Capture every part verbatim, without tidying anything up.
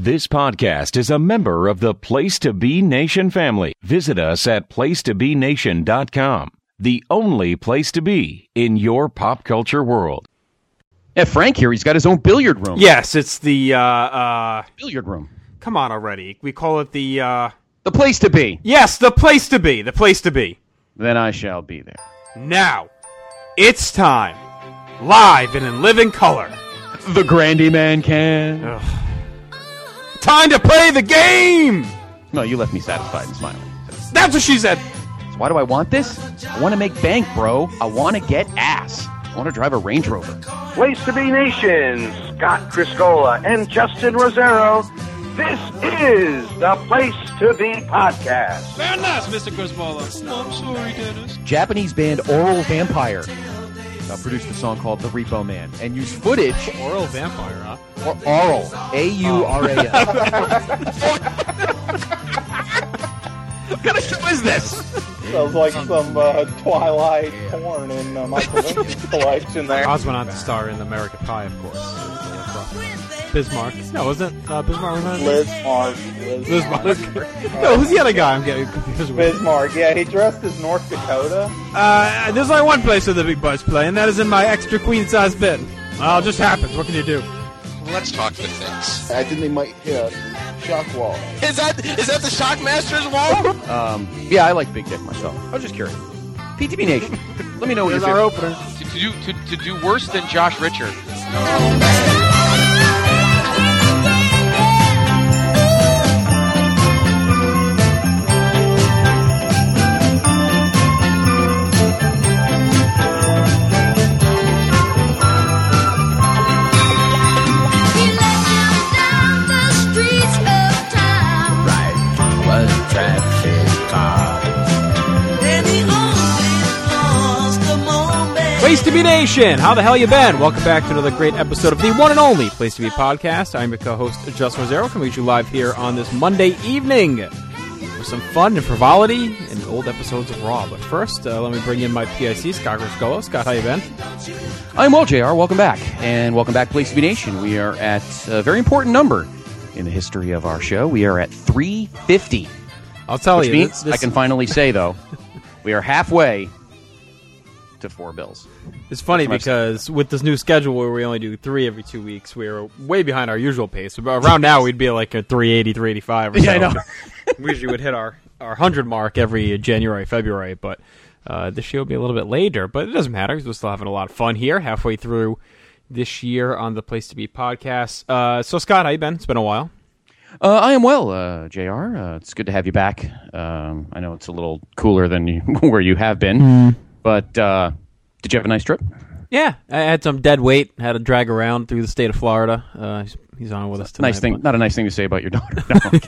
This podcast is a member of the Place to Be Nation family. Visit us at place to be nation dot com, the only place to be in your pop culture world. Yeah, Frank here, he's got his own billiard room. Yes, it's the, uh, uh... billiard room. Come on already. We call it the, uh... The place to be. Yes, the place to be. The place to be. Then I shall be there. Now, it's time. Live and in living color. The Grandy Man can. Ugh. Time to play the game! No, you left me satisfied and smiling. That's what she said. So why do I want this? I want to make bank, bro. I want to get ass. I want to drive a Range Rover. Place to Be Nation, Scott Criscola and Justin Rosero. This is the Place to Be podcast. Very nice, Mister Criscola. Oh, I'm sorry, Dennis. Japanese band Oral Vampire uh, produced a song called The Repo Man and used footage. Oral Vampire, huh? Or Oral. A U R A L. What kind of show is this? Sounds like some uh, Twilight porn in uh, Michael Lynch's collection there. Oz went on to star in American Pie, of course. Bismarck. No, wasn't it? Uh, Bismarck was on it? Liz Mark. Liz Bismarck. Mark. No, who's the other guy I'm getting confused with? Bismarck, yeah, he dressed as North Dakota. Uh, there's only one place where the big butts play, and that is in my extra queen-size bed. Well, it just happens. What can you do? Let's talk the things. I think they might hit a shock wall. Is that is that the Shockmaster's wall? Um, yeah, I like Big Dick myself. I was just curious. P T B Nation, let me know what Here's you're our doing. opener. to, to do to, to do worse than Josh Richard. Place to Be Nation, how the hell you been? Welcome back to another great episode of the one and only Place to Be podcast. I'm your co-host, Justin Rosero, coming to you live here on this Monday evening with some fun and frivolity and old episodes of Raw. But first, uh, let me bring in my P I C, Scott Criscola. Scott, how you been? I'm well, J R. Welcome back. And welcome back, Place to Be Nation. We are at a very important number in the history of our show. We are at three fifty. I'll tell Which you. means, this, this, I can finally say, though, we are halfway to four bills. It's funny That's because with this new schedule where we only do three every two weeks, we're way behind our usual pace. Around now, we'd be like a three eighty, three eighty-five or so. Yeah, I know. We usually would hit our, our one hundred mark every January, February, but uh, this year will be a little bit later. But it doesn't matter because we're still having a lot of fun here halfway through this year on the Place to Be podcast. Uh, so, Scott, how you been? It's been a while. Uh, I am well, uh, J R. Uh, it's good to have you back. Um, I know it's a little cooler than you, where you have been, mm. but uh, did you have a nice trip? Yeah, I had some dead weight. Had to drag around through the state of Florida. Uh, he's, he's on with us tonight. Nice thing, but... not a nice thing to say about your daughter.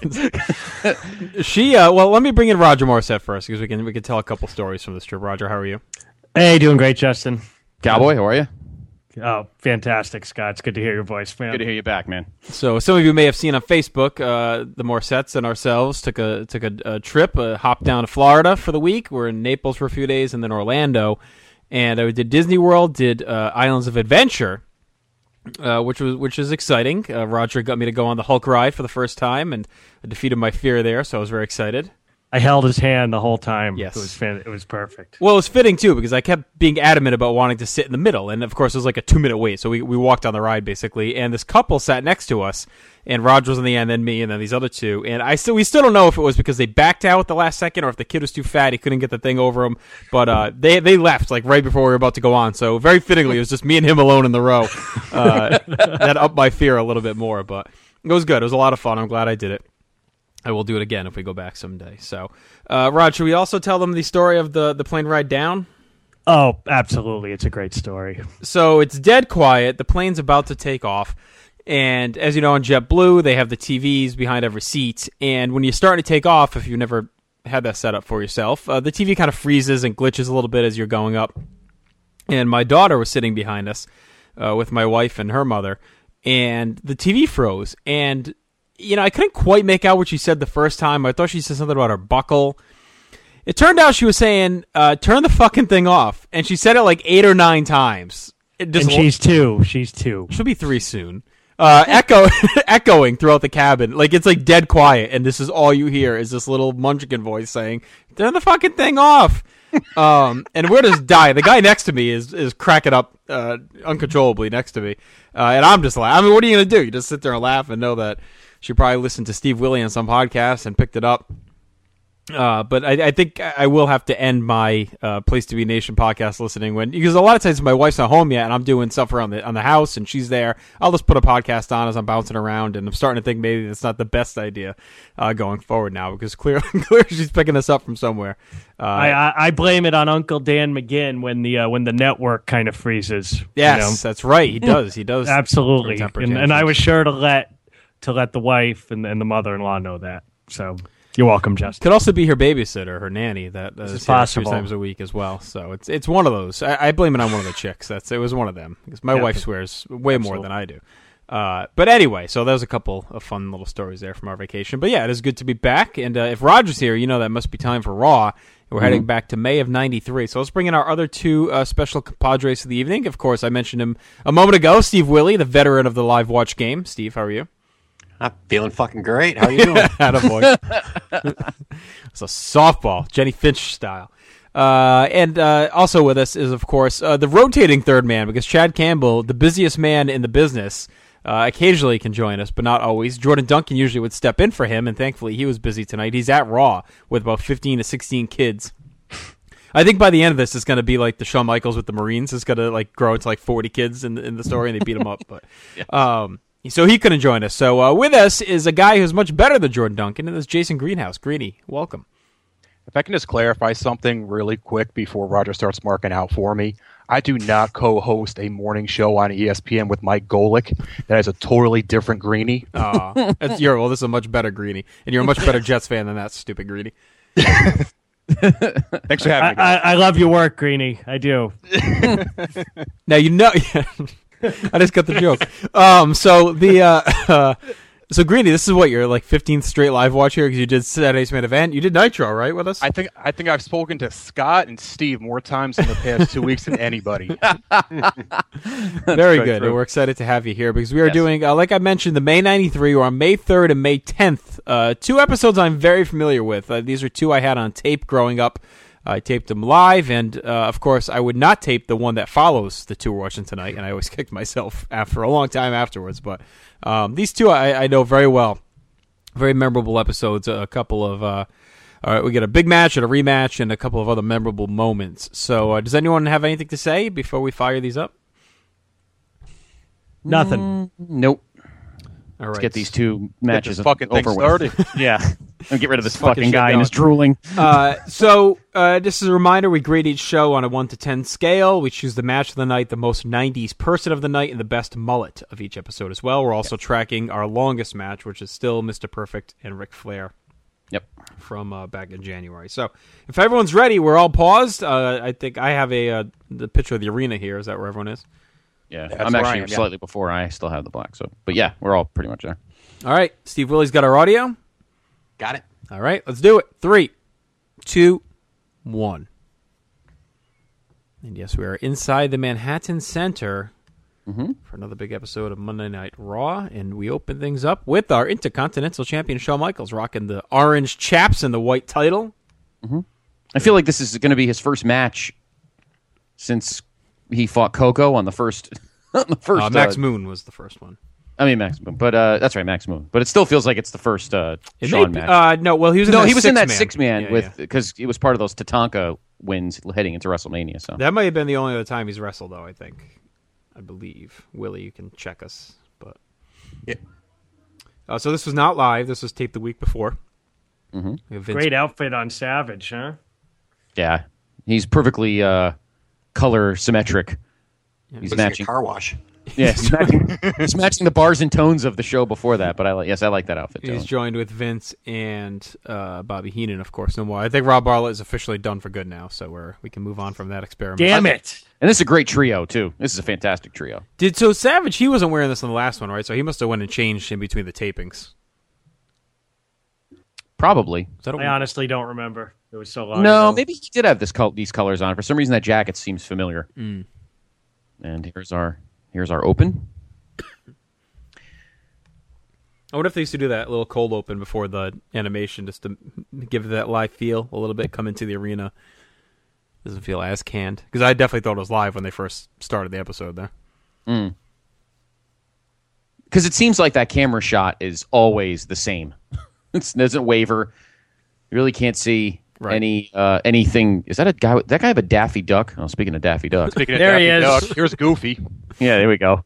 No, she, uh, well, let me bring in Roger Morissette first because we can we can tell a couple stories from this trip. Roger, how are you? Hey, doing great, Justin. Cowboy, how are you? Oh, fantastic, Scott. It's good to hear your voice, man. Good to hear you back, man. So some of you may have seen on Facebook, uh, the Morissettes and ourselves took a took a, a trip, a hop down to Florida for the week. We're in Naples for a few days and then Orlando. And I did Disney World, did uh, Islands of Adventure, uh, which was which is exciting. Uh, Roger got me to go on the Hulk ride for the first time, and I defeated my fear there, so I was very excited. I held his hand the whole time. Yes. It was fan- it was perfect. Well, it was fitting, too, because I kept being adamant about wanting to sit in the middle. And, of course, it was like a two-minute wait. So we, we walked on the ride, basically. And this couple sat next to us. And Roger was on the end, then me, and then these other two. And I still we still don't know if it was because they backed out at the last second or if the kid was too fat. He couldn't get the thing over him. But uh, they they left, like, right before we were about to go on. So very fittingly, it was just me and him alone in the row. Uh, that upped my fear a little bit more. But it was good. It was a lot of fun. I'm glad I did it. I will do it again if we go back someday. So, uh, Rod, should we also tell them the story of the, the plane ride down? Oh, absolutely. It's a great story. So it's dead quiet. The plane's about to take off. And as you know, on JetBlue, they have the T Vs behind every seat. And when you start to take off, if you've never had that set up for yourself, uh, the T V kind of freezes and glitches a little bit as you're going up. And my daughter was sitting behind us uh, with my wife and her mother. And the T V froze. And you know, I couldn't quite make out what she said the first time. I thought she said something about her buckle. It turned out she was saying, uh, turn the fucking thing off. And she said it like eight or nine times. It just and she's two. She's two. She'll be three soon. uh, echo echoing throughout the cabin. Like it's like dead quiet, and this is all you hear is this little Munchkin voice saying, "Turn the fucking thing off." um, and we're just dying. The guy next to me is is cracking up uh, uncontrollably next to me, uh, and I'm just laughing. I mean, what are you gonna do? You just sit there and laugh and know that she probably listened to Steve Willie on some podcast and picked it up. Uh, but I, I think I will have to end my uh, Place to Be Nation podcast listening when because a lot of times my wife's not home yet and I'm doing stuff around the on the house and she's there. I'll just put a podcast on as I'm bouncing around and I'm starting to think maybe that's not the best idea uh, going forward now because clearly, clearly she's picking this up from somewhere. Uh, I, I I blame it on Uncle Dan McGinn when the uh, when the network kind of freezes. Yes, you know? that's right. He does. He does Absolutely, temper and, and tantrums. I was sure to let to let the wife and, and the mother-in-law know that. So. You're welcome, Justin. Could also be her babysitter, her nanny, that uh, is here possible. three times a week as well. So it's it's one of those. I, I blame it on one of the chicks. That's it was one of them because my Yeah. wife swears way Absolutely. more than I do. Uh, but anyway, so there's a couple of fun little stories there from our vacation. But yeah, it is good to be back. And uh, if Roger's here, you know that must be time for Raw. We're Mm-hmm. heading back to May of ninety-three. So let's bring in our other two uh, special compadres of the evening. Of course, I mentioned him a moment ago, Steve Willie, the veteran of the live watch game. Steve, how are you? I'm feeling fucking great. How are you doing? Attaboy. It's a softball, Jenny Finch style. Uh, and uh, also with us is, of course, uh, the rotating third man, because Chad Campbell, the busiest man in the business, uh, occasionally can join us, but not always. Jordan Duncan usually would step in for him, and thankfully he was busy tonight. He's at Raw with about fifteen to sixteen kids. I think by the end of this, it's going to be like the Shawn Michaels with the Marines. It's going to like grow into like forty kids in the, in the story, and they beat him up. But um, so he couldn't join us. So uh, with us is a guy who's much better than Jordan Duncan, and that's Jason Greenhouse. Greeny, welcome. If I can just clarify something really quick before Roger starts marking out for me, I do not co-host a morning show on E S P N with Mike Golick. That is a totally different Greeny. Oh, that's, you're, well, this is a much better Greeny, and you're a much better Jets fan than that stupid Greeny. Thanks for having I, me, guys. I, I love your work, Greeny. I do. Now you know. I just got the joke. Um, so the uh, uh, so Greeny, this is what your like fifteenth straight live watch here because you did Saturday's main event. You did Nitro, right, with us? I think I think I've spoken to Scott and Steve more times in the past two weeks than anybody. Very right, good. true. And we're excited to have you here because we are Yes. doing, uh, like I mentioned, the May ninety-three. We're on May third and May tenth. Uh, two episodes I'm very familiar with. Uh, these are two I had on tape growing up. I taped them live, and uh, of course, I would not tape the one that follows the two we're watching tonight, and I always kicked myself after a long time afterwards. But um, these two I, I know very well. Very memorable episodes. A couple of, uh, all right, we get a big match and a rematch, and a couple of other memorable moments. So, uh, does anyone have anything to say before we fire these up? Nothing. Nope. All Let's right. get these two matches this fucking thing over started. with. Yeah. And get rid of this Fucking fucking shit guy going. and his drooling. Uh, so, uh, just as a reminder, we grade each show on a one to ten scale. We choose the match of the night, the most nineties person of the night, and the best mullet of each episode as well. We're also tracking our longest match, which is still Mister Perfect and Ric Flair Yep. from uh, back in January. So, if everyone's ready, we're all paused. Uh, I think I have a uh, the picture of the arena here. Is that where everyone is? Yeah. That's I'm where I actually am, yeah. slightly before. I still have the black. So, but yeah, we're all pretty much there. All right. Steve Willie's got our audio. Got it. All right. Let's do it. Three, two, one. And yes, we are inside the Manhattan Center for another big episode of Monday Night Raw. And we open things up with our Intercontinental Champion, Shawn Michaels, rocking the orange chaps and the white title. I feel like this is going to be his first match since he fought Coco on the first. on the first Uh, Max uh, Moon was the first one. I mean Max Moon, but uh, that's right, Max Moon. But it still feels like it's the first uh, It Shawn may be- match. Uh, no, well, he was in no, that he was in that six-man. six man Yeah, with yeah. because it was part of those Tatanka wins heading into WrestleMania. So That might have been the only other time he's wrestled, though, I think. I believe. Willie, you can check us. But Yeah. uh, So this was not live. This was taped the week before. Mhm. We have Vince- Great outfit on Savage, huh? yeah, he's perfectly uh, color symmetric. He's Looks like matching. a car wash. Yeah, he's matching, he's matching the bars and tones of the show before that. But I like, yes, I like that outfit. He's Too. joined with Vince and uh, Bobby Heenan, of course, no more. I think Rob Bartlett is officially done for good now, so we're we can move on from that experiment. Damn it. And this is a great trio too. This is a fantastic trio. Did so Savage? He wasn't wearing this in the last one, right? So he must have went and changed in between the tapings. Probably. Is that a- I honestly don't remember. It was so long No, ago. maybe he did have this col- these colors on. For some reason, that jacket seems familiar. Mm. And here's our here's our open. I wonder if they used to do that little cold open before the animation, just to give it that live feel a little bit. Come into the arena, doesn't feel as canned, because I definitely thought it was live when they first started the episode there. Mm. Because it seems like that camera shot is always the same. It doesn't waver. You really can't see right. any uh, anything. Is that a guy? That guy have a Daffy Duck? Oh, speaking of Daffy Duck, speaking of there Daffy he is. Duck, here's Goofy. Yeah, there we go.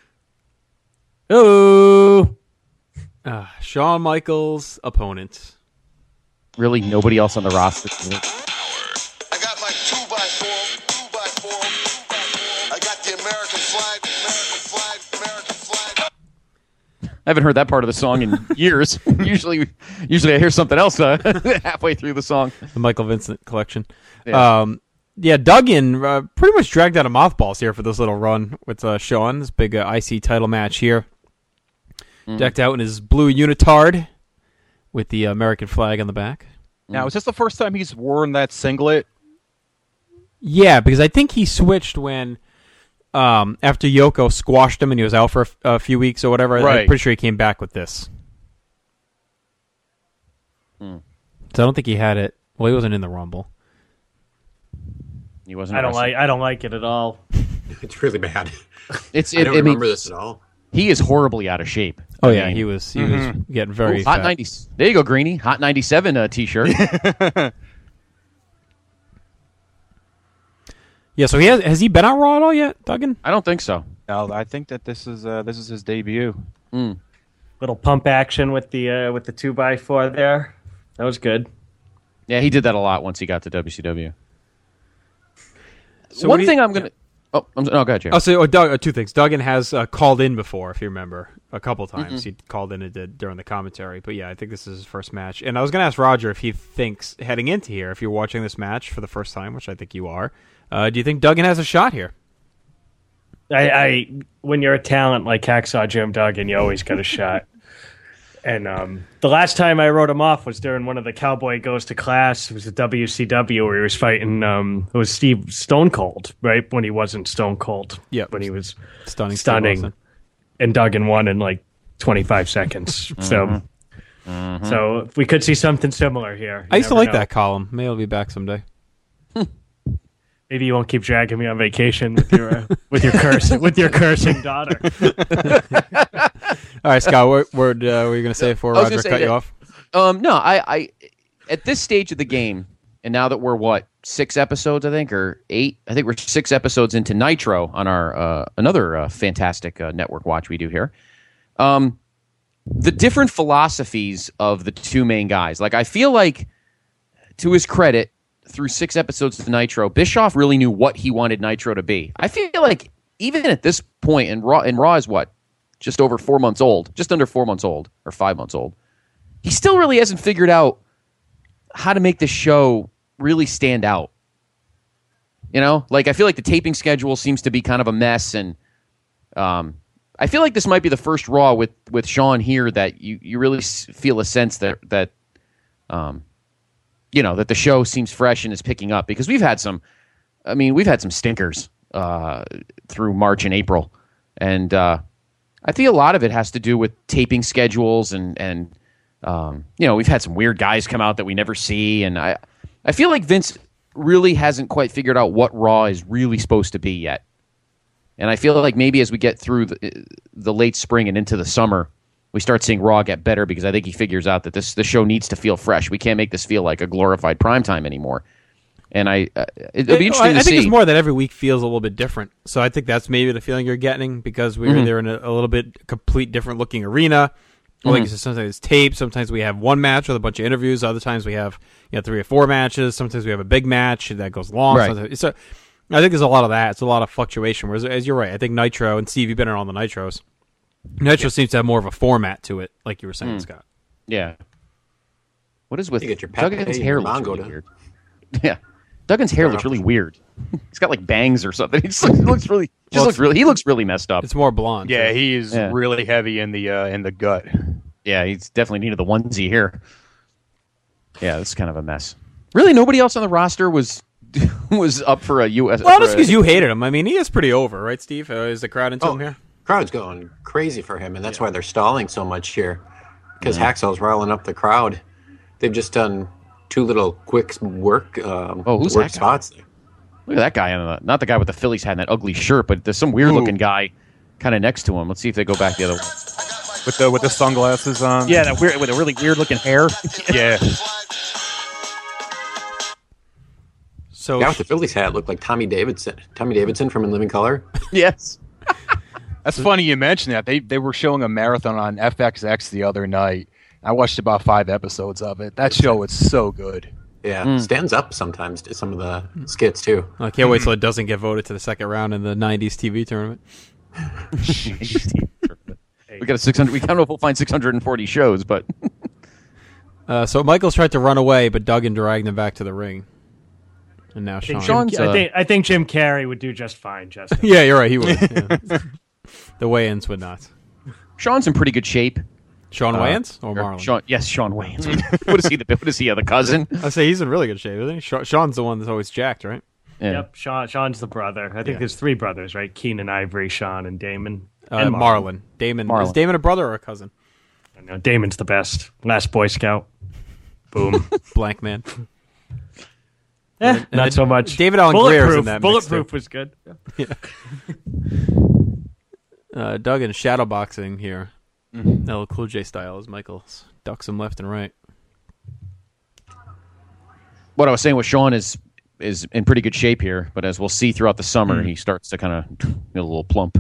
Oh, uh, Shawn Michaels' opponent. Really, nobody else on the roster. I got my two by four, two by four. I got the American flag, American flag, American flag. I haven't heard that part of the song in years. usually, usually I hear something else uh, halfway through the song. The Michael Vincent collection. Yeah, um, yeah Duggan uh, pretty much dragged out of mothballs here for this little run with uh, Shawn. This big uh, I C title match here. Mm. Decked out in his blue unitard with the American flag on the back. Now, is this the first time he's worn that singlet? Yeah, because I think he switched when... Um, after Yoko squashed him and he was out for a, f- a few weeks or whatever, right. I'm pretty sure he came back with this. Hmm. So I don't think he had it. Well, he wasn't in the Rumble. He wasn't. I don't like. I don't like it at all. It's really bad. It's. It, I don't I mean, remember this at all. He is horribly out of shape. Oh I yeah, mean, he was. He mm-hmm. was getting very Ooh, hot fat. ninety. There you go, Greenie. Hot ninety-seven uh, t-shirt. Yeah, so he has has he been on Raw at all yet, Duggan? I don't think so. No, I think that this is uh, this is his debut. Mm. Little pump action with the uh, with the two by four there. That was good. Yeah, he did that a lot once he got to W C W. So One what do thing you, I'm gonna. Oh, I'm, no, go ahead, Jay. Oh, so oh, Doug, uh, two things. Duggan has uh, called in before, if you remember, a couple times. Mm-hmm. He called in and did during the commentary. But yeah, I think this is his first match. And I was going to ask Roger if he thinks, heading into here, if you're watching this match for the first time, which I think you are, uh, do you think Duggan has a shot here? I, I when you're a talent like Hacksaw Jim Duggan, you always got a shot. And um, the last time I wrote him off was during one of the Cowboy Goes to Class. It was the W C W where he was fighting. Um, it was Steve Stone Cold, right? When he wasn't Stone Cold. Yeah, when he was stunning, stunning, and Duggan won in like twenty-five seconds. Mm-hmm. So, Mm-hmm. so if we could see something similar here. I used to never like know. that column. Maybe I'll be back someday. Maybe you won't keep dragging me on vacation with your uh, with your curse with your cursing daughter. All right, Scott, what word uh, were you going to say before I was Roger gonna say cut that- you off? Um, no, I, I, at this stage of the game, and now that we're what six episodes, I think, or eight, I think we're six episodes into Nitro on our uh, another uh, fantastic uh, network watch we do here. Um, the different philosophies of the two main guys, like I feel like, to his credit, through six episodes of Nitro, Bischoff really knew what he wanted Nitro to be. I feel like even at this point, and Raw, and Raw is what, just over four months old, just under four months old, or five months old. He still really hasn't figured out how to make this show really stand out. You know, like I feel like the taping schedule seems to be kind of a mess, and um, I feel like this might be the first Raw with, with Shawn here that you, you really feel a sense that that um, you know that the show seems fresh and is picking up, because we've had some, I mean, we've had some stinkers uh, through March and April, and uh, I think a lot of it has to do with taping schedules and and. Um, you know, we've had some weird guys come out that we never see, and I, I feel like Vince really hasn't quite figured out what Raw is really supposed to be yet. And I feel like maybe as we get through the, the late spring and into the summer, we start seeing Raw get better, because I think he figures out that this the show needs to feel fresh. We can't make this feel like a glorified primetime anymore. And I, uh, it'll be interesting I, to I see. think it's more that every week feels a little bit different. So I think that's maybe the feeling you're getting, because we're Mhm. there in a, a little bit complete different looking arena. Well, like Mhm. you said, sometimes it's tape. Sometimes we have one match with a bunch of interviews. Other times we have you know three or four matches. Sometimes we have a big match that goes long. Right. Sometimes- So I think there's a lot of that. It's a lot of fluctuation. Whereas, as you're right, I think Nitro, and Steve, you've been on the Nitros. Nitro seems to have more of a format to it, like you were saying, Mm. Scott. Yeah. What is with You get your Pepe Duggan's and hair your looks Mongo really to- weird. Yeah. Duggan's hair looks really weird. He's got like bangs or something. He just looks, looks really, just Well, looks really. He looks really messed up. It's more blonde. Yeah, too. he is Yeah. really heavy in the uh, in the gut. Yeah, he's definitely needed the onesie here. Yeah, this is kind of a mess. Really, nobody else on the roster was was up for a U S. Well, for that's a- because you hated him. I mean, he is pretty over, right, Steve? Uh, is the crowd into Oh. him here? crowd's going crazy for him, and that's why they're stalling so much here. Because yeah. Hacksaw's riling up the crowd. They've just done two little quick work, um, oh, who's work that spots there. Look at that guy. On the, not the guy with the Phillies hat and that ugly shirt, but there's some weird-looking guy kind of next to him. Let's see if they go back the other way. With the with the sunglasses on. Yeah, that weird with a really weird-looking hair. Yeah. So the guy with the Phillies hat looked like Tommy Davidson. Tommy Davidson from In Living Color. Yes. That's funny you mention that. They they were showing a marathon on F X X the other night. I watched about five episodes of it. That show is so good. Yeah, mm. stands up sometimes to some of the skits too. I can't wait till it doesn't get voted to the second round in the nineties T V tournament. We got a six hundred. We don't know if we'll find six hundred forty shows, but uh, so Michaels tried to run away, but Duggan dragged him back to the ring. And now Sean. Sean's, uh, I think I think Jim Carrey would do just fine, Justin. Yeah, you're right. He would. Yeah. The Wayans would not. Sean's in pretty good shape. Sean uh, Wayans or Marlon? Sean, yes, Sean Wayans. What is he? The what is he? The cousin? I say he's in really good shape, isn't he? Sean, Sean's the one that's always jacked, right? Yeah. Yep. Sean. Sean's the brother. I think yeah. there's three brothers, right? Keenan, Ivory, Sean, and Damon. Uh, and Marlon. Marlon. Damon. Marlon. Is Damon a brother or a cousin? I know. Damon's the best. Last Boy Scout. Boom. Blank man. Eh, and, and not so much. David Allen Greer's in that. Bulletproof was good. Yeah. uh, Duggan shadowboxing here. Mm-hmm. L L Cool J style as Michael ducks him left and right. What I was saying with Sean is is in pretty good shape here, but as we'll see throughout the summer, mm. he starts to kind of get a little plump.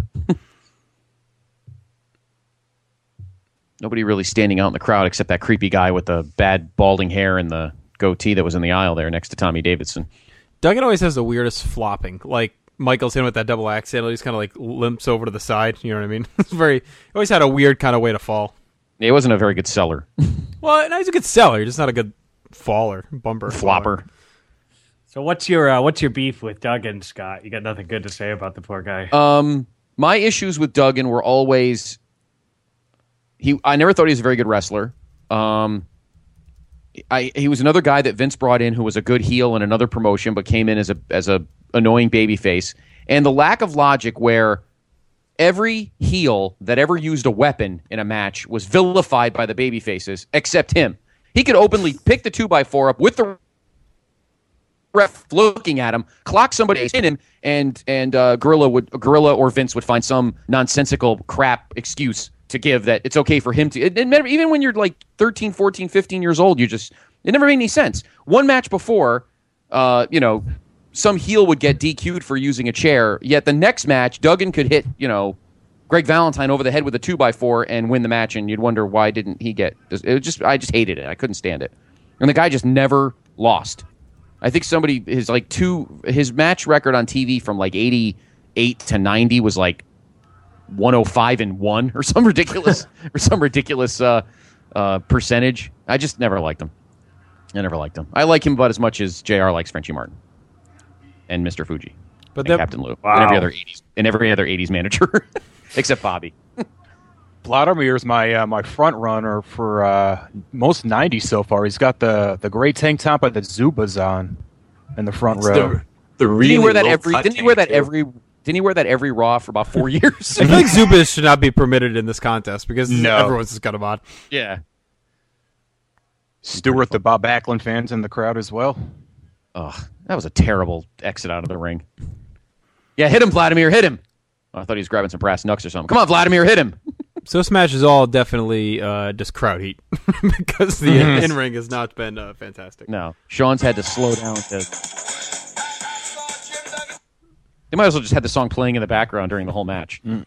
Nobody really standing out in the crowd except that creepy guy with the bad balding hair and the goatee that was in the aisle there next to Tommy Davidson. Duggan always has the weirdest flopping. Like Michael's in with that double axe handle, he's kind of like limps over to the side. You know what I mean? It's very. He always had a weird kind of way to fall. He wasn't a very good seller. Well, no, he's a good seller. He's just not a good faller, bumper, flopper. Faller. So what's your uh, what's your beef with Duggan, Scott? You got nothing good to say about the poor guy. Um, my issues with Duggan were always he. I never thought he was a very good wrestler. Um, I he was another guy that Vince brought in who was a good heel in another promotion, but came in as a as a annoying babyface. And the lack of logic where every heel that ever used a weapon in a match was vilified by the babyfaces, except him. He could openly pick the two by four up with the ref looking at him, clock somebody in him, and and uh, Gorilla would Gorilla or Vince would find some nonsensical crap excuse to give that it's okay for him to. It, it, even when you're like thirteen, fourteen, fifteen years old, you just it never made any sense. One match before, uh, you know, some heel would get D Q'd for using a chair. Yet the next match, Duggan could hit you know Greg Valentine over the head with a two by four and win the match, and you'd wonder why didn't he get? It was just I just hated it. I couldn't stand it, and the guy just never lost. I think somebody his like two his match record on T V from like eighty-eight to ninety was like one oh five and one or some ridiculous or some ridiculous uh, uh, percentage. I just never liked him. I never liked him. I like him about as much as J R likes Frenchie Martin and Mister Fuji, but and that, Captain Lou, wow. and every other eighties and every other eighties manager except Bobby. Vladimir's my uh, my front runner for uh, most nineties so far. He's got the, the gray tank top with the Zubas on in the front it's row. The, the really didn't he wear that every? Didn't he wear that too. every? Didn't he wear that every Raw for about four years? I feel like Zubas should not be permitted in this contest because no. everyone's just got him on. Yeah. Stewart, the Bob Backlund fans in the crowd as well. Ugh, that was a terrible exit out of the ring. Yeah, hit him, Vladimir, hit him. Oh, I thought he was grabbing some brass knucks or something. Come on, Vladimir, hit him. So this match is all definitely uh, just crowd heat because the mm-hmm. in-ring has not been uh, fantastic. No. Sean's had to slow down. To... They might as well just had the song playing in the background during the whole match. Mm.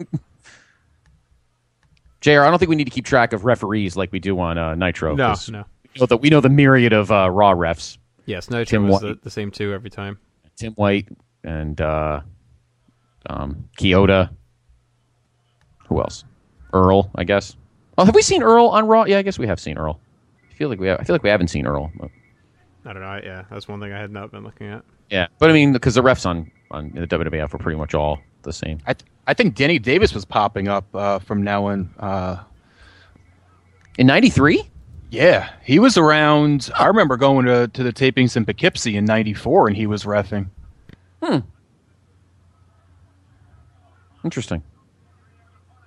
J R, I don't think we need to keep track of referees like we do on uh, Nitro. No, no. We know, the, we know the myriad of uh, Raw refs. Yes, Nitro is the, the same too every time. Tim White and uh, um, Kyoto. Who else? Earl, I guess. Oh, have we seen Earl on Raw? Yeah, I guess we have seen Earl. I feel like we have, I feel like we haven't seen Earl. But... I don't know. I, yeah, that's one thing I had not been looking at. Yeah, but I mean, because the refs on, on the W W F are pretty much all the same. I th- I think Denny Davis was popping up uh, from now on. Uh... In ninety-three? Yeah, he was around. I remember going to, to the tapings in Poughkeepsie in ninety-four, and he was reffing. Hmm. Interesting.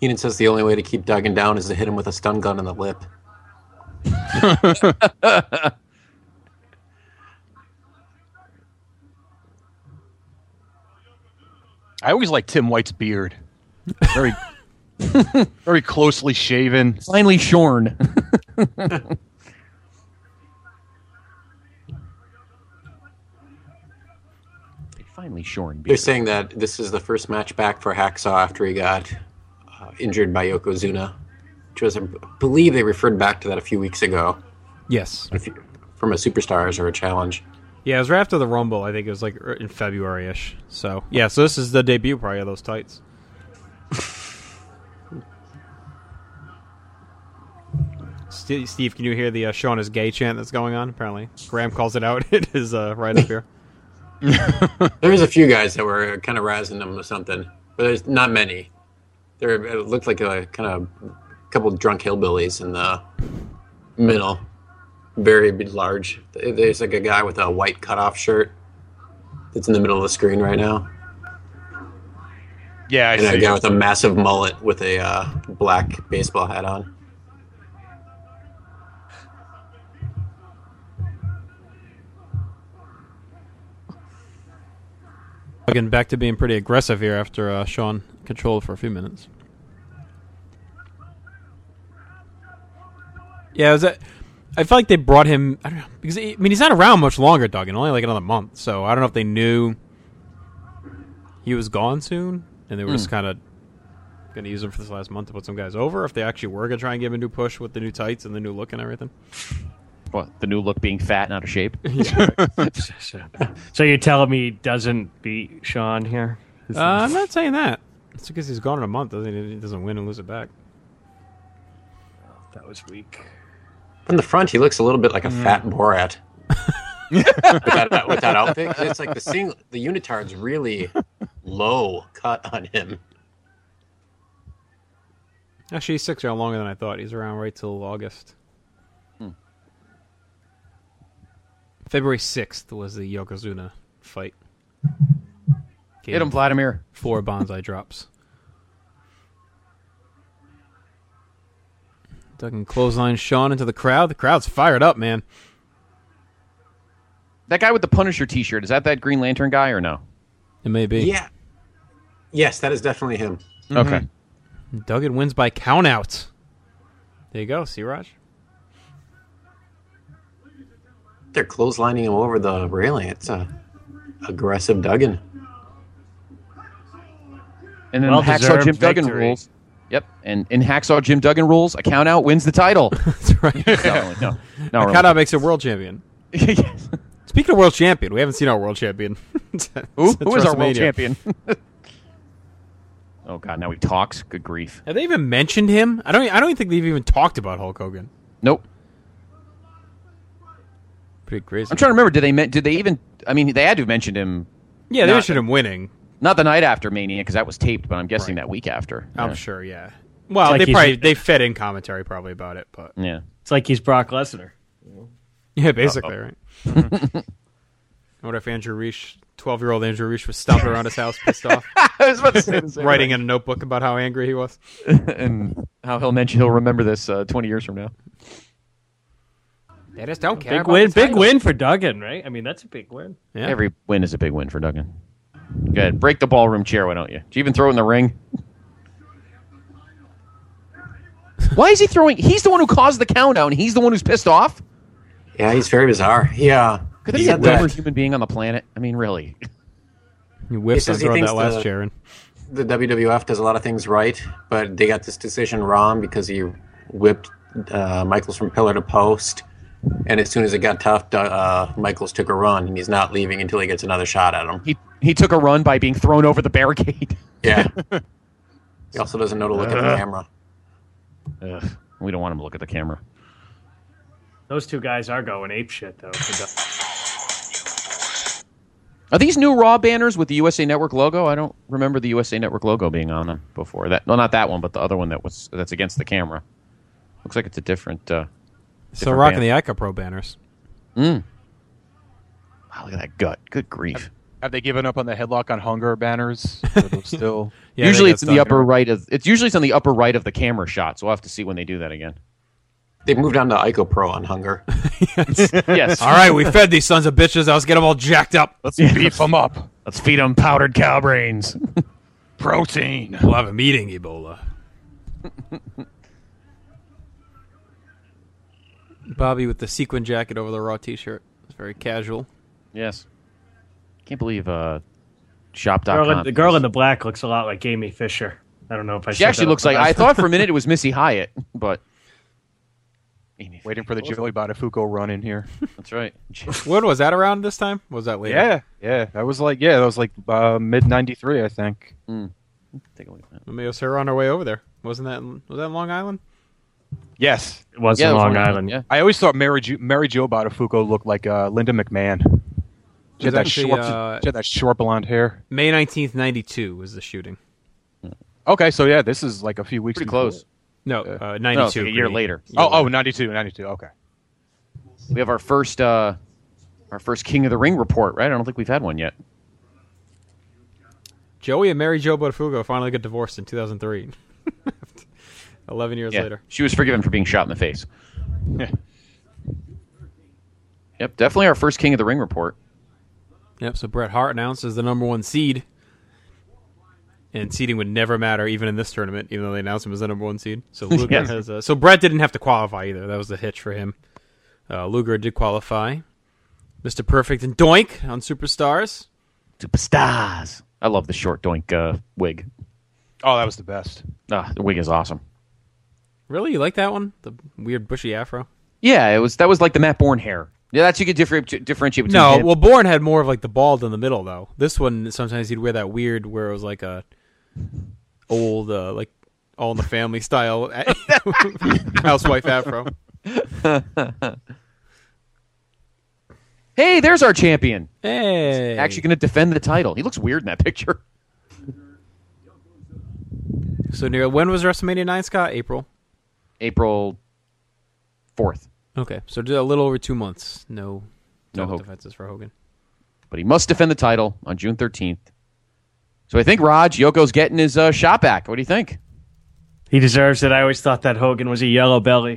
Heenan says the only way to keep Duggan down is to hit him with a stun gun in the lip. I always like Tim White's beard. Very, very closely shaven. Finely shorn. Finely shorn beard. They're saying that this is the first match back for Hacksaw after he got uh, injured by Yokozuna, which was, I believe, they referred back to that a few weeks ago. Yes. A few, from a Superstars or a Challenge. Yeah, it was right after the Rumble. I think it was like in February-ish. So, yeah, so this is the debut probably of those tights. Steve, Steve, can you hear the uh, Sean is gay chant that's going on? Apparently, Graham calls it out. It is uh, right up here. There was a few guys that were kind of razzing him or something, but there's not many. There, it looked like a kind of couple of drunk hillbillies in the middle. Very large. There's like a guy with a white cutoff shirt that's in the middle of the screen right now. Yeah, I and see. a guy with a massive mullet with a uh, black baseball hat on. Again, back to being pretty aggressive here after uh, Sean controlled for a few minutes. Yeah, was that? I feel like they brought him. I don't know because he, I mean he's not around much longer, Duggan. Only like another month. So I don't know if they knew he was gone soon, and they were mm. just kind of going to use him for this last month to put some guys over. If they actually were going to try and give him a new push with the new tights and the new look and everything. What, the new look being fat and out of shape? So you're telling me he doesn't beat Sean here? Uh, I'm not saying that. It's because he's gone in a month. Doesn't he? He doesn't win and lose it back. Oh, that was weak. From the front, he looks a little bit like a mm. fat Borat. with, that, with that outfit. It's like the single, the unitard's really low cut on him. Actually, he's six years longer than I thought. He's around right till August. Hmm. February sixth was the Yokozuna fight. Hit him, Vladimir. Four bonsai drops. Duggan clothesline Sean into the crowd. The crowd's fired up, man. That guy with the Punisher t-shirt, is that that Green Lantern guy or no? It may be. Yeah. Yes, that is definitely him. Mm-hmm. Okay. Duggan wins by countout. There you go, see, Raj? They're clotheslining him over the railing. It's a aggressive Duggan. And then well Hacksaw Jim Duggan victory. rules. Yep, and in Hacksaw Jim Duggan rules, a count out wins the title. That's right. no, no, no. A count out makes a world champion. Yes. Speaking of world champion, we haven't seen our world champion. Who, who is our world champion? Oh God, now he talks. Good grief. Have they even mentioned him? I don't. I don't think they've even talked about Hulk Hogan. Nope. Pretty crazy. I'm trying to remember. Did they? Did they even? I mean, they had to have mentioned him. Yeah, they mentioned him winning. Not the night after Mania because that was taped, but I'm guessing right. that week after. I'm yeah. sure. Yeah. Well, like they probably they fed in commentary probably about it, but yeah, it's like he's Brock Lesnar. Yeah, basically, Uh-oh. right. I wonder if Andrew Reich, twelve-year-old Andrew Reich, was stomping around his house, pissed off. I was about to say the same writing thing. in a notebook about how angry he was, and how he'll mention he'll remember this uh, twenty years from now. They just don't care. Big about win, the big title. win for Duggan, right? I mean, that's a big win. Yeah. Every win is a big win for Duggan. Go ahead, break the ballroom chair, why don't you? Did you even throw it in the ring? Why is he throwing? He's the one who caused the countdown. He's the one who's pissed off. Yeah, he's very bizarre. Yeah. Could there be a dumber human being on the planet? I mean, really. He whiffs on he throwing thinks that last the- chair in. The W W F does a lot of things right, but they got this decision wrong because he whipped uh, Michaels from pillar to post. And as soon as it got tough, uh, Michaels took a run, and he's not leaving until he gets another shot at him. He he took a run by being thrown over the barricade. Yeah. He also doesn't know to look uh, at the camera. Ugh, we don't want him to look at the camera. Those two guys are going ape shit, though. Are these new Raw banners with the U S A Network logo? I don't remember the U S A Network logo being on them before. That, well, not that one, but the other one that was that's against the camera. Looks like it's a different. Uh, So rocking the Ica Pro banners. Mm. Wow, look at that gut. Good grief. Have they given up on the headlock on hunger banners? Are those still. Yeah, usually they it's in got the stuck. upper right of. It's usually it's on the upper right of the camera shot. So we'll have to see when they do that again. They moved on to Ico Pro on hunger. Yes. All right, we fed these sons of bitches. Let's get them all jacked up. Let's beef them up. Let's feed them powdered cow brains. Protein. We'll have a meeting, Ebola. Bobby with the sequin jacket over the Raw T-shirt. It's very casual. Yes. Can't believe uh, shop dot Girl com. in, the girl in the black looks a lot like Amy Fisher. I don't know if I. She said actually that looks up like. loud. I thought for a minute it was Missy Hyatt, but Waiting for the Joey Buttafuoco run in here. that's right. When was that around this time? Was that later? Yeah, yeah. That was like, yeah, that was like uh, mid ninety-three, I think. Mm. Take a look at that. Maybe it was her on her way over there. Wasn't that in, was that in Long Island? Yes. It was Yeah, in it was Long Long Island. Yeah. I always thought Mary jo- Mary Jo Buttafuoco looked like uh, Linda McMahon. She was had, that actually, short, uh, she had that short blonde hair. May nineteenth, ninety-two was the shooting. Okay, so yeah, this is like a few weeks Pretty before. close. No, Yeah. uh, No, it's ninety-two. like a year pretty- later. Oh, oh, ninety-two, ninety-two, okay. We have our first uh, our first King of the Ring report, right? I don't think we've had one yet. Joey and Mary Jo Buttafuoco finally got divorced in two thousand three. Eleven years Yeah. later. She was forgiven for being shot in the face. Yeah. Yep, definitely our first King of the Ring report. Yep. So Bret Hart announced as the number one seed, and seeding would never matter even in this tournament, even though they announced him as the number one seed. So Luger Yes. has. Uh, so Bret didn't have to qualify either. That was the hitch for him. Uh, Luger did qualify. Mister Perfect and Doink on Superstars. Superstars. I love the short doink uh, wig. Oh, that was the best. Ah, the wig is awesome. Really, you like that one? The weird bushy afro. Yeah, it was. That was like the Matt Bourne hair. Yeah, that's you could differ, differentiate between. No, him. well, Bourne had more of like the bald in the middle, though. This one, sometimes he'd wear that weird, where it was like a old, uh, like All in the Family style housewife afro. Hey, there's our champion. Hey, Actually, going to defend the title. He looks weird in that picture. So near when was WrestleMania nine, Scott? April. April fourth. Okay, so a little over two months. No, No no Hogan. defenses for Hogan. But he must defend the title on June thirteenth. So I think, Raj, Yoko's getting his uh, shot back. What do you think? He deserves it. I always thought that Hogan was a yellow belly.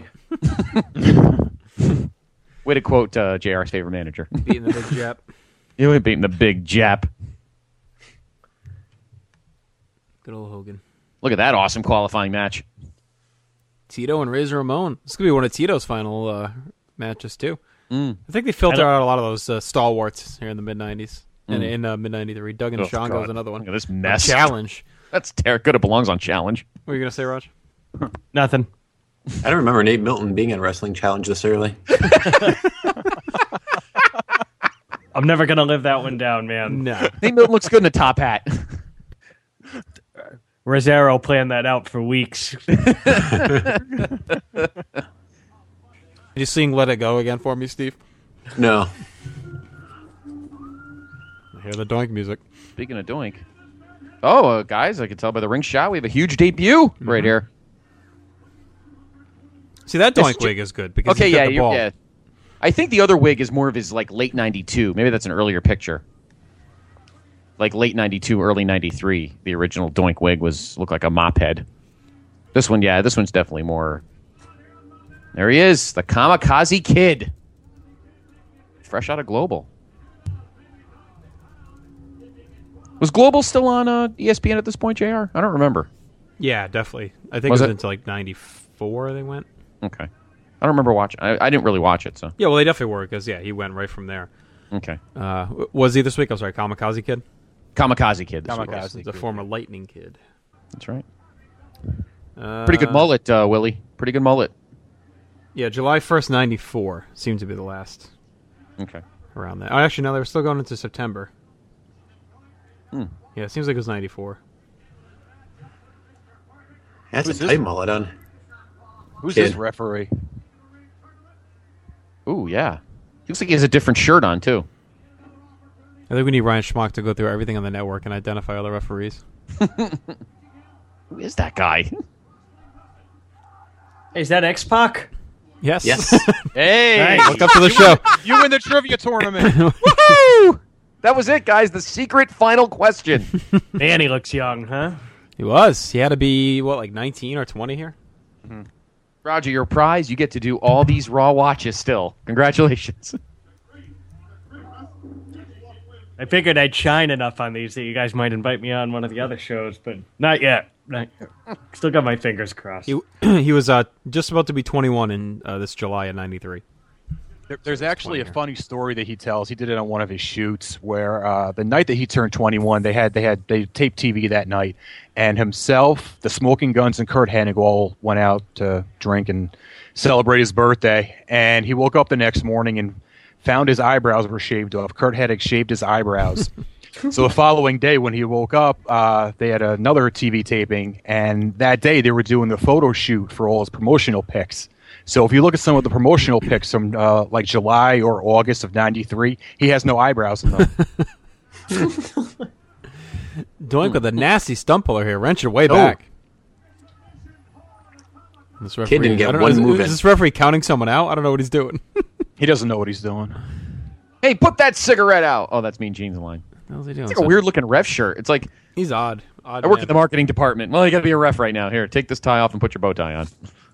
Way to quote uh, J R's favorite manager. Beating the big Jap. You ain't beating the big Jap. Good old Hogan. Look at that awesome qualifying match. Tito and Razor Ramon. This could be one of Tito's final uh, matches too. Mm. I think they filter I don't- out a lot of those uh, stalwarts here in the mid nineties. And Mm. in uh, mid ninety-three, Duggan Oh, Shango God. is another one. Look at this mess. Challenge. That's ter- good. It belongs on Challenge. What are you gonna say, Raj? Nothing. I don't remember Nate Milton being in Wrestling Challenge this early. I'm never gonna live that one down, man. No. Nate Milton looks good in a top hat. Rosero planned that out for weeks. Did you sing "Let It Go" again for me, Steve? No. I hear the doink music. Speaking of doink. Oh, uh, guys, I can tell by the ring shot we have a huge debut Mm-hmm. right here. See, that This doink j- wig is good because Okay, he's got yeah, the you're, ball. yeah. I think the other wig is more of his like late ninety-two. Maybe that's an earlier picture. Like late ninety-two, early ninety-three. The original doink wig was looked like a mop head. This one, yeah, this one's definitely more. There he is, the Kamikaze Kid. Fresh out of Global. Was Global still on uh, E S P N at this point, J R? I don't remember. Yeah, definitely. I think Was it was it? until like ninety-four they went. Okay. I don't remember watching. I, I didn't really watch it, so. Yeah, well, they definitely were because, yeah, he went right from there. Okay. Uh, w- was he this week? I'm sorry, Kamikaze Kid? Kamikaze Kid. This Kamikaze. was. The former Lightning Kid. That's right. Uh, Pretty good mullet, uh, Willie. Pretty good mullet. Yeah, July first, ninety-four seemed to be the last Okay. around that. Oh, actually, no, they were still going into September. Hmm. Yeah, it seems like it was ninety-four. That's Who's a this? tight mullet on. Who's Kid. this referee? Ooh, yeah. Looks like he has a different shirt on, too. I think we need Ryan Schmuck to go through everything on the network and identify all the referees. Who is that guy? Hey, is that X-Pac? Yes. Yes. Hey, Nice. Welcome to the show. you win the trivia tournament. Woo! That was it, guys. The secret final question. Man, he looks young, huh? He was. He had to be, what, like nineteen or twenty here? Mm-hmm. Roger, your prize, you get to do all these Raw watches still. Congratulations. I figured I'd shine enough on these that you guys might invite me on one of the other shows, but not yet. Not yet. Still got my fingers crossed. He, he was uh, just about to be twenty-one in uh, this July of ninety-three. There, there's actually a funny story that he tells. He did it on one of his shoots where uh, the night that he turned twenty-one, they had they had they taped T V that night, and himself, the Smoking Guns, and Kurt Hennig all went out to drink and celebrate his birthday. And he woke up the next morning and found his eyebrows were shaved off. Kurt Hennig shaved his eyebrows. So the following day when he woke up, uh, they had another T V taping, and that day they were doing the photo shoot for all his promotional pics. So if you look at some of the promotional pics from uh, like July or August of ninety-three, he has no eyebrows in them. Doink with a nasty stump puller here. Wrench it way Oh. back. This Kid didn't get I don't one know, is, move is in. this referee counting someone out? I don't know what he's doing. He doesn't know what he's doing. Hey, put that cigarette out. Oh, that's Mean Gene's line. What the hell's he doing? It's like a weird-looking ref shirt. It's like, He's odd. odd I work man. in the marketing department. Well, you got to be a ref right now. Here, take this tie off and put your bow tie on.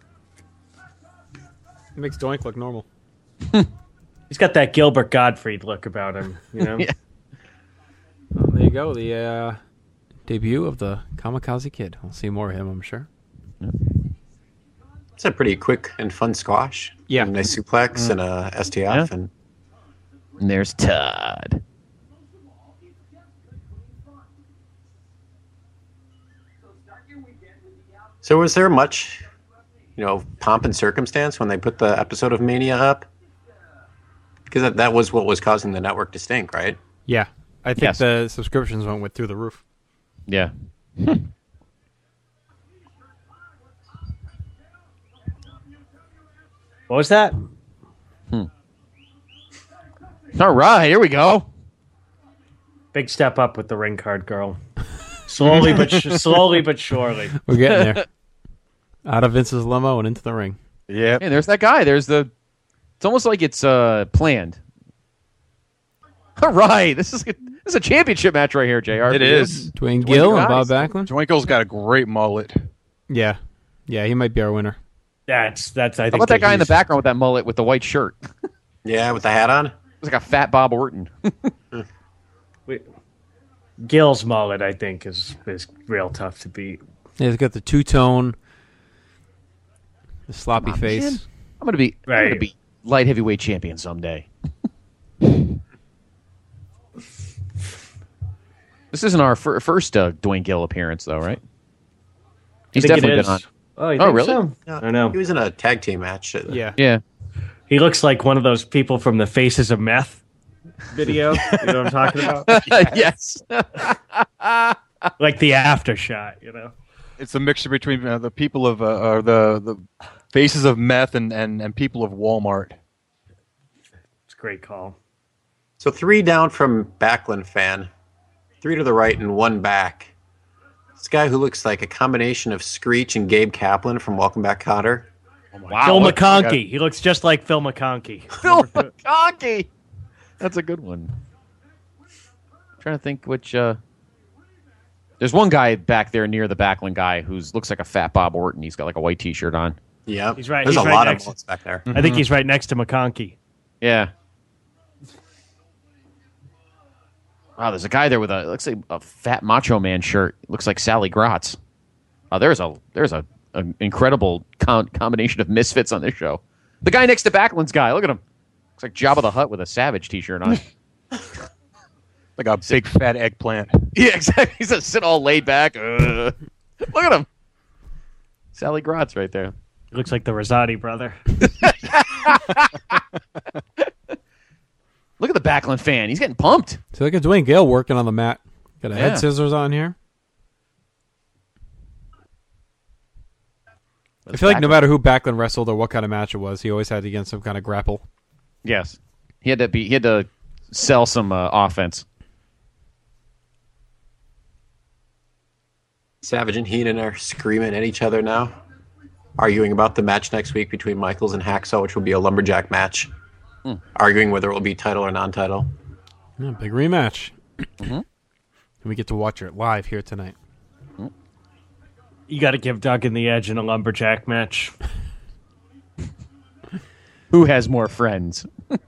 It makes Doink look normal. He's got that Gilbert Gottfried look about him, you know? Yeah. Well, there you go. The uh, debut of the Kamikaze Kid. We'll see more of him, I'm sure. It's a pretty quick and fun squash. Yeah. A nice suplex and a S T F. Yeah. And And there's Todd. so was there much, you know, pomp and circumstance when they put the episode of Mania up? Because that, that was what was causing the network to stink, right? Yeah. I think Yes. the subscriptions went with through the roof. Yeah. What was that? All right, here we go. Big step up with the ring card girl. Slowly but sh- slowly but surely. We're getting there. Out of Vince's limo and into the ring. Yeah. Hey, there's that guy. There's the. It's almost like it's uh, planned. All right, this is this is a championship match right here, J R. It is. Dwayne Dwayne Gill and Bob guys. Backlund. Twinkle's got a great mullet. Yeah. Yeah, he might be our winner. That's that's I think. How about that guy in the he's- background with that mullet with the white shirt? Yeah, with the hat on. It's like a fat Bob Orton. we- Gil's mullet, I think, is is real tough to beat. Yeah, he's got the two tone, the sloppy Come on, face. man. I'm gonna be I'm gonna Right. be light heavyweight champion someday. This isn't our fir- first uh, Dwayne Gill appearance, though, right? He's I think it definitely is. been on. Oh, you Oh, think really? so? Yeah, I don't know. He was in a tag team match. Yeah. Yeah. He looks like one of those people from the Faces of Meth video. You know what I'm talking about? Yes. Like the after shot, you know? It's a mixture between uh, the people of, uh, or the, the faces of meth and, and, and people of Walmart. It's a great call. So three down from Backlund fan, three to the right and one back. This guy who looks like a combination of Screech and Gabe Kaplan from Welcome Back, Kotter. Wow. Phil look- McConkey. He looks just like Phil McConkey. Phil McConkey. That's a good one. I'm trying to think which. Uh... There's one guy back there near the Backlund guy who looks like a fat Bob Orton. He's got like a white T-shirt on. Yeah, He's right- There's he's a right lot next- of bullets back there. I think he's right next to McConkey. Yeah. Wow, there's a guy there with a looks like a fat Macho Man shirt. Looks like Sally Gratz. Oh, there's a there's a, a incredible com- combination of misfits on this show. The guy next to Backlund's guy. Look at him. Looks like Jabba the Hutt with a Savage T-shirt on. Like a big fat eggplant. Yeah, exactly. He's just sitting all laid back. Uh, look at him. Sally Gratz right there. He looks like the Rosati brother. Look at the Backlund fan. He's getting pumped. So look at Dwayne Gill working on the mat. Got a Yeah. head scissors on here. I feel like no matter who Backlund wrestled or what kind of match it was, he always had to get some kind of grapple. Yes, he had to be. He had to sell some uh, offense. Savage and Heenan are screaming at each other now, arguing about the match next week between Michaels and Hacksaw, which will be a lumberjack match. Hmm. Arguing whether it will be title or non-title. Yeah, big rematch. Mm-hmm. And we get to watch it live here tonight. You got to give Duggan the edge in a lumberjack match. Who has more friends?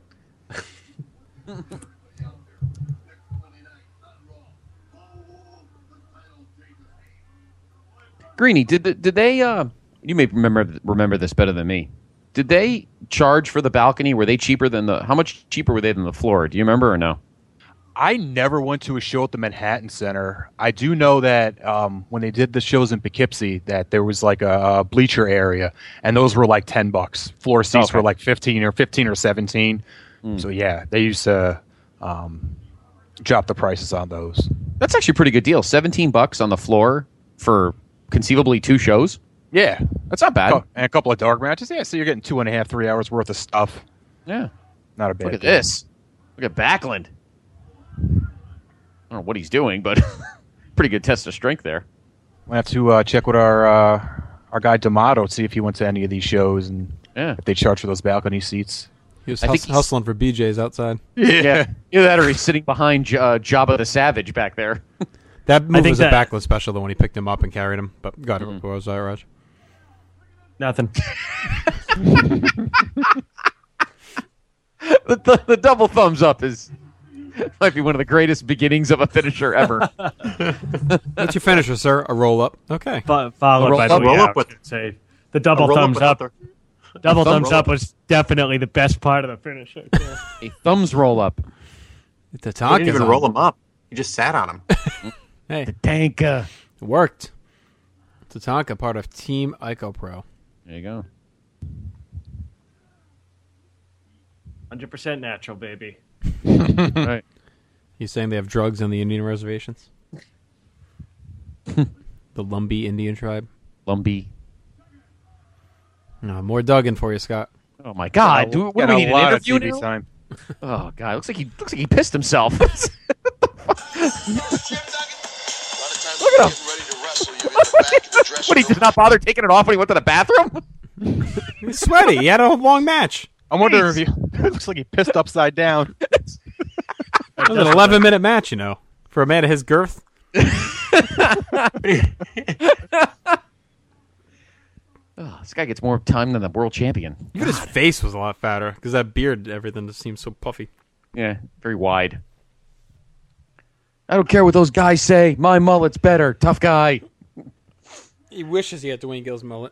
Greeny, did the, did they? Uh, you may remember remember this better than me. Did they charge for the balcony? Were they cheaper than the? How much cheaper were they than the floor? Do you remember or no? I never went to a show at the Manhattan Center. I do know that um, when they did the shows in Poughkeepsie, that there was like a, a bleacher area, and those were like ten bucks. Floor seats Okay. were like fifteen or fifteen or seventeen. Mm. So yeah, they used to um, drop the prices on those. That's actually a pretty good deal. Seventeen bucks on the floor for conceivably two shows. Yeah, That's not bad. Co- and a couple of dark matches. Yeah, so you're getting two and a half, three hours worth of stuff. Yeah. Not a bad. Look at deal. this. Look at Backlund. I don't know what he's doing, but pretty good test of strength there. We'll have to uh, check with our uh, our guy D'Amato, see if he went to any of these shows and Yeah. if they charge for those balcony seats. He was I think hus- he's- hustling for B Js outside. Yeah. Either that or he's sitting behind J- uh, Jabba the Savage back there. That move think was a that- Backlund special, though, when he picked him up and carried him. But got it. What was that, Raj? Nothing. the, the, the double thumbs up is might be one of the greatest beginnings of a finisher ever. What's your finisher, sir? A roll up. Okay. Fo- followed roll by up- the roll yeah, up with- I was gonna say the double roll up thumbs with up. other- Double thumb thumbs roll up was definitely the best part of the finish. Right there. A thumbs roll up. He Tatanka's didn't even on. roll him up. He just sat on him. Hey, Tanka. it worked. Tatanka, part of Team IcoPro. There you go. Hundred percent natural, baby. Right. You saying they have drugs on the Indian reservations? The Lumbee Indian tribe. Lumbee. No, more Duggan for you, Scott. Oh my God! Do, what Got do we a need an lot of interview T V now? time. Oh God! Looks like he looks like he pissed himself. Look at Look at him. What, he did not bother taking it off when he went to the bathroom? He was sweaty. He had a long match. I wonder if he it looks like he pissed upside down. It was an eleven-minute match, you know, for a man of his girth. Oh, this guy gets more time than the world champion. Even his face was a lot fatter because that beard, everything just seems so puffy. Yeah, very wide. I don't care what those guys say. My mullet's better. Tough guy. He wishes he had Dwayne Gill's mullet.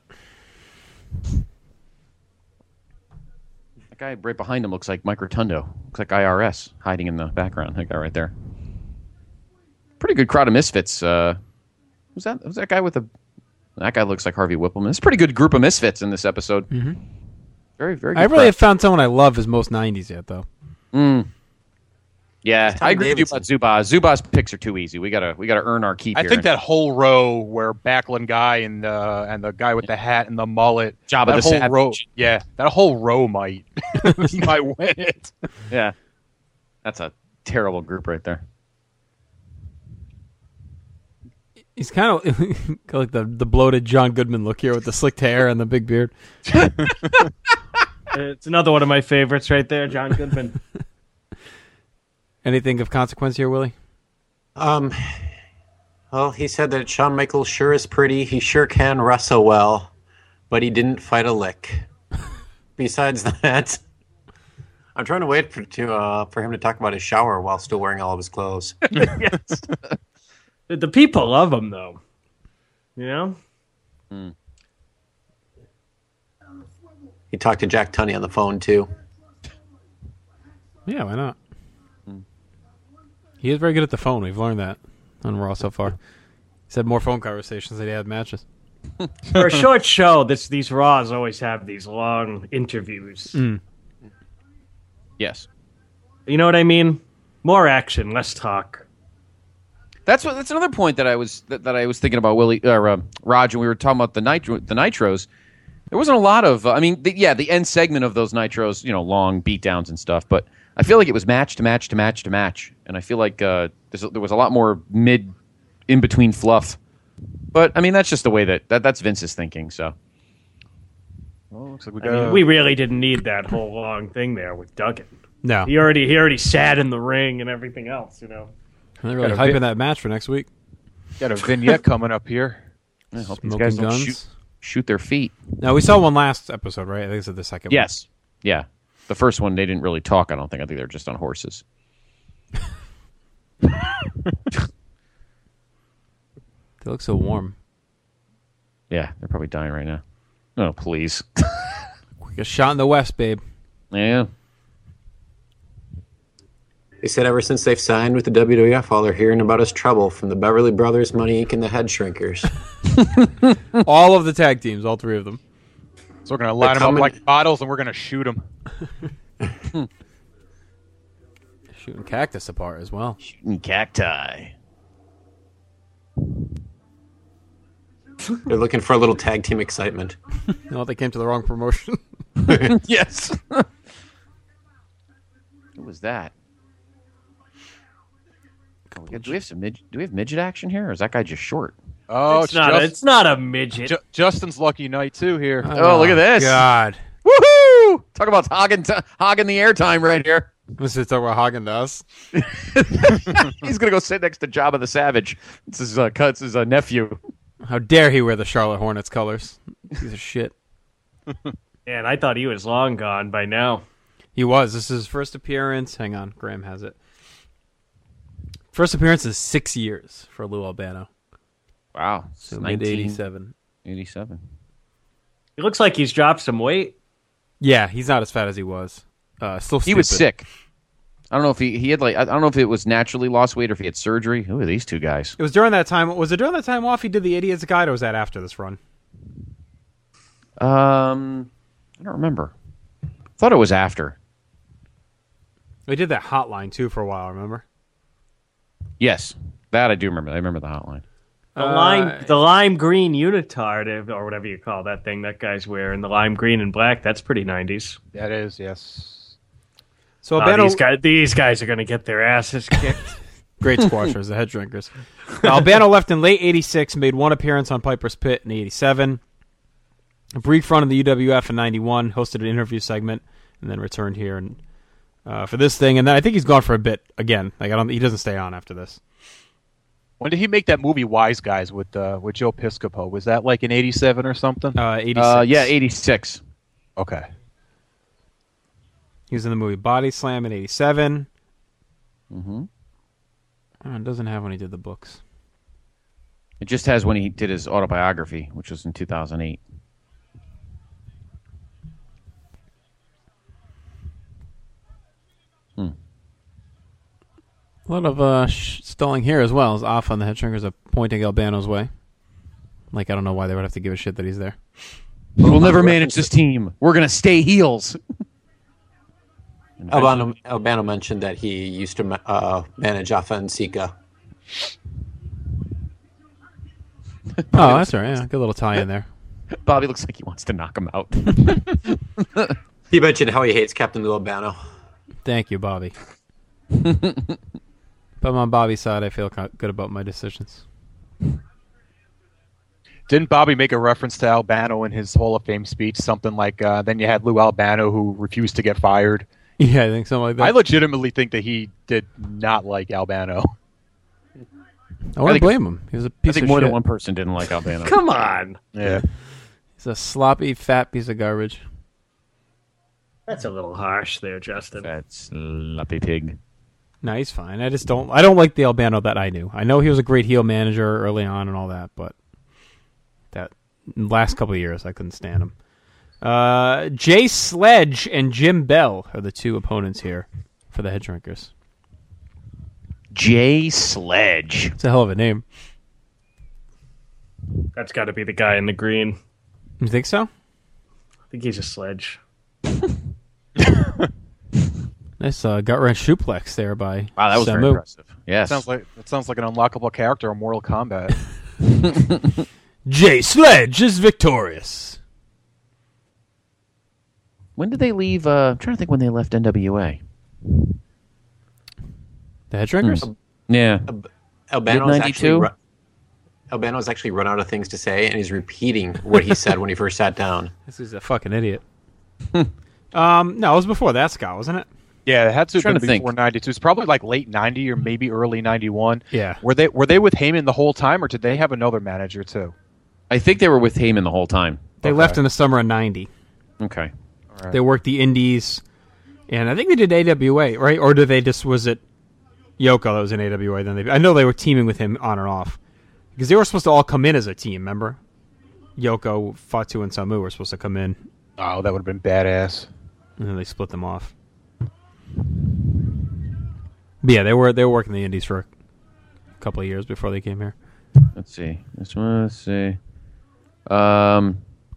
That guy right behind him looks like Mike Rotundo. Looks like I R S hiding in the background. That guy right there. Pretty good crowd of misfits. Uh, who's that? Who's that guy with the? That guy looks like Harvey Whippleman. It's a pretty good group of misfits in this episode. Mm-hmm. Very, very. Good I really crowd. have found someone I love as most nineties yet, though. Mm. Yeah, Tom I agree Davidson. with you about Zubaz. Zubaz picks are too easy. We gotta, we gotta earn our keep I here. think that whole row where Backlund guy and the and the guy with the hat and the mullet, Jabba that the whole Savage. row, yeah, that whole row might might win it. Yeah, that's a terrible group right there. He's kind of like the the bloated John Goodman look here with the slicked hair and the big beard. It's another one of my favorites right there, John Goodman. Anything of consequence here, Willie? Um, well, he said that Shawn Michaels sure is pretty. He sure can wrestle well, but he didn't fight a lick. Besides that, I'm trying to wait for to uh, for him to talk about his shower while still wearing all of his clothes. Yes. The, the people love him, though. You know? Mm. He talked to Jack Tunney on the phone too. Yeah, why not? He is very good at the phone. We've learned that on Raw so far. He's had more phone conversations than he had matches. For a short show, this these Raws always have these long interviews. Mm. Yes, You know what I mean? More action, less talk. that's what. That's another point that I was that, that I was thinking about Willie or uh, Raj, when we were talking about the nitro, the nitros. There wasn't a lot of. Uh, I mean, the, yeah, the end segment of those nitros, you know, long beatdowns and stuff, but. I feel like it was match to match to match to match, and I feel like uh, there's, there was a lot more mid, in between fluff. But I mean, that's just the way that, that that's Vince's thinking. So, Well, looks like we I got. mean, we really didn't need that whole long thing there with Duggan. No. He already he already sat in the ring and everything else, you know. They're really Got a hyping bit- that match for next week. Got a vignette coming up here. I hope these Smoking guys don't guns. shoot, shoot their feet. Now, we saw one last episode, right? I think it's the second Yes. Yeah. The first one, they didn't really talk, I don't think. I think they were just on horses. one. They look so warm. Yeah, they're probably dying right now. No, please. Quick shot in the west, babe. Yeah. They said ever since they've signed with the W W F, all they're hearing about is trouble from the Beverly Brothers, Money Incorporated, and the Head Shrinkers. All of the tag teams, all three of them. So we're going to line them up coming- like bottles, and we're going to shoot them. Shooting Cactus apart as well. Shooting cacti. They're looking for a little tag team excitement. You know, they came to the wrong promotion. Yes. What was that? Oh, we got- do we have some mid- do we have midget action here, or is that guy just short? Oh, it's, not. A, it's not a midget. Ju- Justin's lucky night too here. Oh, look at this! God. Woohoo! Talk about hogging, t- hogging the airtime right here. Let's just talk about Hagen Dazs. He's gonna go sit next to Jabba the Savage. This is uh, Cuts' his uh, nephew. How dare he wear the Charlotte Hornets colors? Piece of shit. Man, I thought he was long gone by now. He was. This is his first appearance. Hang on, Graham has it. First appearance is six years for Lou Albano. Wow. So mid eighty-seven. eighty-seven. He looks like he's dropped some weight. Yeah, he's not as fat as he was. Uh, still, He was stupid. sick. I don't know if he, he had like I don't know if it was naturally lost weight or if he had surgery. Who are these two guys? It was during that time. Was it during that time off he did the Idiot's Guide, or was that after this run? Um, I don't remember. Thought it was after. They did that hotline too for a while. Remember? Yes, that I do remember. I remember the hotline. The Uh, lime, the lime green unitard, or whatever you call that thing that guy's wearing, the lime green and black. That's pretty nineties. That is, yes. So Uh, Albano, these guys, these guys are going to get their asses kicked. great squashers, the head drinkers. Albano left in late eighty-six, made one appearance on Piper's Pit in eighty-seven. A brief run in the U W F in ninety-one, hosted an interview segment, and then returned here and uh, for this thing. And then I think he's gone for a bit again. Like I don't, he doesn't stay on after this. When did he make that movie Wise Guys with uh, with Joe Piscopo? Was that like in eighty-seven or something? Uh, eighty-six. Uh, yeah, eighty-six. Okay. He was in the movie Body Slam in eighty-seven. Mm-hmm. Oh, it doesn't have when he did the books. It just has when he did his autobiography, which was in two thousand eight. Hmm. A lot of uh, sh- stalling here as well. As off on the head shrinkers are pointing Albano's way. Like I don't know why they would have to give a shit that he's there. We'll never manage this team. We're gonna stay heels. Albano, Albano mentioned that he used to uh, manage Alpha and Sika. Oh, that's all right. Yeah, good little tie in there. Bobby looks like he wants to knock him out. He mentioned how he hates Captain Lou Albano. Thank you, Bobby. But I'm on Bobby's side. I feel co- good about my decisions. Didn't Bobby make a reference to Albano in his Hall of Fame speech? Something like, uh, then you had Lou Albano who refused to get fired. Yeah, I think something like that. I legitimately think that he did not like Albano. I wouldn't blame him. He was a piece I think of more shit. than one person didn't like Albano. Come on. Yeah. He's a sloppy, fat piece of garbage. That's a little harsh there, Justin. That sloppy pig. No, he's fine. I just don't. I don't like the Albano that I knew. I know he was a great heel manager early on and all that, but that last couple of years I couldn't stand him. Uh, Jay Sledge and Jim Bell are the two opponents here for the Head Drinkers. Jay Sledge. It's a hell of a name. That's got to be the guy in the green. You think so? I think he's a sledge. Nice uh, gut wrench suplex there by Wow, that was Samu. very impressive. Yes. Sounds like that sounds like an unlockable character in Mortal Kombat. Jay Sledge is victorious. When did they leave? Uh, I'm trying to think when they left N W A. The Head Drinkers? Hmm. Yeah. Albano's Mid actually ninety-two? ru- Albano's actually run out of things to say, and he's repeating what he said when he first sat down. This is a fucking idiot. um, no, it was before that, Scott, wasn't it? Yeah, it had to have Trying been to think. before ninety-two. It's probably like late ninety or maybe early ninety-one. Yeah. Were they were they with Heyman the whole time, or did they have another manager too? I think they were with Heyman the whole time. They Okay. left in the summer of ninety. Okay. All right. They worked the Indies, and I think they did A W A, right? Or did they just was it Yoko that was in A W A? Then they, I know they were teaming with him on and off because they were supposed to all come in as a team. Remember, Yoko, Fatu, and Samu were supposed to come in, Oh, that would have been badass. and then they split them off. But yeah, they were they were working the Indies for a couple of years before they came here. Let's see. This one. Let's see. Um.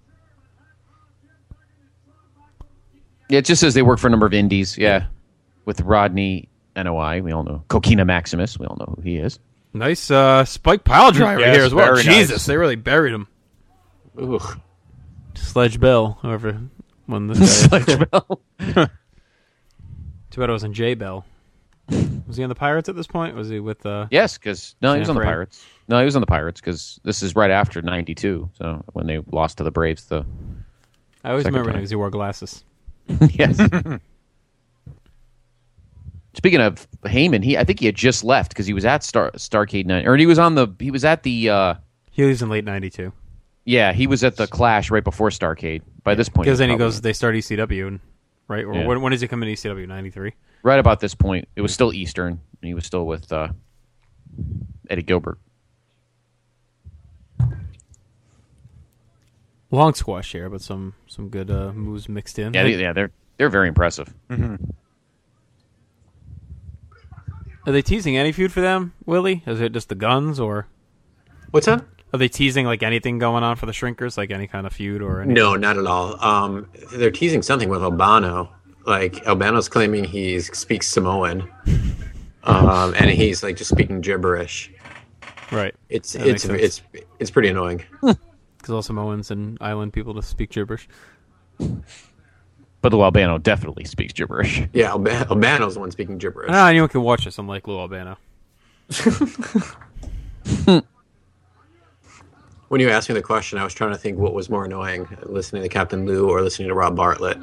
Yeah, it just says they work for a number of indies. Yeah, with Rodney N O I. We all know Coquina Maximus. We all know who he is. Nice uh, spike pile driver Yes, here as well. very Jesus, nice. they really buried him. Ooh. Sledge Bell, whoever won this guy. Sledge Bell. Too bad it wasn't J Bell. Was he on the Pirates at this point? Was he with uh Yes, because no, he was on the San Fran? Pirates. No, he was on the Pirates because this is right after ninety-two. So when they lost to the Braves, the I always Second remember him time. because he wore glasses. yes. Speaking of Heyman, he I think he had just left because he was at Star Starcade nine, or he was on the he was at the uh, He leaves in late ninety-two. yeah he was at the Clash right before Starcade. By this point, Because then he probably- goes, they start E C W, and, right? Or Yeah. when, when does he come in E C W? ninety-three? right about this point. It was still Eastern, and he was still with uh, Eddie Gilbert. Long squash here, but some some good uh, moves mixed in. Yeah, they, yeah, they're they're very impressive. Are they teasing any feud for them, Willie? Is it just the Guns, or What's that? are they teasing like anything going on for the Shrinkers, like any kind of feud or anything? No, not at all. Um, they're teasing something with Albano. Like Albano's claiming he speaks Samoan, um, and he's like just speaking gibberish. Right. It's That it's makes it's it's pretty annoying. Because all Samoans and island people just speak gibberish. But Lou Albano definitely speaks gibberish. Yeah, Alba- Albano's the one speaking gibberish. Ah, anyone can watch this. I'm like Lou Albano. When you asked me the question, I was trying to think what was more annoying, listening to Captain Lou or listening to Rob Bartlett.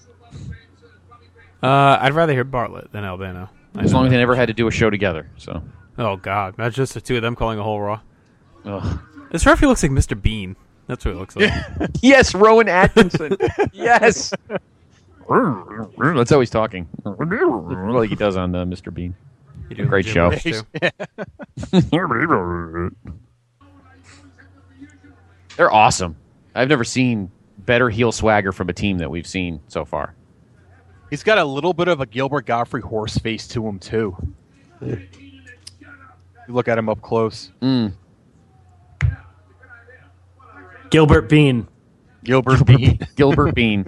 Uh, I'd rather hear Bartlett than Albano. I As know long as they that. never had to do a show together. So Oh God, that's just the two of them calling a whole Raw. Ugh. This referee looks like Mister Bean. That's what it looks like. yes, Rowan Atkinson. yes. That's how he's talking. Like he does on uh, Mister Bean. You do Great the show. gibberish, too. They're awesome. I've never seen better heel swagger from a team that we've seen so far. He's got a little bit of a Gilbert Godfrey horse face to him too. You look at him up close. Mm. Gilbert Bean. Gilbert Bean. Gilbert Bean.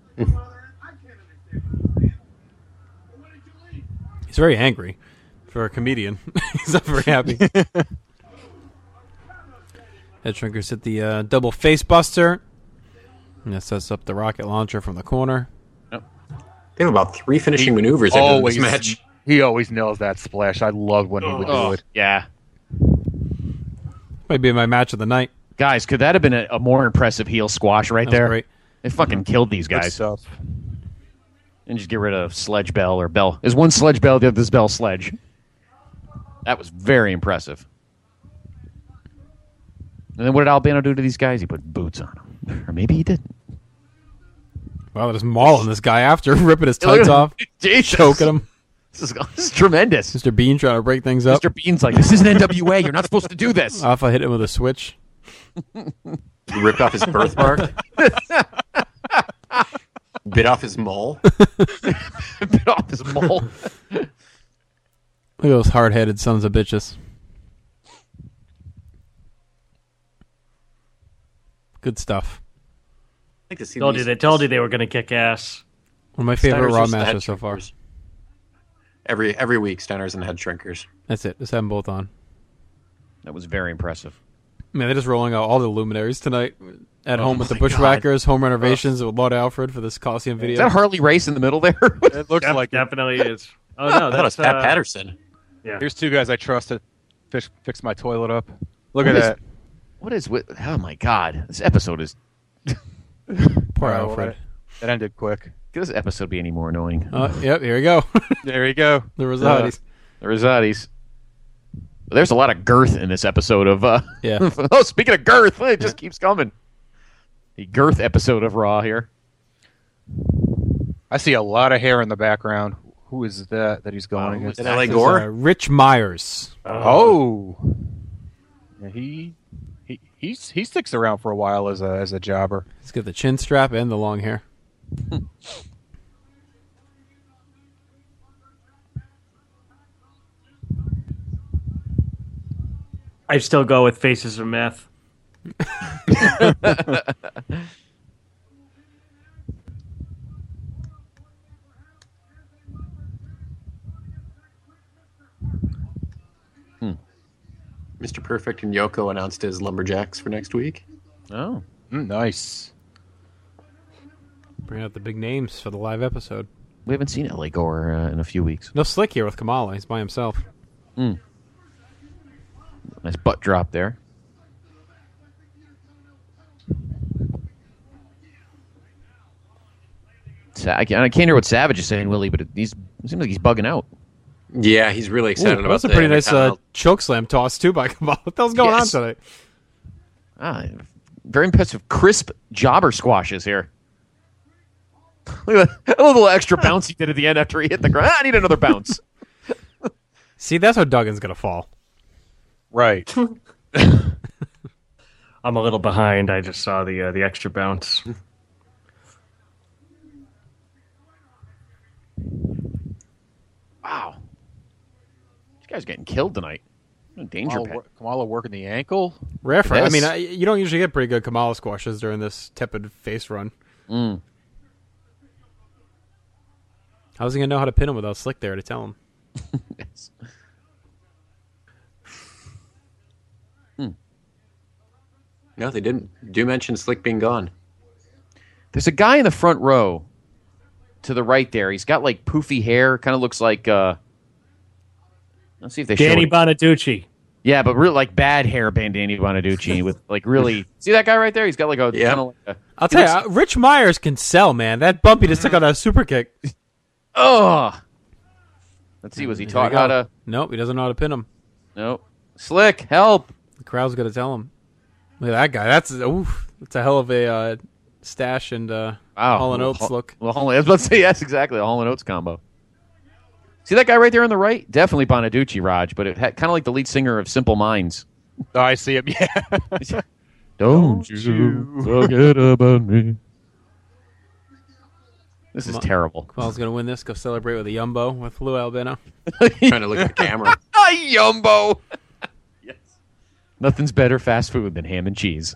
He's very angry for a comedian. He's not very happy. Head Shrinkers hit the uh, double face buster. And that sets up the rocket launcher from the corner. They have about three finishing He maneuvers in always, this match. He always nails that splash. I love when he would do Oh, it. yeah. Might be my match of the night. Guys, could that have been a, a more impressive heel squash right That was there? great. They fucking killed these Good guys. stuff. And just get rid of Sledge Bell or Bell. Is one Sledge Bell, the other's Bell Sledge. That was very impressive. And then what did Albano do to these guys? He put boots on them. Or maybe he didn't. Wow, they're just mauling this guy after, ripping his tights off, Jesus. choking him. This is, this is tremendous. Mister Bean trying to break things up. Mister Bean's like, this isn't N W A. You're not supposed to do this. Alpha hit him with a switch. He ripped off his birthmark. Bit off his mole. Bit off his mole. Look at those hard-headed sons of bitches. Good stuff. I like to see Told these- you, they told you they were going to kick ass. One of my favorite Steiners Raw versus the head matches so far. shrinkers. Every every week, Steiners and head shrinkers. That's it. Just have them both on. That was very impressive. Man, they're just rolling out all the luminaries tonight at Oh home with the my Bushwhackers, home renovations with Lord Alfred for this Coliseum video. Is that Harley Race in the middle there? It looks Def- like it. definitely is. Oh no, I thought it was that's Pat uh, Patterson. Yeah. Here's two guys I trust to fix, fix my toilet up. Look What at is- that. What is with... Oh, my God. This episode is... Poor Wow, Alfred. That, that ended quick. Could this episode be any more annoying? Uh, yep, here we go. There you go. The Rosati's. The Rosati's. There's a lot of girth in this episode of. Uh, Yeah. oh, speaking of girth, it just keeps coming. The girth episode of Raw here. I see a lot of hair in the background. Who is that that he's going Wow, against? is that L A This is, Gore? uh, Rich Myers. Oh, yeah, he he he's, he sticks around for a while as a as a jobber. He's got the chin strap and the long hair. I still go with Faces of Meth. Mister Perfect and Yoko announced his Lumberjacks for next week. Oh. Mm, nice. Bringing out the big names for the live episode. We haven't seen L A Gore uh, in a few weeks. No Slick here with Kamala. He's by himself. Mm. Nice butt drop there. Sa- I can't, I can't hear what Savage is saying, Willie, but it, he's, it seems like he's bugging out. Yeah, he's really excited Ooh, about that was a the pretty nice uh, Intercontinental- choke slam toss, too, by Kamala. What the hell's going Yes. on tonight? Ah, very impressive, crisp jobber squashes here. Look at that a little extra bounce he did at the end after he hit the ground. Ah, I need another bounce. See, that's how Duggan's going to fall. Right. I'm a little behind. I just saw the uh, the extra bounce. Wow. This guy's getting killed tonight. A danger Kamala, pit. wor- Kamala working the ankle. Rare for I Yes. mean, I, you don't usually get pretty good Kamala squashes during this tepid face run. Mm. How's he going to know how to pin him without Slick there to tell him? Yes. No, they didn't. Do mention Slick being gone. There's a guy in the front row to the right there. He's got like poofy hair. Kind of looks like. Uh, let's see if they Danny show it. Bonaducci. Yeah, but real like bad hair band Danny Bonaducci with like really. See that guy right there? He's got like a. Yeah. Kinda like a I'll he tell looks- you, uh, Rich Myers can sell, man. That bumpy just took out a super kick. Ugh. Let's see. Was he There taught you how go. to? Nope, he doesn't know how to pin him. Nope. Slick, help! The crowd's going to tell him. Look at that guy. That's oof, that's a hell of a uh, stash and uh, Wow. Hall and Oates Hall- look. Well, Hall- I was about to say yes, exactly. A Hall and Oates combo. See that guy right there on the right? Definitely Bonaducci, Raj, but it had kind of like the lead singer of Simple Minds. Oh, I see him. Yeah. Don't you forget about me. This is Come on. terrible. Quell's going to win this. Go celebrate with a Yumbo with Lou Albino. Trying to look at the camera. Hi, Yumbo. Yes. Nothing's better fast food than ham and cheese.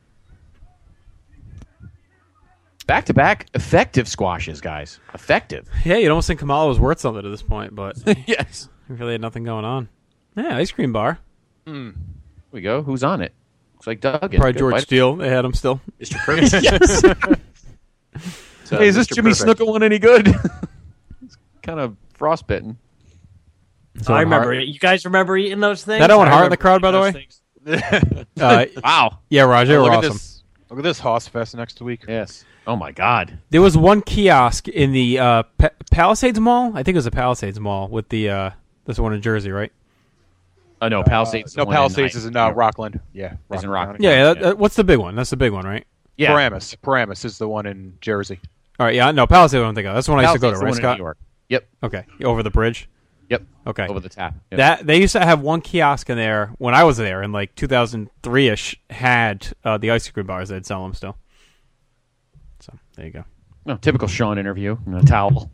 Back to back effective squashes, guys. Effective. Yeah, you'd almost think Kamala was worth something at this point, but Yes. he really had nothing going on. Yeah, ice cream bar. Here we go. Who's on it? Looks like Doug. Probably George Steele. They had him still. Mister Perfect. Yes. So, Hey, is this Mister Jimmy Perfect. Snuka one any good? It's kind of frostbitten. So I remember Hart- it. You guys remember eating those things? That Owen I Hart in the remember crowd, by the eating way? those things. Uh, Wow. yeah, Raj, they Oh, were look awesome. at this. Look at this Hoss Fest next week. Yes. Oh my God. There was one kiosk in the uh, pa- Palisades Mall. I think it was a Palisades Mall with the uh, this one in Jersey, right? Oh no, Palisades. No, Palisades is in uh, Rockland. Yeah, Is in Rockland Rockland. County. Yeah, yeah, that- that- what's the big one? That's the big one, right? Yeah. Paramus. Paramus is the one in Jersey. All right, yeah, no, Palisades I don't think of. That's the one I used to go to, Palisades, the right, one in Scott? New York. Yep. Okay, over the bridge. Yep. Okay, Over the tap. Yep. that they used to have one kiosk in there when I was there in like two thousand three ish. Had uh, the ice cream bars. They'd sell them still. So there you go. No, typical Sean interview. In a towel.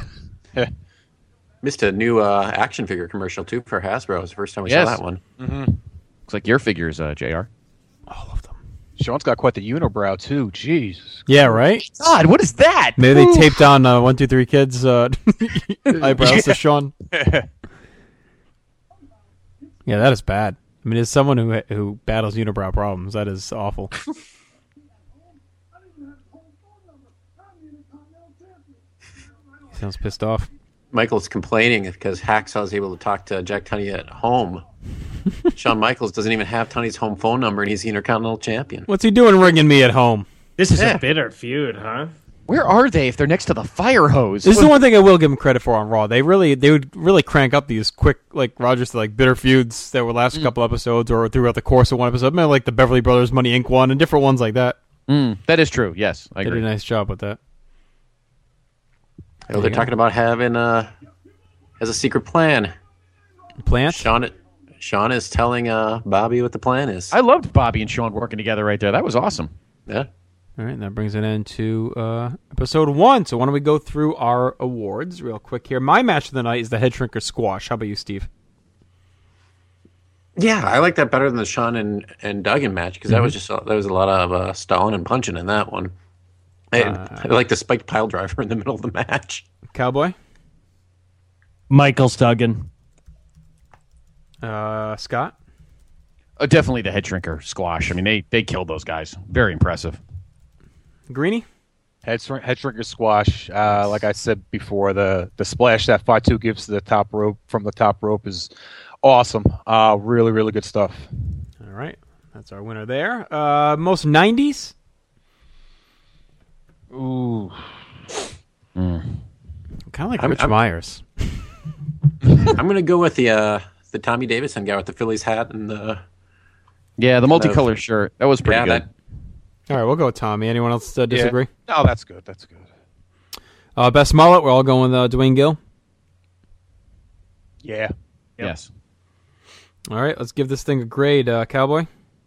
Missed a new uh, action figure commercial too for Hasbro. It was the first time we Yes. saw that one. Looks like your figures, uh, J R. All of them. Sean's got quite the unibrow too. Jeez. Yeah, right. God, what is that? Maybe they taped on uh, one two three kids uh, eyebrows to Sean. Yeah, that is bad. I mean, as someone who who battles unibrow problems, that is awful. He sounds pissed off. Michael's complaining because Hacksaw is able to talk to Jack Tunney at home. Shawn Michaels doesn't even have Tunney's home phone number, and he's the Intercontinental Champion. What's he doing ringing me at home? This is Yeah. a bitter feud, huh? Where are they if they're next to the fire hose? This is the one thing I will give them credit for on Raw. They really, they would really crank up these quick, like Rogers said, like bitter feuds that would last mm. a couple episodes or throughout the course of one episode. I mean, like the Beverly Brothers Money Incorporated one and different ones like that. Mm, that is true. Yes, I they agree. did a nice job with that. Oh, they're talking about having uh as a secret plan. Plan? Sean, Sean is telling uh Bobby what the plan is. I loved Bobby and Sean working together right there. That was awesome. Yeah. All right, that brings it into uh, episode one. So why don't we go through our awards real quick here? My match of the night is the Head Shrinker Squash. How about you, Steve? Yeah, I like that better than the Sean and, and Duggan match because mm-hmm. that was just there was a lot of uh, stalling and punching in that one. I, uh, I like the spiked pile driver in the middle of the match. Cowboy? Michaels Duggan. Uh, Scott? Uh, definitely the Head Shrinker Squash. I mean, they, they killed those guys. Very impressive. Greeny? Head, shrink, head shrinker squash. Uh, like I said before, the, the splash that Fatu gives to the top rope from the top rope is awesome. Uh, really, really good stuff. All right. That's our winner there. Uh, most nineties? Ooh. Mm. Kind of like I'm, Rich I'm, Myers. I'm going to go with the uh, the Tommy Davidson guy with the Phillies hat and the... Yeah, the multicolored uh, shirt. That was pretty yeah, good. That, All right, we'll go with Tommy. Anyone else uh, disagree? Yeah. No, that's good. That's good. Uh, best mullet, we're all going with uh, Dwayne Gill. Yeah. Yep. Yes. All right, let's give this thing a grade. Uh, Cowboy?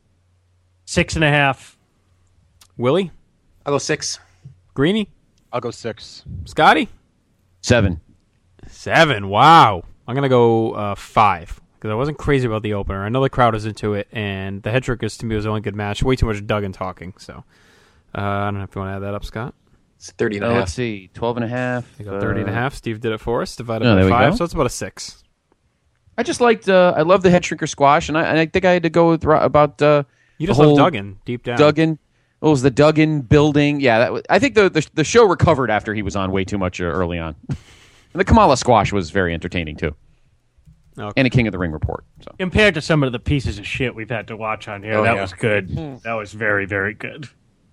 Six and a half. Willie? I'll go six. Greeny? I'll go six. Scotty? Seven. Seven, wow. I'm going to go uh, five. Because I wasn't crazy about the opener. I know the crowd was into it, and the Head Shrinkers to me was the only good match. Way too much Duggan talking, so uh, I don't know if you want to add that up, Scott. It's thirty and a uh, half. Let's see, twelve and a half. I got thirty and a half. Steve did it for us, divided oh, by five, go. so it's about a six. I just liked, uh, I love the Head Shrinker Squash, and I, and I think I had to go with about uh, you just the whole love Duggan deep down. Duggan. What was the Duggan building? Yeah, that was, I think the, the the show recovered after he was on way too much uh, early on. And the Kamala Squash was very entertaining too. Okay. And a King of the Ring report. So. Compared to some of the pieces of shit we've had to watch on here, oh, that yeah. was good. That was very, very good.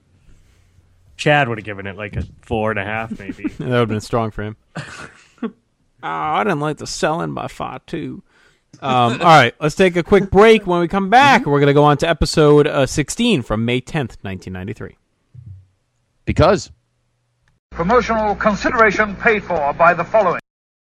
Chad would have given it like a four and a half, maybe. That would have been strong for him. oh, I didn't like the selling by Fatu. Um, all right, let's take a quick break. When we come back, we're going to go on to episode uh, sixteen from May tenth, nineteen ninety-three. Because. Promotional consideration paid for by the following.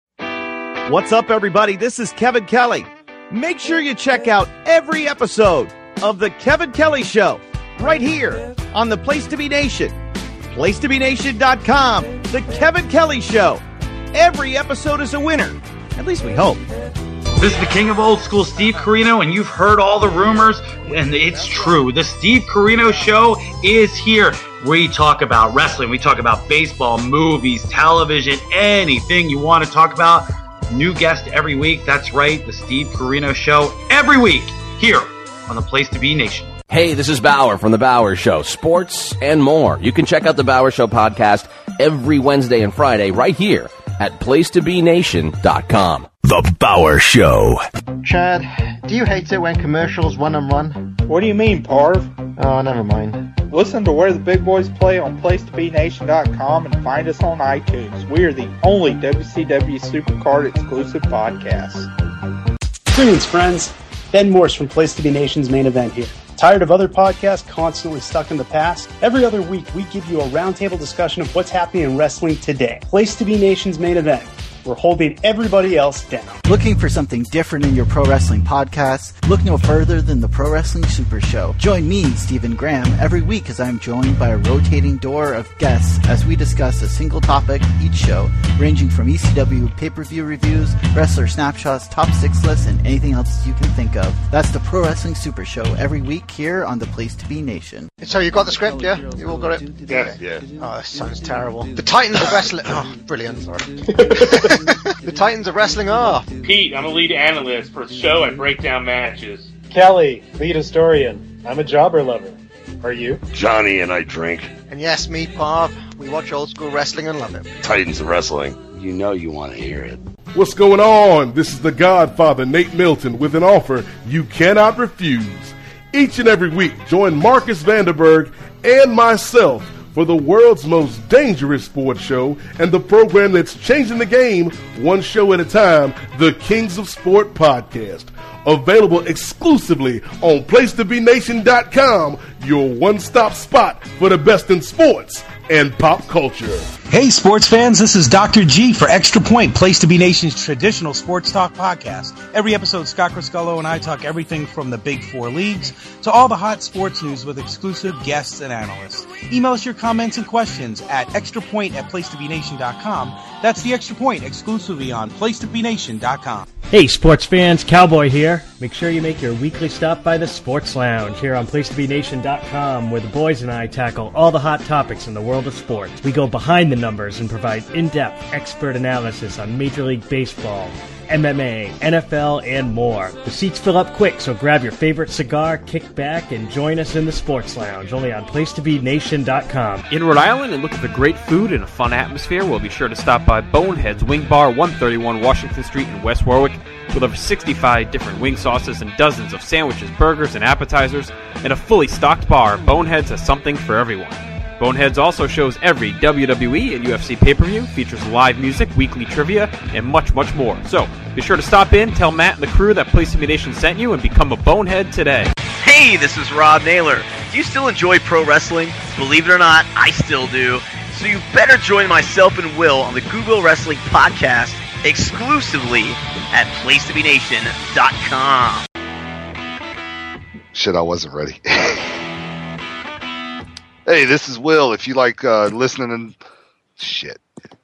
What's up, everybody? This is Kevin Kelly. Make sure you check out every episode of The Kevin Kelly Show right here on the Place to Be Nation. place to be nation dot com. The Kevin Kelly Show. Every episode is a winner. At least we hope. This is the king of old school, Steve Corino, and you've heard all the rumors, and it's true. The Steve Corino Show is here. We talk about wrestling, we talk about baseball, movies, television, anything you want to talk about. New guest every week. That's right, the Steve Corino Show every week here on the Place to Be Nation. Hey, this is Bauer from The Bauer Show, sports and more. You can check out The Bauer Show podcast every Wednesday and Friday right here at place to be nation dot com. The Bauer Show. Chad, do you hate it when commercials run and run? What do you mean, Parv? Oh, never mind. Listen to Where the Big Boys Play on place to be nation dot com and find us on iTunes. We are the only W C W Supercard exclusive podcast. Greetings, friends. Ben Morse from Place to Be Nation's Main Event here. Tired of other podcasts constantly stuck in the past? Every other week, we give you a roundtable discussion of what's happening in wrestling today. Place to Be Nation's Main Event. We're holding everybody else down. Looking for something different in your pro wrestling podcast? Look no further than the Pro Wrestling Super Show. Join me, Stephen Graham, every week as I'm joined by a rotating door of guests as we discuss a single topic each show, ranging from E C W pay-per-view reviews, wrestler snapshots, top six lists, and anything else you can think of. That's the Pro Wrestling Super Show every week here on the Place to Be Nation. So you got the script, yeah? You all got it? Yeah, yeah. Oh, that sounds terrible. The Titans of Wrestling... Oh, brilliant. The Titans of Wrestling are... Pete, I'm a lead analyst for the show. I break down matches. Kelly, lead historian. I'm a jobber lover. Are you? Johnny and I drink. And yes, me, Parv. We watch old school wrestling and love it. Titans of Wrestling. You know you want to hear it. What's going on? This is the Godfather, Nate Milton, with an offer you cannot refuse. Each and every week, join Marcus Vanderberg and myself for the world's most dangerous sports show and the program that's changing the game one show at a time, the Kings of Sport Podcast. Available exclusively on place to be nation dot com, your one-stop spot for the best in sports and pop culture. Hey, sports fans, this is Doctor G for Extra Point, Place to Be Nation's traditional sports talk podcast. Every episode, Scott Criscullo and I talk everything from the Big Four leagues to all the hot sports news with exclusive guests and analysts. Email us your comments and questions at extrapoint at place to be nation dot com. That's the Extra Point, exclusively on place to be nation dot com. Hey, sports fans, Cowboy here. Make sure you make your weekly stop by the Sports Lounge here on place to be nation dot com, where the boys and I tackle all the hot topics in the world of sports. We go behind the numbers and provide in-depth expert analysis on Major League Baseball, M M A, N F L, and more. The seats fill up quick, so grab your favorite cigar, kick back, and join us in the Sports Lounge, only on place to be nation dot com. In Rhode Island, and looking for great food and a fun atmosphere, we'll be sure to stop by Bonehead's Wing Bar, one thirty-one Washington Street in West Warwick, with over sixty-five different wing sauces and dozens of sandwiches, burgers, and appetizers. And a fully stocked bar, Bonehead's has something for everyone. Boneheads also shows every W W E and U F C pay-per-view, features live music, weekly trivia, and much, much more. So, be sure to stop in, tell Matt and the crew that Place to Be Nation sent you, and become a Bonehead today. Hey, this is Rob Naylor. Do you still enjoy pro wrestling? Believe it or not, I still do. So you better join myself and Will on the Google Wrestling Podcast exclusively at place to be nation dot com. Shit, I wasn't ready. Hey, this is Will. If you like uh, listening and shit.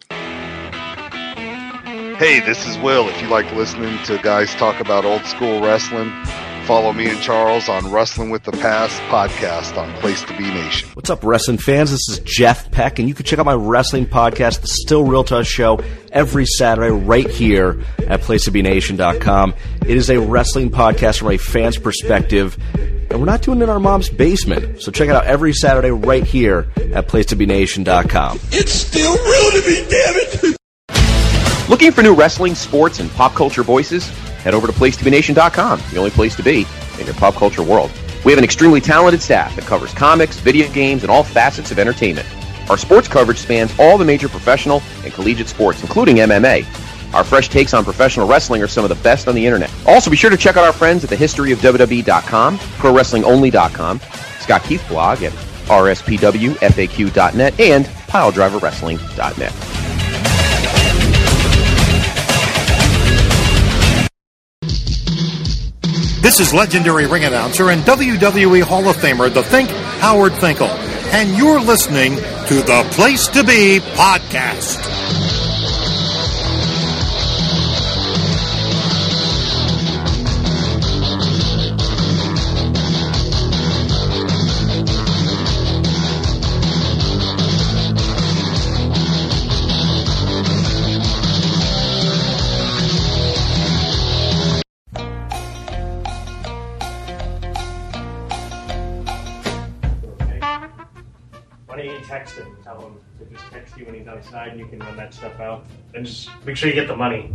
Hey, this is Will. If you like listening to guys talk about old school wrestling, follow me and Charles on Wrestling with the Past podcast on Place to Be Nation. What's up, wrestling fans? This is Jeff Peck, and you can check out my wrestling podcast, The Still Real to Us Show, every Saturday right here at place to be nation dot com. It is a wrestling podcast from a fan's perspective, and we're not doing it in our mom's basement. So check it out every Saturday right here at place to be nation dot com. It's still real to me, damn it! Looking for new wrestling, sports, and pop culture voices? Head over to place to be nation dot com, the only place to be in your pop culture world. We have an extremely talented staff that covers comics, video games, and all facets of entertainment. Our sports coverage spans all the major professional and collegiate sports, including M M A. Our fresh takes on professional wrestling are some of the best on the internet. Also, be sure to check out our friends at the history of W W E dot com, pro wrestling only dot com, Scott Keith blog at R S P W F A Q dot net, and pile driver wrestling dot net. This is legendary ring announcer and W W E Hall of Famer, The Think, Howard Finkel, and you're listening to the Place to Be podcast. Text him, tell him to just text you when he's outside, and you can run that stuff out. And just make sure you get the money.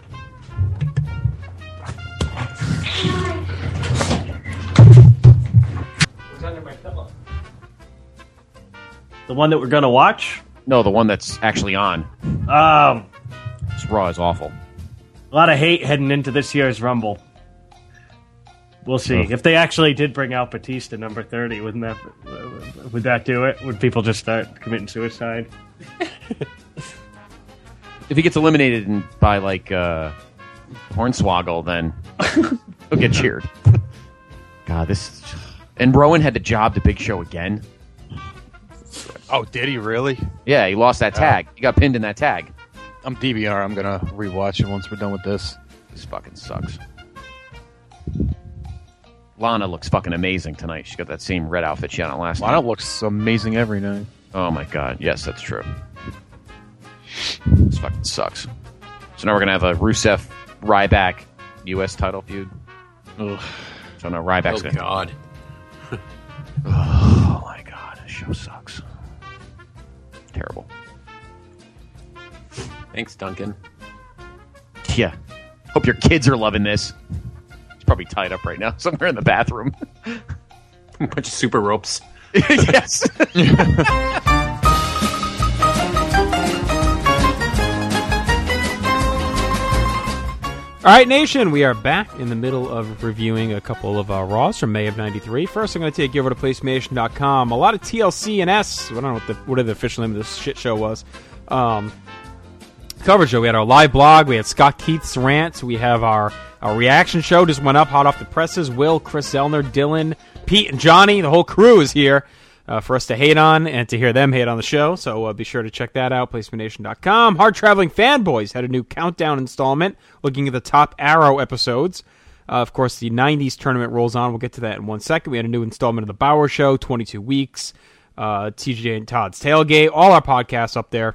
What's under my pillow? The one that we're gonna watch? No, the one that's actually on. Um, This Raw is awful. A lot of hate heading into this year's Rumble. We'll see. Oh. If they actually did bring out Batista number thirty, wouldn't that would that do it? Would people just start committing suicide? If he gets eliminated in, by like uh, Hornswoggle, then he'll get cheered. God, this and Rowan had to job the Big Show again. Oh, did he really? Yeah, he lost that tag. Uh, he got pinned in that tag. I'm D V R. I'm gonna rewatch it once we're done with this. This fucking sucks. Lana looks fucking amazing tonight. She's got that same red outfit she had on last Lana night. Lana looks amazing every night. Oh my god, yes, that's true. This fucking sucks. So now we're gonna have a Rusev Ryback U S title feud. Ugh. So now Ryback's oh gonna. God. Oh my god, this show sucks. Terrible. Thanks, Duncan. Yeah. Hope your kids are loving this. He's probably tied up right now somewhere in the bathroom. A bunch of super ropes. Yes. All right, Nation, we are back in the middle of reviewing a couple of uh, Raws from May of ninety-three. First, I'm going to take you over to PlayStation dot com. A lot of T L C and S. I don't know what the, what the official name of this shit show was. Um, coverage show. We had our live blog. We had Scott Keith's rants. We have our, our reaction show. Just went up hot off the presses. Will, Chris Zellner, Dylan, Pete, and Johnny. The whole crew is here uh, for us to hate on and to hear them hate on the show. So uh, be sure to check that out. PlayStation Nation dot com. Hard Traveling Fanboys had a new countdown installment looking at the top Arrow episodes. Uh, of course, the nineties tournament rolls on. We'll get to that in one second. We had a new installment of The Bauer Show, twenty-two weeks. Uh, T J and Todd's Tailgate. All our podcasts up there.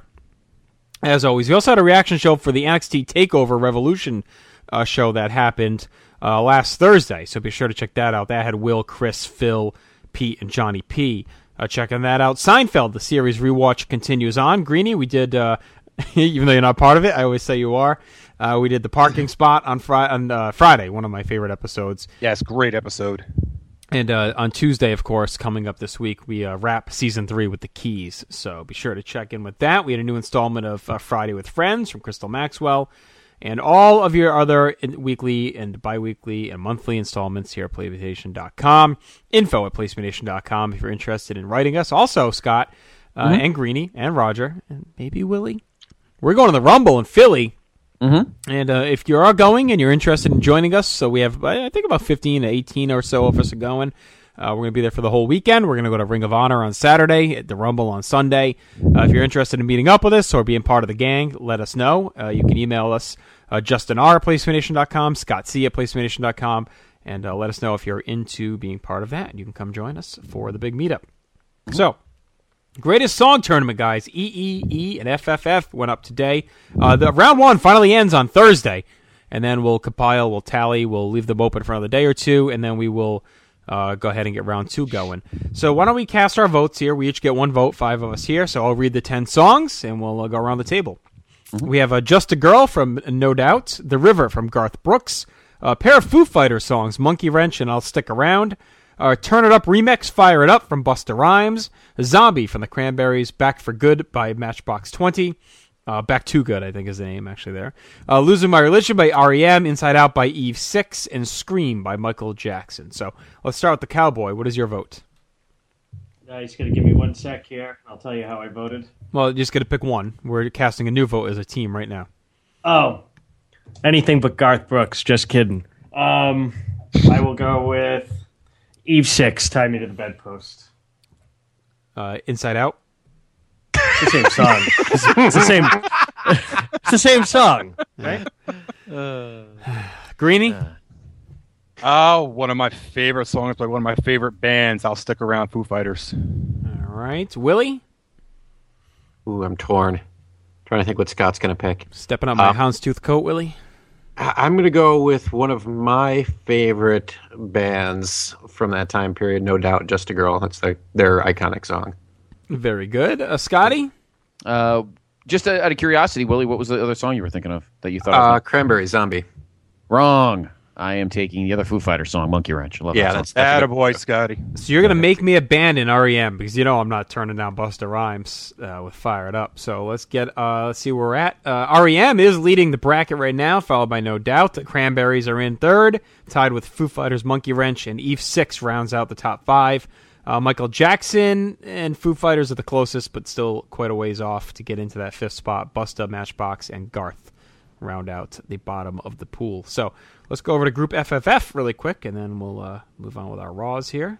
As always, we also had a reaction show for the N X T TakeOver Revolution uh, show that happened uh, last Thursday. So be sure to check that out. That had Will, Chris, Phil, Pete, and Johnny P. Uh, checking that out. Seinfeld, the series rewatch continues on. Greeny, we did, uh, even though you're not part of it, I always say you are. Uh, we did the parking spot on, fri- on uh, Friday, one of my favorite episodes. Yes, great episode. And uh, on Tuesday, of course, coming up this week, we uh, wrap season three with the keys. So be sure to check in with that. We had a new installment of uh, Friday with Friends from Crystal Maxwell. And all of your other in- weekly and bi-weekly and monthly installments here at PlayStation dot com. Info at PlayStation Nation dot com if you're interested in writing us. Also, Scott uh, mm-hmm. and Greeny and Roger and maybe Willie. We're going to the Rumble in Philly. Mm-hmm. And uh, if you are going and you're interested in joining us, so we have, I think, about fifteen to eighteen or so of us are going. Uh, we're going to be there for the whole weekend. We're going to go to Ring of Honor on Saturday, at the Rumble on Sunday. Uh, if you're interested in meeting up with us or being part of the gang, let us know. Uh, you can email us, uh, Justin R. at PlayStation Nation dot com, Scott C. at PlayStation Nation dot com, and uh, let us know if you're into being part of that. And you can come join us for the big meetup. So, greatest song tournament, guys. E E E and F F F went up today. Uh, the round one finally ends on Thursday, and then we'll compile, we'll tally, we'll leave them open for another day or two, and then we will uh, go ahead and get round two going. So why don't we cast our votes here? We each get one vote, five of us here. So I'll read the ten songs, and we'll uh, go around the table. Mm-hmm. We have uh, Just a Girl from No Doubt, The River from Garth Brooks, a pair of Foo Fighters songs, Monkey Wrench and I'll Stick Around, Uh, Turn It Up remix, Fire It Up from Busta Rhymes, Zombie from the Cranberries, Back for Good by Matchbox twenty, uh, Back to Good, I think is the name actually there, uh, Losing My Religion by R E M, Inside Out by Eve six, and Scream by Michael Jackson. So let's start with the Cowboy. What is your vote? Uh, he's going to give me one sec here. I'll tell you how I voted. Well, you just got to pick one. We're casting a new vote as a team right now. Oh, anything but Garth Brooks. Just kidding. Um, I will go with Eve six, Tie Me to the Bedpost. Uh, Inside Out? It's the same song. It's, it's the same It's the same song, right? Uh, Greeny? Oh, one of my favorite songs by one of my favorite bands. I'll Stick Around, Foo Fighters. All right. Willie? Ooh, I'm torn. Trying to think what Scott's going to pick. Stepping up my uh, houndstooth coat, Willie? I'm going to go with one of my favorite bands from that time period, no doubt, Just a Girl. That's the, their iconic song. Very good. Uh, Scotty? Uh, just out of curiosity, Willie, what was the other song you were thinking of that you thought uh, of? Cranberry, Zombie. Wrong. I am taking the other Foo Fighters song, Monkey Wrench. I love yeah, that that's song. Attaboy, Scotty. So you're going to make me abandon R E M because you know I'm not turning down Busta Rhymes uh, with Fire It Up. So let's get uh, let's see where we're at. Uh, R E M is leading the bracket right now, followed by No Doubt. The Cranberries are in third, tied with Foo Fighters, Monkey Wrench, and Eve six rounds out the top five. Uh, Michael Jackson and Foo Fighters are the closest, but still quite a ways off to get into that fifth spot. Busta, Matchbox, and Garth round out the bottom of the pool. So let's go over to Group F F F really quick, and then we'll uh, move on with our Raws here.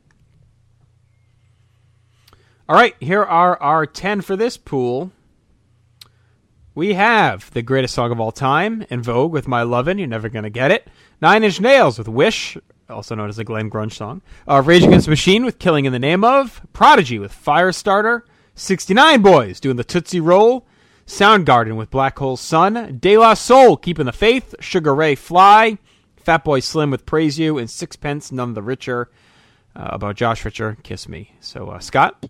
All right, here are our ten for this pool. We have the greatest song of all time, En Vogue with My Lovin', You're Never Gonna Get It. Nine Inch Nails with Wish, also known as the Glenn Grunge song. Uh, Rage Against the Machine with Killing in the Name Of. Prodigy with Firestarter. sixty-nine Boys doing the Tootsie Roll. Soundgarden with Black Hole Sun. De La Soul, Keeping the Faith. Sugar Ray, Fly. Fatboy Slim with Praise You. And Sixpence, None the Richer. Uh, about Josh Richer, Kiss Me. So, uh, Scott?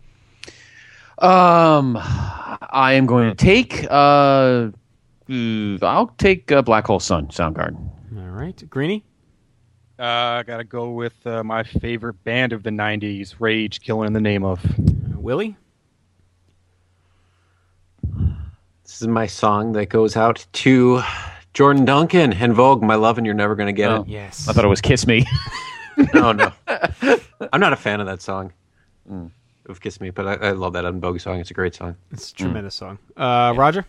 Um, I am going to take, uh, I'll take uh, Black Hole Sun, Soundgarden. All right. Greeny? Uh, I got to go with uh, my favorite band of the nineties, Rage, Killing in the Name Of. Uh, Willie? This is my song that goes out to Jordan Duncan and Vogue, My Love and You're Never Gonna Get Oh, It. Yes. I thought it was Kiss Me. No, no. I'm not a fan of that song. Mm. Of Kiss Me, but I, I love that on Vogue song. It's a great song. It's a tremendous mm. song. Uh, Roger?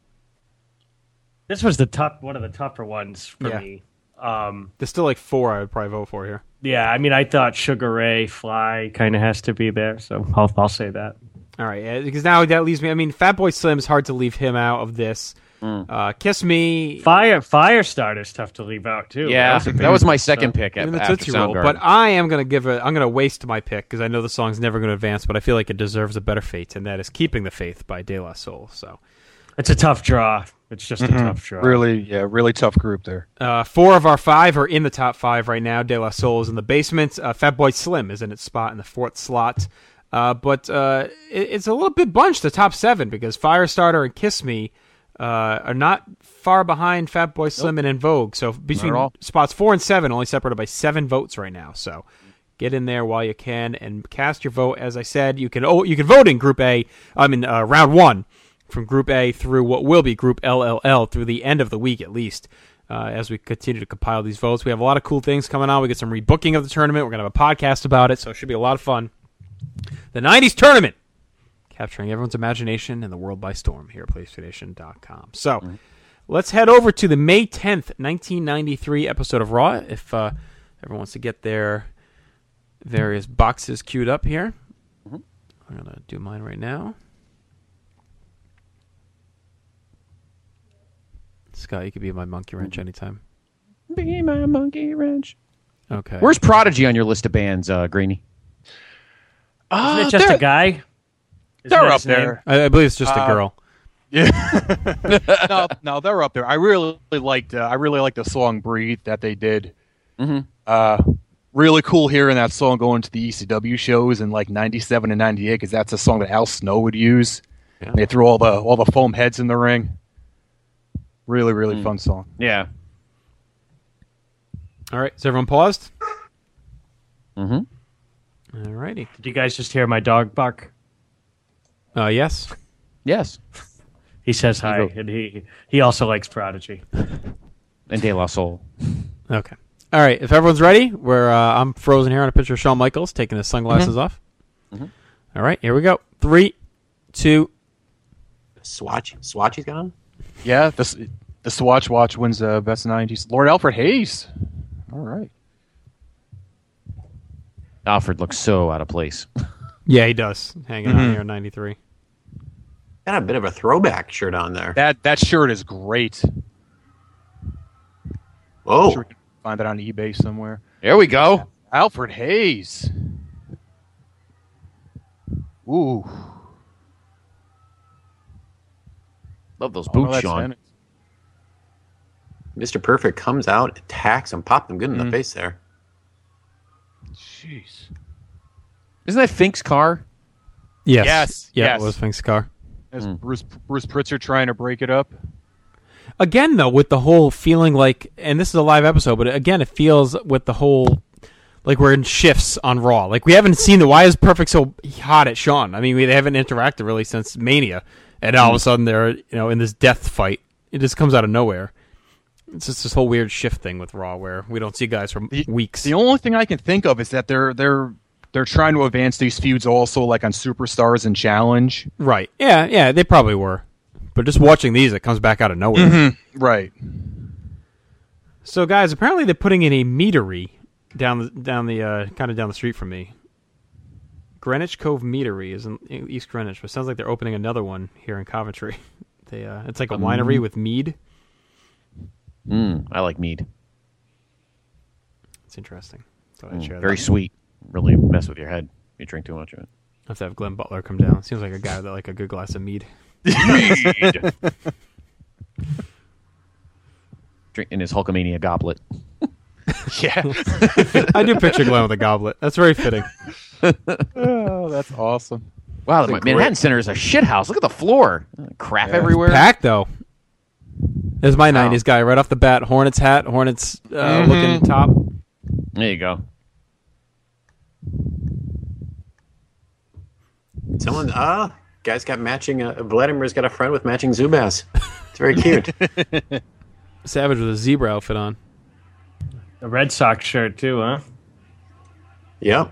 This was the top, one of the tougher ones for Yeah. me. Um, There's still like four I would probably vote for here. yeah, I mean, I thought Sugar Ray, Fly kind of has to be there, so I'll, I'll say that. All right, yeah, because now that leaves me. I mean, Fatboy Slim is hard to leave him out of this. Mm. Uh, Kiss Me, Fire Firestarter's tough to leave out too. Yeah, that was, a that big was my one, second so. pick. even the after Tootsie Roll. Soundgarden. But I am going to give it. I'm going to waste my pick because I know the song's never going to advance. But I feel like it deserves a better fate, and that is "Keeping the Faith" by De La Soul. So It's a tough draw. It's just Mhm. a tough draw. Really, yeah, really tough group there. uh, four of our five are in the top five right now. De La Soul is in the basement. Uh, Fatboy Slim is in its spot in the fourth slot. Uh, but uh, it, it's a little bit bunched, the top seven, because Firestarter and Kiss Me uh, are not far behind Fatboy Slim Nope. and In Vogue. So between all. spots four and seven, only separated by seven votes right now. So get in there while you can and cast your vote. As I said, you can oh, you can vote in Group A. I mean, uh, round one from Group A through what will be Group L L L through the end of the week at least. Uh, as we continue to compile these votes, we have a lot of cool things coming on. We get some rebooking of the tournament. We're gonna have a podcast about it, so it should be a lot of fun. The nineties tournament, capturing everyone's imagination and the world by storm here at PlayStation dot com. So mm-hmm. let's head over to the May tenth, nineteen ninety-three episode of Raw. If uh, everyone wants to get their various boxes queued up here. Mm-hmm. I'm going to do mine right now. Scott, you could be my monkey wrench anytime. Be my monkey wrench. Okay. Where's Prodigy on your list of bands, uh, Greeny? Isn't it just a guy? Isn't They're that up his name? there. I, I believe it's just a Uh, girl. Yeah. no, no, they're up there. I really liked. Uh, I really liked the song "Breathe" that they did. Mm-hmm. Uh, really cool hearing that song going to the E C W shows in like ninety-seven and ninety-eight because that's a song that Al Snow would use. Yeah. They threw all the all the foam heads in the ring. Really, really Mm. fun song. Yeah. All right. Is everyone paused? Mm-hmm. All righty. Did you guys just hear my dog bark? Uh, yes. Yes. He says hi, go. and he he also likes Prodigy. And De La Soul. Okay. All right. If everyone's ready, we're uh, I'm frozen here on a picture of Shawn Michaels taking his sunglasses Mhm. off. Mhm. All right. Here we go. Three, two. Swatch, Swatchy's got on. Yeah, the the Swatch Watch wins uh, best nineties. Lord Alfred Hayes. All right. Alfred looks so out of place. Yeah, he does. Hanging on Mhm. here in ninety-three. Got a bit of a throwback shirt on there. That that shirt is great. Whoa. I'm sure we can find that on eBay somewhere. There we go. Alfred Hayes. Ooh. Love those Oh, boots, that's Sean. Dennis. Mister Perfect comes out, attacks, and popped him good in Mhm. the face there. Jeez. Isn't that Fink's car? Yes. Yes, Yeah, yes. it was Fink's car. As Mm. Bruce Bruce Pritzker trying to break it up. Again, though, with the whole feeling like, and this is a live episode, but again, it feels with the whole, like we're in shifts on Raw. Like we haven't seen the, why is Perfect so hot at Shawn? I mean, we, they haven't interacted really since Mania. And all of a sudden they're, you know, in this death fight. It just comes out of nowhere. It's just this whole weird shift thing with Raw where we don't see guys for The, weeks. The only thing I can think of is that they're they're they're trying to advance these feuds also like on Superstars and Challenge. Right. Yeah, yeah, they probably were. But just watching these, it comes back out of nowhere. Mm-hmm. Right. So, guys, apparently they're putting in a meadery down the, down the uh, kind of down the street from me. Greenwich Cove Meadery is in East Greenwich, but it sounds like they're opening another one here in Coventry. They, uh, it's like a Um, winery with mead. Mm, I like mead. It's interesting. Thought I'd Mm, share very that. sweet. Really mess with your head if you drink too much of it. I have to have Glenn Butler come down. Seems like a guy that like a good glass of mead. Mead. Drink in his Hulkamania goblet. Yeah. I do picture Glenn with a goblet. That's very fitting. Oh, that's awesome. Wow, That's the a Manhattan great- Center is a shit house. Look at the floor. Crap Yeah. everywhere. Packed, though. There's my Wow. nineties guy right off the bat. Hornets hat, Hornets uh, Mhm. looking top. There you go. Someone, ah, guys got matching. Uh, Vladimir's got a friend with matching Zubaz. It's very cute. Savage with a zebra outfit on. A Red Sox shirt, too, huh? Yep.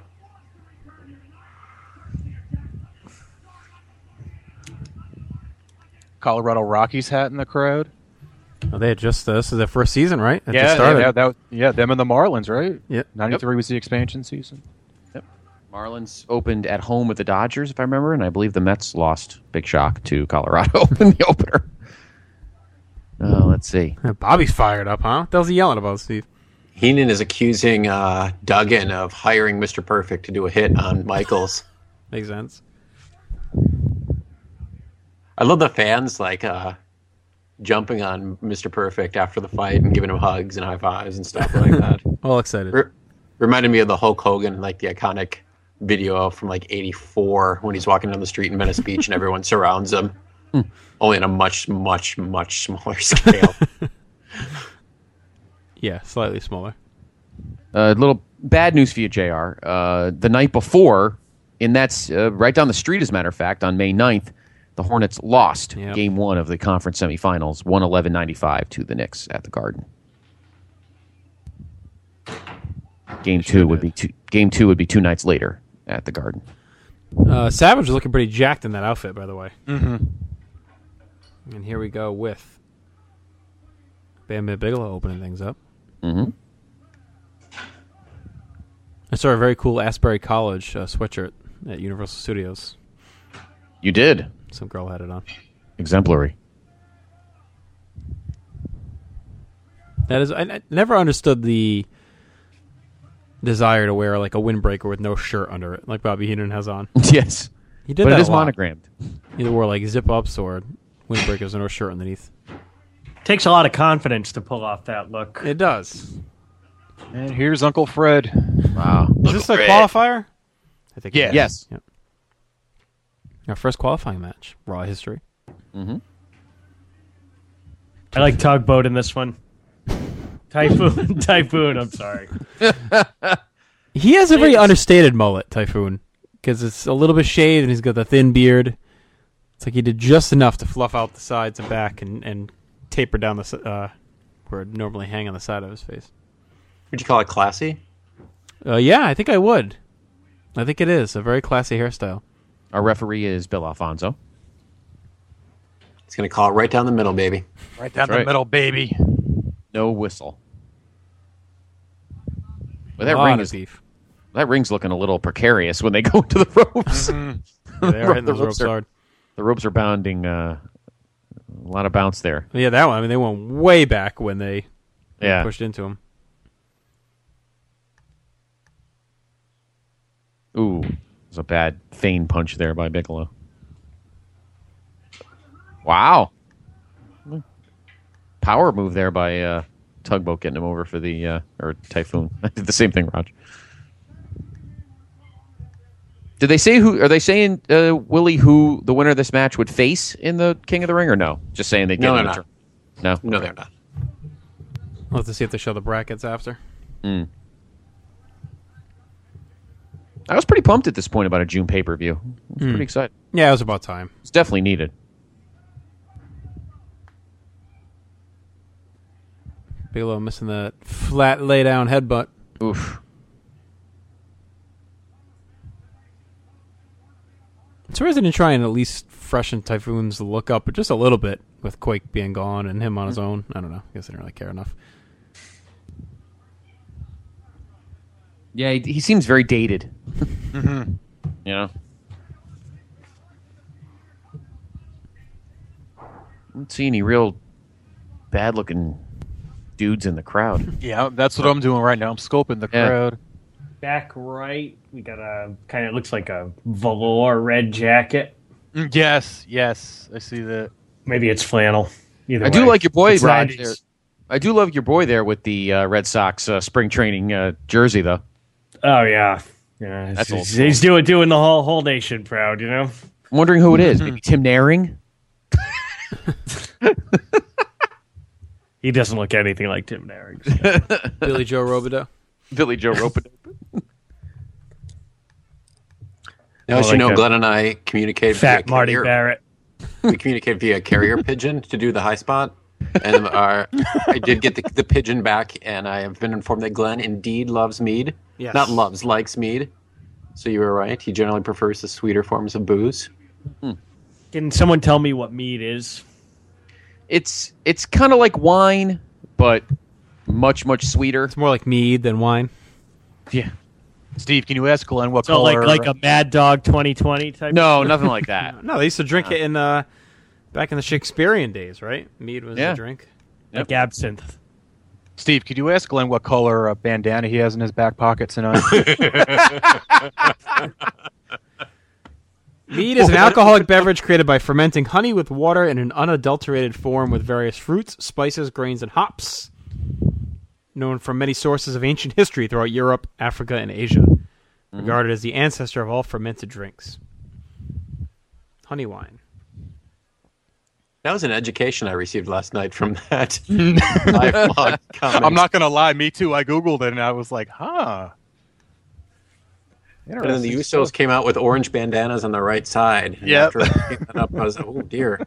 Colorado Rockies hat in the crowd. Oh, they had just uh, this is their first season, right? It yeah, just started. yeah, that, yeah, them and the Marlins, right? Yep. ninety-three yep. was the expansion season. Yep. Marlins opened at home with the Dodgers, if I remember, and I believe the Mets lost. Big shock to Colorado in the opener. Oh, let's see. Bobby's fired up, huh? What the hell's he yelling about, Steve? Heenan is accusing uh, Duggan of hiring Mister Perfect to do a hit on Michaels. Makes sense. I love the fans like uh, jumping on Mister Perfect after the fight and giving him hugs and high fives and stuff like that. All excited. Re- reminded me of the Hulk Hogan, like the iconic video from like eighty-four when he's walking down the street in Venice Beach and everyone surrounds him. Hmm. Only on a much, much, much smaller scale. Yeah, slightly smaller. A uh, little bad news for you, J R. Uh, the night before, in that's uh, right down the street, as a matter of fact, on May ninth, the Hornets lost yep. game one of the conference semifinals, one eleven ninety-five to the Knicks at the Garden. Game two sure would be two. Game two would be two nights later at the Garden. Uh, Savage is looking pretty jacked in that outfit, by the way. Mm-hmm. And here we go with Bam Bam Bigelow opening things up. Mm-hmm. I saw a very cool Asbury College uh, sweatshirt at Universal Studios. You did? Some girl had it on. Exemplary. That is, I, I never understood the desire to wear like a windbreaker with no shirt under it, like Bobby Heenan has on. Yes, he did. But that it is a lot. monogrammed. Either wore like zip ups or windbreakers with no shirt underneath. Takes a lot of confidence to pull off that look. It does. And here's Uncle Fred. Wow, is this a qualifier? I think. Yeah. Yes. Yep. Our first qualifying match, Raw history. Mm-hmm. I like Tugboat in this one. Typhoon, Typhoon. I'm sorry. He has a very understated mullet, Typhoon, because it's a little bit shaved and he's got the thin beard. It's like he did just enough to fluff out the sides and back and, and taper down the uh, where it normally hang on the side of his face. Would you call it classy? Uh, yeah, I think I would. I think it is a very classy hairstyle. Our referee is Bill Alfonso. He's going to call it right down the middle, baby. Right down That's the right. middle, baby. No whistle. Well, that ring is beef. That ring's looking a little precarious when they go to the ropes. Mm-hmm. Yeah, they're hitting the those ropes are, hard. The ropes are bounding. Uh, a lot of bounce there. Yeah, that one. I mean, they went way back when they yeah. pushed into him. Ooh, there's a bad feign punch there by Bigelow. Wow. Power move there by uh, Tugboat getting him over for the, uh, or Typhoon. I did the same thing, Raj. Did they say who, are they saying, uh, Willie, who the winner of this match would face in the King of the Ring or no? Just saying they get No, him. they're not. No? No, Okay. they're not. We'll have to see if they show the brackets after. Mm. I was pretty pumped at this point about a June pay-per-view. I was Mm. pretty excited. Yeah, it was about time. It's definitely needed. Bigelow missing that flat lay-down headbutt. Oof. It's surprised they didn't try and at least freshen Typhoon's look up, but just a little bit with Quake being gone and him on his own. I don't know. I guess they didn't really care enough. Yeah, he, he seems very dated. Mm-hmm. You know? I don't see any real bad-looking dudes in the crowd. Yeah, that's what I'm doing right now. I'm scoping the Yeah. crowd. Back right, we got a kind of looks like a velour red jacket. Mm, Yes, yes, I see that. Maybe it's flannel. Either I do way. like your boy, It's Rod. nineties. There. I do love your boy there with the uh, Red Sox uh, spring training uh, jersey, though. Oh yeah, yeah. That's he's, old school. he's doing doing the whole whole nation proud, you know. I'm wondering who it is. Maybe Tim Naring? He doesn't look anything like Tim Naring. Billy Joe Robidoux. Billy Joe Robidoux. Now, as I you like know, that. Glenn and I communicate Fat via Marty carrier. Barrett. We communicate via carrier pigeon to do the high spot. and our, I did get the, the pigeon back, and I have been informed that Glenn indeed loves mead. Yes. Not loves, likes mead. So you were right. He generally prefers the sweeter forms of booze. Hmm. Can someone tell me what mead is? It's it's kind of like wine, but much much sweeter. It's more like mead than wine. Yeah. Steve, can you ask Glenn what So color? like like a Mad Dog twenty twenty type? No, nothing like that. No, they used to drink it in uh, back in the Shakespearean days, right? Mead was Yeah. the drink. Like absinthe. Steve, could you ask Glenn what color uh, bandana he has in his back pocket tonight? Mead is an alcoholic beverage created by fermenting honey with water in an unadulterated form with various fruits, spices, grains, and hops. Known from many sources of ancient history throughout Europe, Africa, and Asia. Mm-hmm. Regarded as the ancestor of all fermented drinks. Honey wine. That was an education I received last night from that live blog comment. I'm not going to lie. Me too. I Googled it, and I was like, huh. And then the Usos came out with orange bandanas on the right side. And Yep. after I picked that up, I was like, oh, dear.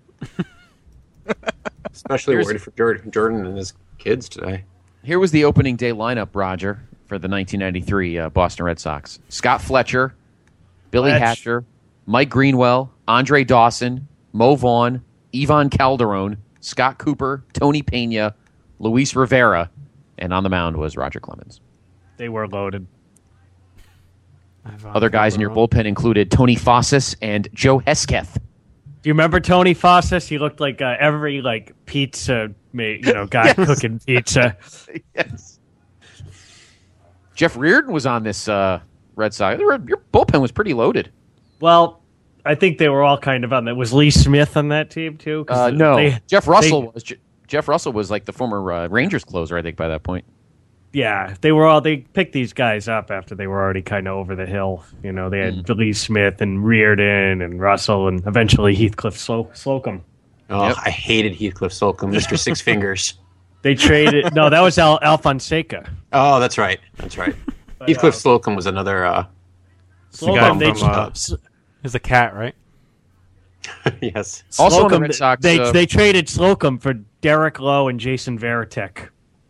Especially Here's- worried for Jordan, Jordan and his kids today. Here was the opening day lineup, Roger, for the nineteen ninety-three uh, Boston Red Sox. Scott Fletcher, Billy Fletch. Hatcher, Mike Greenwell, Andre Dawson, Mo Vaughn, Ivan Calderon, Scott Cooper, Tony Pena, Luis Rivera, and on the mound was Roger Clemens. They were loaded. Other guys in your bullpen included Tony Fossis and Joe Hesketh. Do you remember Tony Fossis? He looked like uh, every like pizza, ma- you know, guy Yes. cooking pizza. Yes. Jeff Reardon was on this uh, Red Sox. Your bullpen was pretty loaded. Well, I think they were all kind of on that. Was Lee Smith on that team too? 'Cause Uh, no, they- Jeff Russell they- was. Je- Jeff Russell was like the former uh, Rangers closer, I think, by that point. Yeah, they were all. They picked these guys up after they were already kind of over the hill. You know, they had Mm. Lee Smith and Reardon and Russell and eventually Heathcliff Slo- Slocum. Oh, I hated Heathcliff Slocum, Mister Six Fingers. They traded. No, that was Al, Al Fonseca. Oh, that's right. That's right. But, Heathcliff uh, Slocum was another. Uh, The guy Slocum, they, from, uh, is a cat, right? yes. Also on the Slocum, Red Sox, they uh, they traded Slocum for Derek Lowe and Jason Varitek.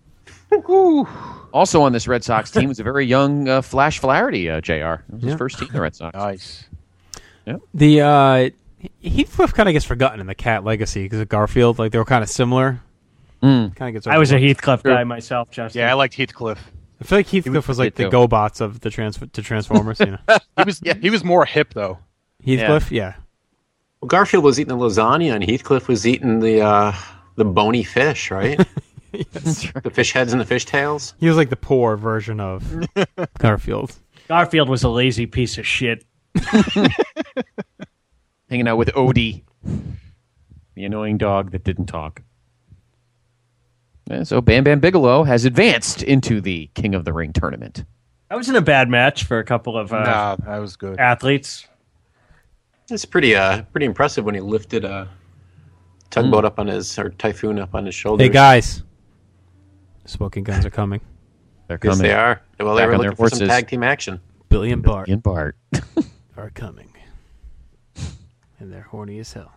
Also on this Red Sox team was a very young uh, Flash Flaherty, uh, J R. It was his Yeah. first team in the Red Sox. Nice. The uh, Heathcliff kind of gets forgotten in the cat legacy because of Garfield. Like they were kind of similar. Mm. Kind of gets. I was a overlooked. Heathcliff guy myself, Justin. Yeah, I liked Heathcliff. I feel like Heathcliff was like the too. GoBots of the trans to Transformers. You know, He was he was more hip though. Heathcliff. Yeah. Well, Garfield was eating the lasagna, and Heathcliff was eating the uh, the bony fish, right? The fish heads and the fish tails. He was like the poor version of Garfield. Garfield was a lazy piece of shit. Hanging out with Odie, the annoying dog that didn't talk. Yeah, so Bam Bam Bigelow has advanced into the King of the Ring tournament. That wasn't a bad match for a couple of uh, Nah, that was good. athletes. It's pretty uh pretty impressive when he lifted a tugboat up on his or typhoon up on his shoulders. Hey guys, Smoking Guns are coming. They're Yes, coming. they are. Well, they Back were on their looking for some horses. tag team action. Billy and Bart Billy and Bart. are coming, and they're horny as hell.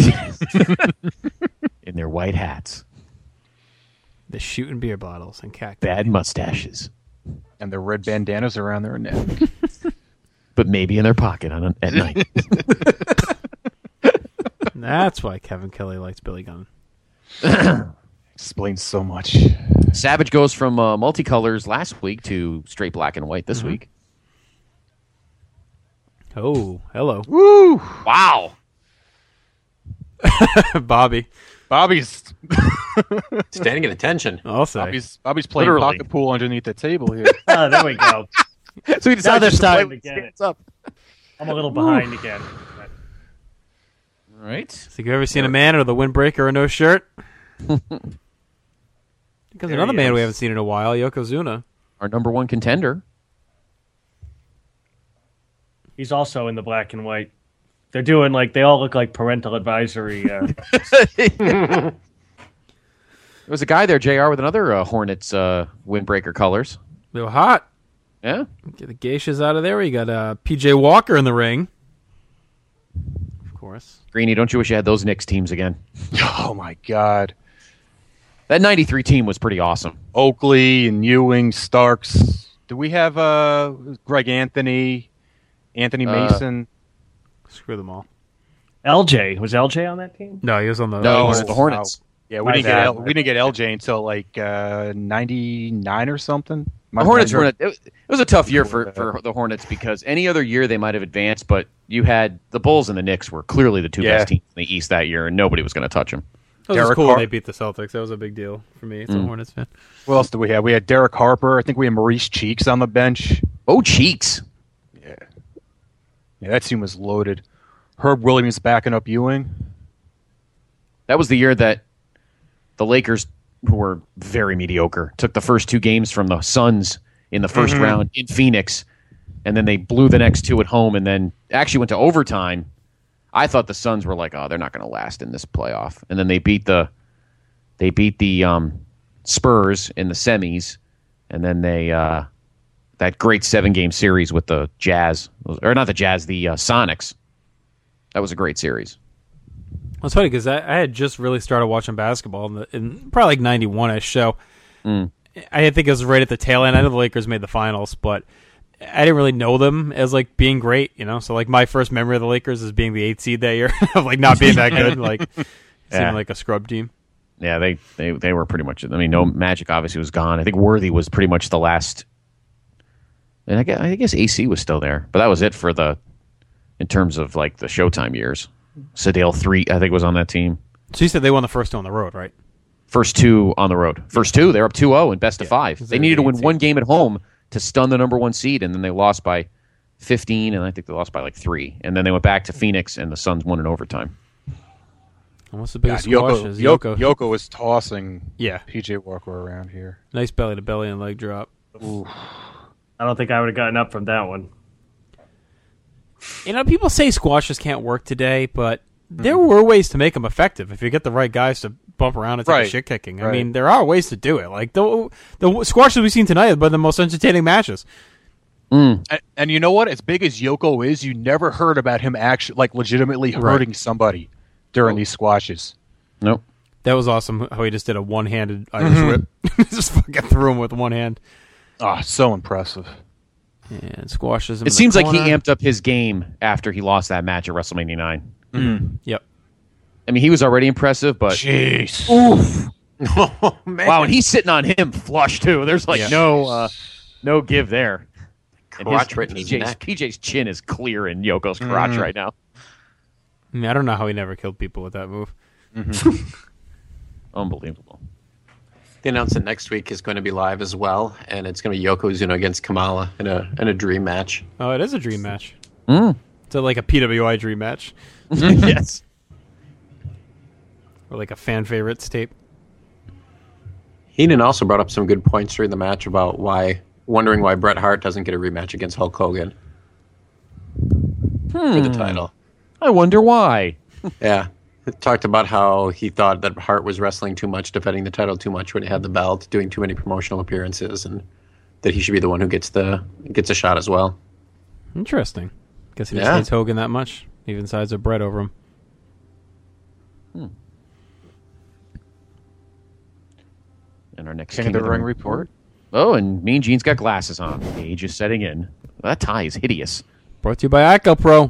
In their white hats, They're shooting beer bottles and cacti. bad mustaches, And the red bandanas around their neck. but maybe in their pocket on a, at night. That's why Kevin Kelly likes Billy Gunn. Explains so much. Savage goes from uh, multicolors last week to straight black and white this Mm-hmm. week. Oh, hello, Woo! Wow. Bobby. Bobby's Standing at attention. I'll say. Bobby's Bobby's playing Literally. pocket pool underneath the table here. Oh, there we go. So he Now decides they're just to play starting with to his get hands it. up. I'm a little behind again. All right. So you ever seen a man with a windbreaker or no shirt? Because There another he man we is. haven't seen in a while, Yokozuna. Our number one contender. He's also in the black and white. They're doing like they all look like parental advisory. Uh, There was a guy there, J R, with another uh, Hornets uh, windbreaker colors. They were hot. Yeah. Get the geishas out of there. We got uh, P J Walker in the ring. Of course. Greeny, don't you wish you had those Knicks teams again? Oh my God. That ninety-three team was pretty awesome. Oakley and Ewing, Starks. Do we have uh, Greg Anthony, Anthony Uh, Mason? Screw them all. L J was L J on that team? No, he was on the. No, it was the Hornets. Yeah, we My didn't get bad. L, we didn't get L J until like uh, ninety-nine or something. The Hornets were. It was- it was a tough year for, for the Hornets because any other year they might have advanced, but you had the Bulls and the Knicks were clearly the two Yeah. best teams in the East that year, and nobody was going to touch them. That was Derek cool when Har- they beat the Celtics. That was a big deal for me. It's a Mm. Hornets fan. What else did we have? We had Derek Harper. I think we had Maurice Cheeks on the bench. Oh, Cheeks. Yeah, yeah, that team was loaded. Herb Williams backing up Ewing. That was the year that the Lakers, who were very mediocre, took the first two games from the Suns in the 1st Mhm. round in Phoenix, and then they blew the next two at home, and then actually went to overtime. I thought the Suns were like, oh, they're not going to last in this playoff, and then they beat the they beat the um, Spurs in the semis, and then they uh, that great seven game series with the Jazz, or not the Jazz, the uh, Sonics. That was a great series. Well, it's funny because I, I had just really started watching basketball in, the, in probably like ninety-one-ish. So Mm. I think it was right at the tail end. I know the Lakers made the finals, but I didn't really know them as like being great, you know. So like my first memory of the Lakers is being the eighth seed that year, of like not being that good, like Yeah. seeming like a scrub team. Yeah, they, they, they were pretty much. I mean, no Magic obviously was gone. I think Worthy was pretty much the last, and I guess, I guess A C was still there, but that was it for the in terms of like the Showtime years. Sedale three, I think, was on that team. So you said they won the first two on the road, right? First two on the road. First two, they were up two oh in best of five. They they're needed to the win eight seed. one game at home to stun the number one seed, and then they lost by fifteen, and I think they lost by like three. And then they went back to Phoenix, and the Suns won in overtime. And what's the God, biggest squash? Yoko, Is Yoko, Yoko. Yoko was tossing Yeah. P J Walker around here. Nice belly to belly and leg drop. Ooh. I don't think I would have gotten up from that one. You know, people say squashes can't work today, but there were ways to make them effective if you get the right guys to bump around and take a Right. shit kicking. I Right. mean, there are ways to do it. Like the the squashes we've seen tonight have been the most entertaining matches. And, and you know what? As big as Yoko is, you never heard about him actually, like, legitimately Right. hurting somebody during these squashes. Nope. That was awesome how he just did a one-handed Irish Mhm. whip. Just fucking threw him with one hand. Ah, so impressive. And squashes him. It in the seems like he corner. amped up his game after he lost that match at WrestleMania nine. Mhm. Yep. I mean, he was already impressive, but Jeez. Oof. Oh, man. Wow, and he's sitting on him flush too. There's like Yeah. no uh, no give there. And his- Crotch right in his P J's, neck. P J's chin is clear in Yoko's crotch Mhm. right now. I mean, I don't know how he never killed people with that move. Unbelievable. They announced that next week is going to be live as well, and it's going to be Yokozuna against Kamala in a in a dream match. Oh, it is a dream match. Mm. It's a, like a P W I dream match. Yes. Or like a fan favorites tape. Heenan also brought up some good points during the match about why, wondering why Bret Hart doesn't get a rematch against Hulk Hogan for the title. I wonder why. Yeah. He talked about how he thought that Hart was wrestling too much, defending the title too much when he had the belt, doing too many promotional appearances, and that he should be the one who gets the gets a shot as well. Interesting. Guess he just Yeah. hates Hogan that much. Even sides of bread over him. Hmm. And our next King of the Ring report. Oh, and Mean Gene's got glasses on. Age is setting in. That tie is hideous. Brought to you by Ico Pro.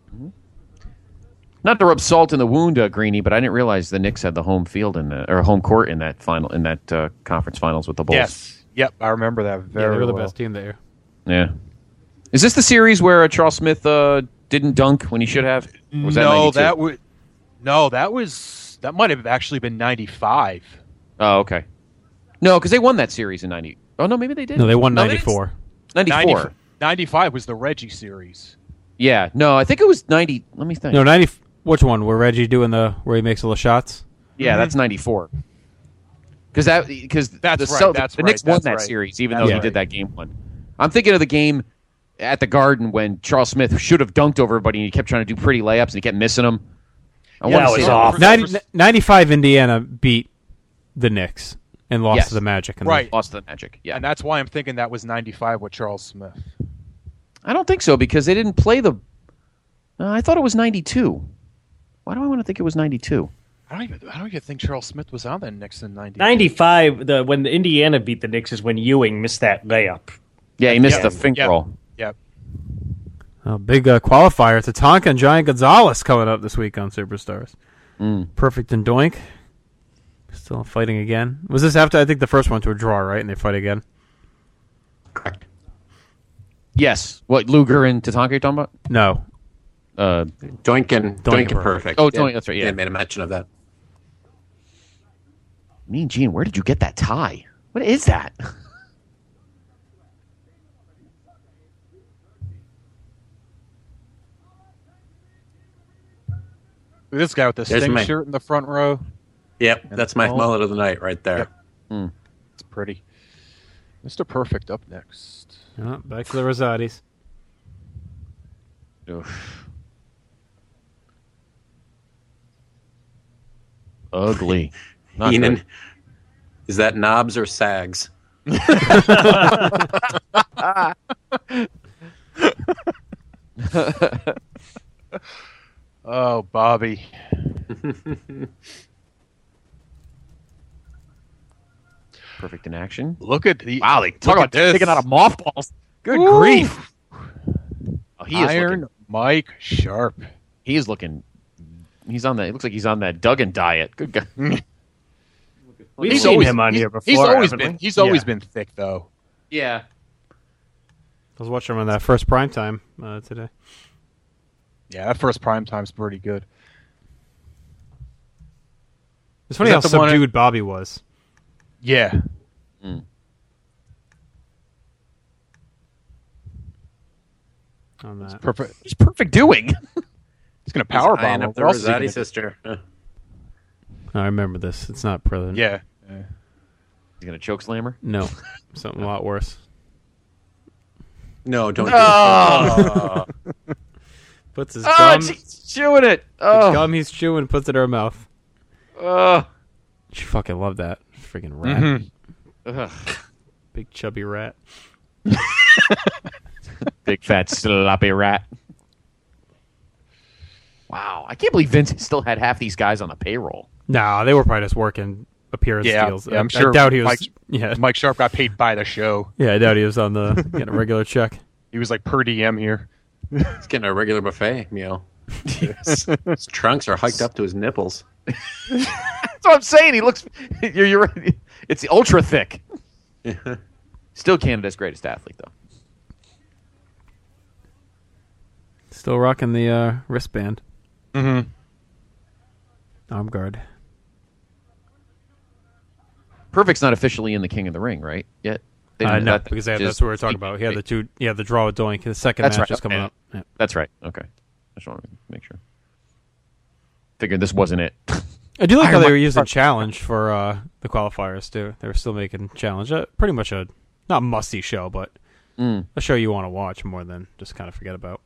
Not to rub salt in the wound, uh, Greeny, but I didn't realize the Knicks had the home field in the or home court in that final in that uh, conference finals with the Bulls. Yes. Yep, I remember that very Yeah, they were the well. best team there. Yeah. Is this the series where uh, Charles Smith uh, didn't dunk when he should have? Or was that no, ninety-two? that was no, that was that might have actually been ninety-five. Oh, okay. No, because they won that series in ninety. Oh no, maybe they did. No, they won they ninety-four. didn't. ninety-four. ninety-five was the Reggie series. Yeah. No, I think it was ninety. Let me think. No, ninety. Which one? Where Reggie doing the where he makes all the shots? Yeah, that's ninety-four. Because that because That's the, right, Cel- that's the right, Knicks won that's that right. series, even That's though he right. did that game one. I'm thinking of the game at the Garden when Charles Smith should have dunked over everybody and he kept trying to do pretty layups and he kept missing them. I Yeah, wanna that say was that awful. ninety, ninety-five Indiana beat the Knicks and lost Yes. to the Magic. And Right. Lost to the Magic. Yeah. And that's why I'm thinking that was ninety-five with Charles Smith. I don't think so because they didn't play the. Uh, I thought it was ninety-two. Why do I want to think it was ninety-two? I don't even. I don't even think Charles Smith was on that Knicks in ninety. ninety-five. The when the Indiana beat the Knicks is when Ewing missed that layup. Yeah, he missed Yeah. the finger Yep. roll. Yep. A big uh, qualifier. Tatanka and Giant Gonzalez coming up this week on Superstars. Mm. Perfect and Doink. Still fighting again. Was this after, I think, the first one to a draw, right? And they fight again? Correct. Yes. What, Luger and Tatanka you're talking about? No. Uh, Doink and, Doink and Perfect. Oh, Doink, that's right, yeah. They made a mention of that. Mean Gene, where did you get that tie? What is that? This guy with the There's Sting my- shirt in the front row. Yep, that's my Oh. mullet of the night right there. Yep. Mm. It's pretty. Mister Perfect up next. Oh, back to the Rosatis. Oof. Ugly. Not Heenan, good. is that knobs or sags? Oh, Bobby. Perfect in action. Look at the Wow, they talk look about at this. taking out of mothballs. Good Woo. grief. Oh, he is Iron looking, Mike Sharp. he is looking he's on that it looks like he's on that Duggan diet. Good guy. We've He's seen always- him on he's- here before. He's always haven't been we? he's always Yeah. been thick though. Yeah. I was watching him on that first prime time uh, today. Yeah, that first prime time's pretty good. It's funny Is how that the one- subdued Bobby was. Yeah. Mm. On that. Perfect. He's perfect doing. He's gonna power He's eyeing bomb. up the What else is he Rosati gonna do? sister. I remember this. It's not brilliant. Yeah. yeah. He's gonna choke slammer? No. Something a lot worse. No, don't. Oh, Puts his oh gum. she's chewing it. The Oh, gum he's chewing, puts it in her mouth. oh. She fucking loved that. Freaking rat. Mhm. Ugh. Big chubby rat. Big fat sloppy rat. Wow, I can't believe Vince still had half these guys on the payroll. Nah, they were probably just working appearance Yeah, deals. yeah, I'm I, sure I doubt he was. Mike, yeah, Mike Sharp got paid by the show. yeah, I doubt he was on the getting a regular check. He was like per D M here. He's getting a regular buffet meal. his, his trunks are hiked up to his nipples. That's what I'm saying. He looks. You're, you're right. It's ultra thick. Still Canada's greatest athlete, though. Still rocking the uh, wristband. Mm-hmm. Arm guard. Perfect's not officially in the King of the Ring, right? Yet. They Uh, didn't- no, that- because they, just- that's what we were talking about. He had the two. Yeah, the draw with Doink. The second That's match right. is coming Okay. up. Yeah. That's right. Okay. I just want to make sure. Figured this wasn't it. I do like Iron how they Mike were using Sharp. challenge for uh, the qualifiers too. They were still making challenge. Uh, pretty much a not musty show, but Mm. a show you want to watch more than just kind of forget about.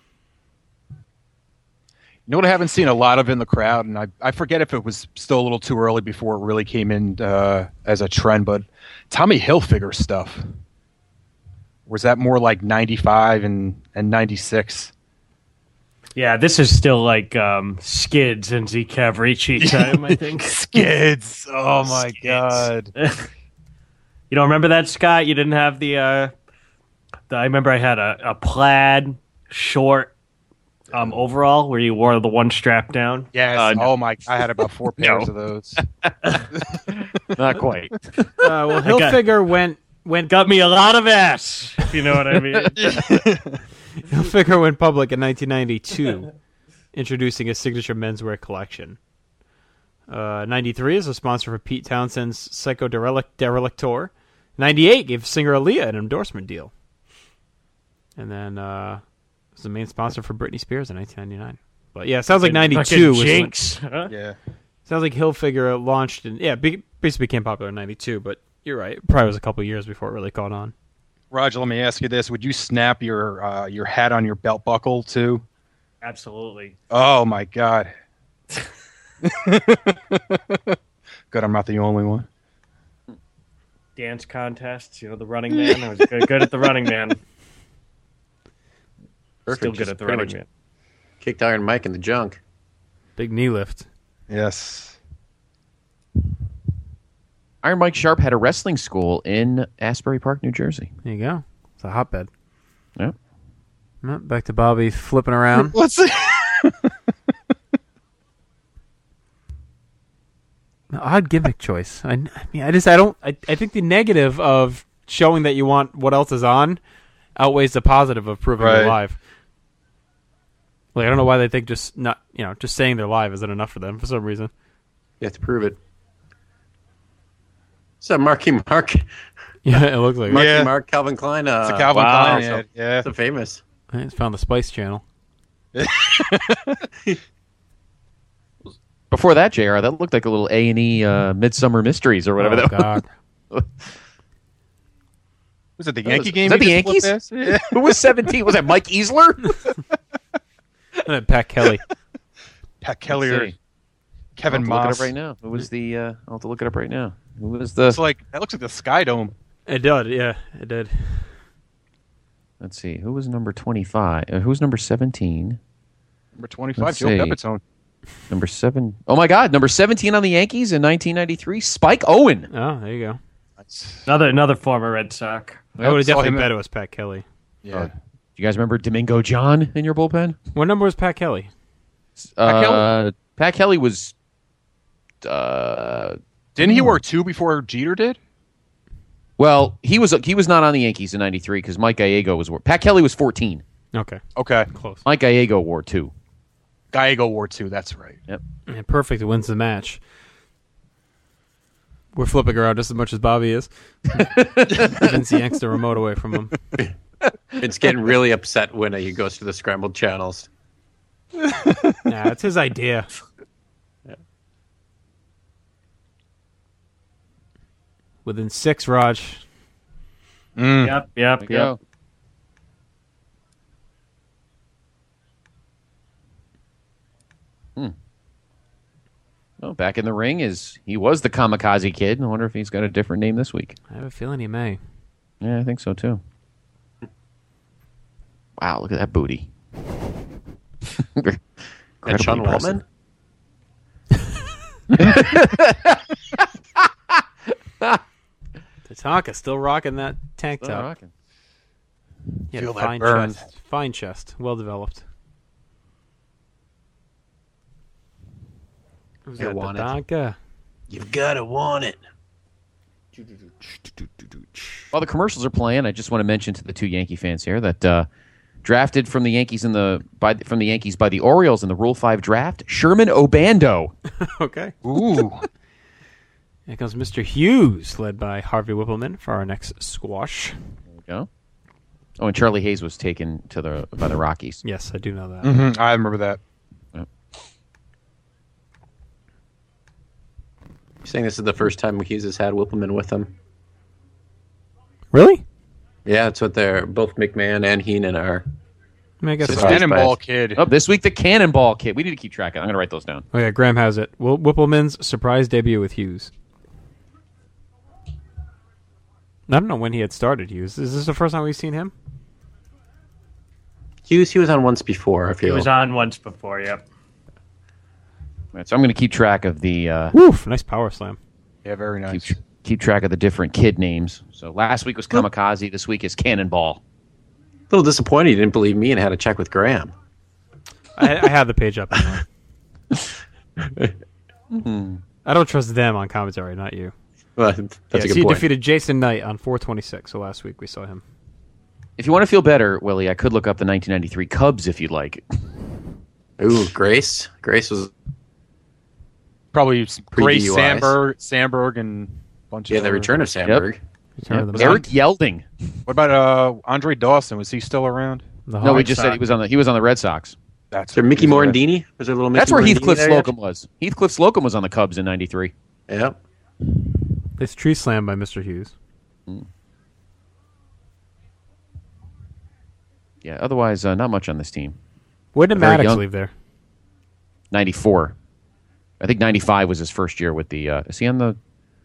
You know what I haven't seen a lot of in the crowd, and I, I forget if it was still a little too early before it really came in uh, as a trend, but Tommy Hilfiger stuff. Was that more like ninety-five and, and ninety-six? Yeah, this is still like um, Skids and Z Cavaricci time, I think. Skids. Oh, my Skids. God. You don't remember that, Scott? You didn't have the... Uh, the I remember I had a, a plaid short um, overall where you wore the one strap down. Yes. Uh, no. Oh, my. I had about four pairs of those. Not quite. Uh, well, Hilfiger went went Got me a lot of ass, if you know what I mean. Hilfiger went public in nineteen ninety-two, introducing a signature menswear collection. Uh, ninety-three is a sponsor for Pete Townshend's Psycho Derelict, Derelict tour. ninety-eight gave singer Aaliyah an endorsement deal. And then uh, was the main sponsor for Britney Spears in nineteen ninety-nine. But yeah, it sounds like ninety-two. Was when- Jinx. Huh? Yeah. sounds like Hilfiger launched and yeah, big, basically became popular in ninety-two. But you're right, it probably was a couple years before it really caught on. Roger, let me ask you this. Would you snap your uh, your hat on your belt buckle, too? Absolutely. Oh, my God. Good, I'm not the only one. Dance contests, you know, the running man. I was good, good at the running man. Perfect. Still good Just at the pretty running much man. Kicked Iron Mike in the junk. Big knee lift. Yes. Iron Mike Sharp had a wrestling school in Asbury Park, New Jersey. There you go. It's a hotbed. Yep. Yep, back to Bobby flipping around. What's it? Odd gimmick choice. I, I mean, I just, I don't, I, I think the negative of showing that you want what else is on outweighs the positive of proving Right. they're live. Like, I don't know why they think just not, you know, just saying they're live isn't enough for them for some reason. You have to prove it. Is that Marky Mark? Yeah, it looks like Marky it. Yeah. Mark, Calvin Klein. Uh, It's a Calvin wow. Klein So- ad, yeah. It's a famous. I just found the Spice Channel. Before that, J R, that looked like a little A and E uh, Midsummer Mysteries or whatever Oh, that God. was. Was it the That Yankee was- game? Was that the you just Yankees? flipped past? Who was seventeen? Was that Mike Easler? And then Pat Kelly. Pat Kelly or Let's see. Kevin I'll have to Moss. look it up right now. Who was the? Uh, I'll have to look it up right now. Who was the? It's like that looks like the Sky Dome. It did, yeah, it did. Let's see. Who was number twenty-five? Uh, who was number seventeen? Number twenty-five, Let's Joe see. Pepitone. Number seven. Oh my God! Number seventeen on the Yankees in nineteen ninety-three. Spike Owen. Oh, there you go. Another another former Red Sox. I would have saw definitely him bet at- it was Pat Kelly. Yeah. Do you guys remember Domingo John in your bullpen? What number was Pat Kelly? Pat Kelly? Uh, Pat Kelly was. Uh, Didn't he wear two before Jeter did? well, he was he was not on the Yankees in ninety-three because Mike Gallego was. Pat Kelly was fourteen. Okay, Okay. close. Mike Gallego wore two. Gallego wore two. That's right. Yep. And perfect wins the match. We're flipping around just as much as Bobby is. Vince yanks the remote away from him. It's getting really upset when he goes to the scrambled channels. Nah, it's his idea. Within six, Raj. Mm. Yep, yep, There you yep. go. Hmm. Well, back in the ring is he was the Kamikaze Kid. I wonder if he's got a different name this week. I have a feeling he may. Yeah, I think so too. Wow, look at that booty. And Incredibly Sean impressive. Waltman? Tatanka still rocking that tank Still top. rocking. Yeah, Feel that fine burn. chest. Fine chest. Well developed. Who's You that? want it. Tatanka. You've got to want it. While the commercials are playing, I just want to mention to the two Yankee fans here that uh, drafted from the Yankees in the by from the Yankees by the Orioles in the Rule Five draft, Sherman Obando. Okay. Ooh. Here comes Mister Hughes, led by Harvey Whippleman for our next squash. There we go. Oh, and Charlie Hayes was taken to the by the Rockies. Yes, I do know that. Mhm, I remember that. You're saying this is the first time Hughes has had Whippleman with him? Really? Yeah, that's what they're both McMahon and Heenan are. I, mean, I guess So so. Spice Cannonball Spice. Kid. Oh, this week the Cannonball Kid. We need to keep track of it. I'm going to write those down. Oh yeah, Graham has it. Will Whippleman's surprise debut with Hughes. I don't know when he had started Hughes. Is this the first time we've seen him? Hughes, he was on once before, I He feel. was on once before, yep. All right, so I'm going to keep track of the uh, Woof! Nice power slam. Yeah, very keep, nice. tr- keep track of the different kid names. So last week was Kamikaze. This week is Cannonball. A little disappointed he didn't believe me and had to check with Graham. I, I have the page up anyway. Hmm. I don't trust them on commentary, not you. Well, that's Yes, a good he point. defeated Jason Knight on four twenty-six. So last week we saw him. If you want to feel better, Willie, I could look up the nineteen ninety-three Cubs if you'd like. Ooh, Grace. Grace was Probably Grace D U Is. Sandberg, Sandberg, and a bunch yeah, of the other- return of Sandberg. Return of the Eric Yelding. What about uh, Andre Dawson? Was he still around? The No, we Hawks. just said he was on the he was on the Red Sox. That's Is there Mickey he's right. Morandini? Was there a little Mickey That's where Morandini Heathcliff there yet? Slocum was. Heathcliff Slocum was on the Cubs in ninety-three. Yep. This tree slam by Mister Hughes. Yeah, otherwise, uh, not much on this team. When did Very Maddox young. leave there? ninety-four. I think ninety-five was his first year with the... Uh, is he on the...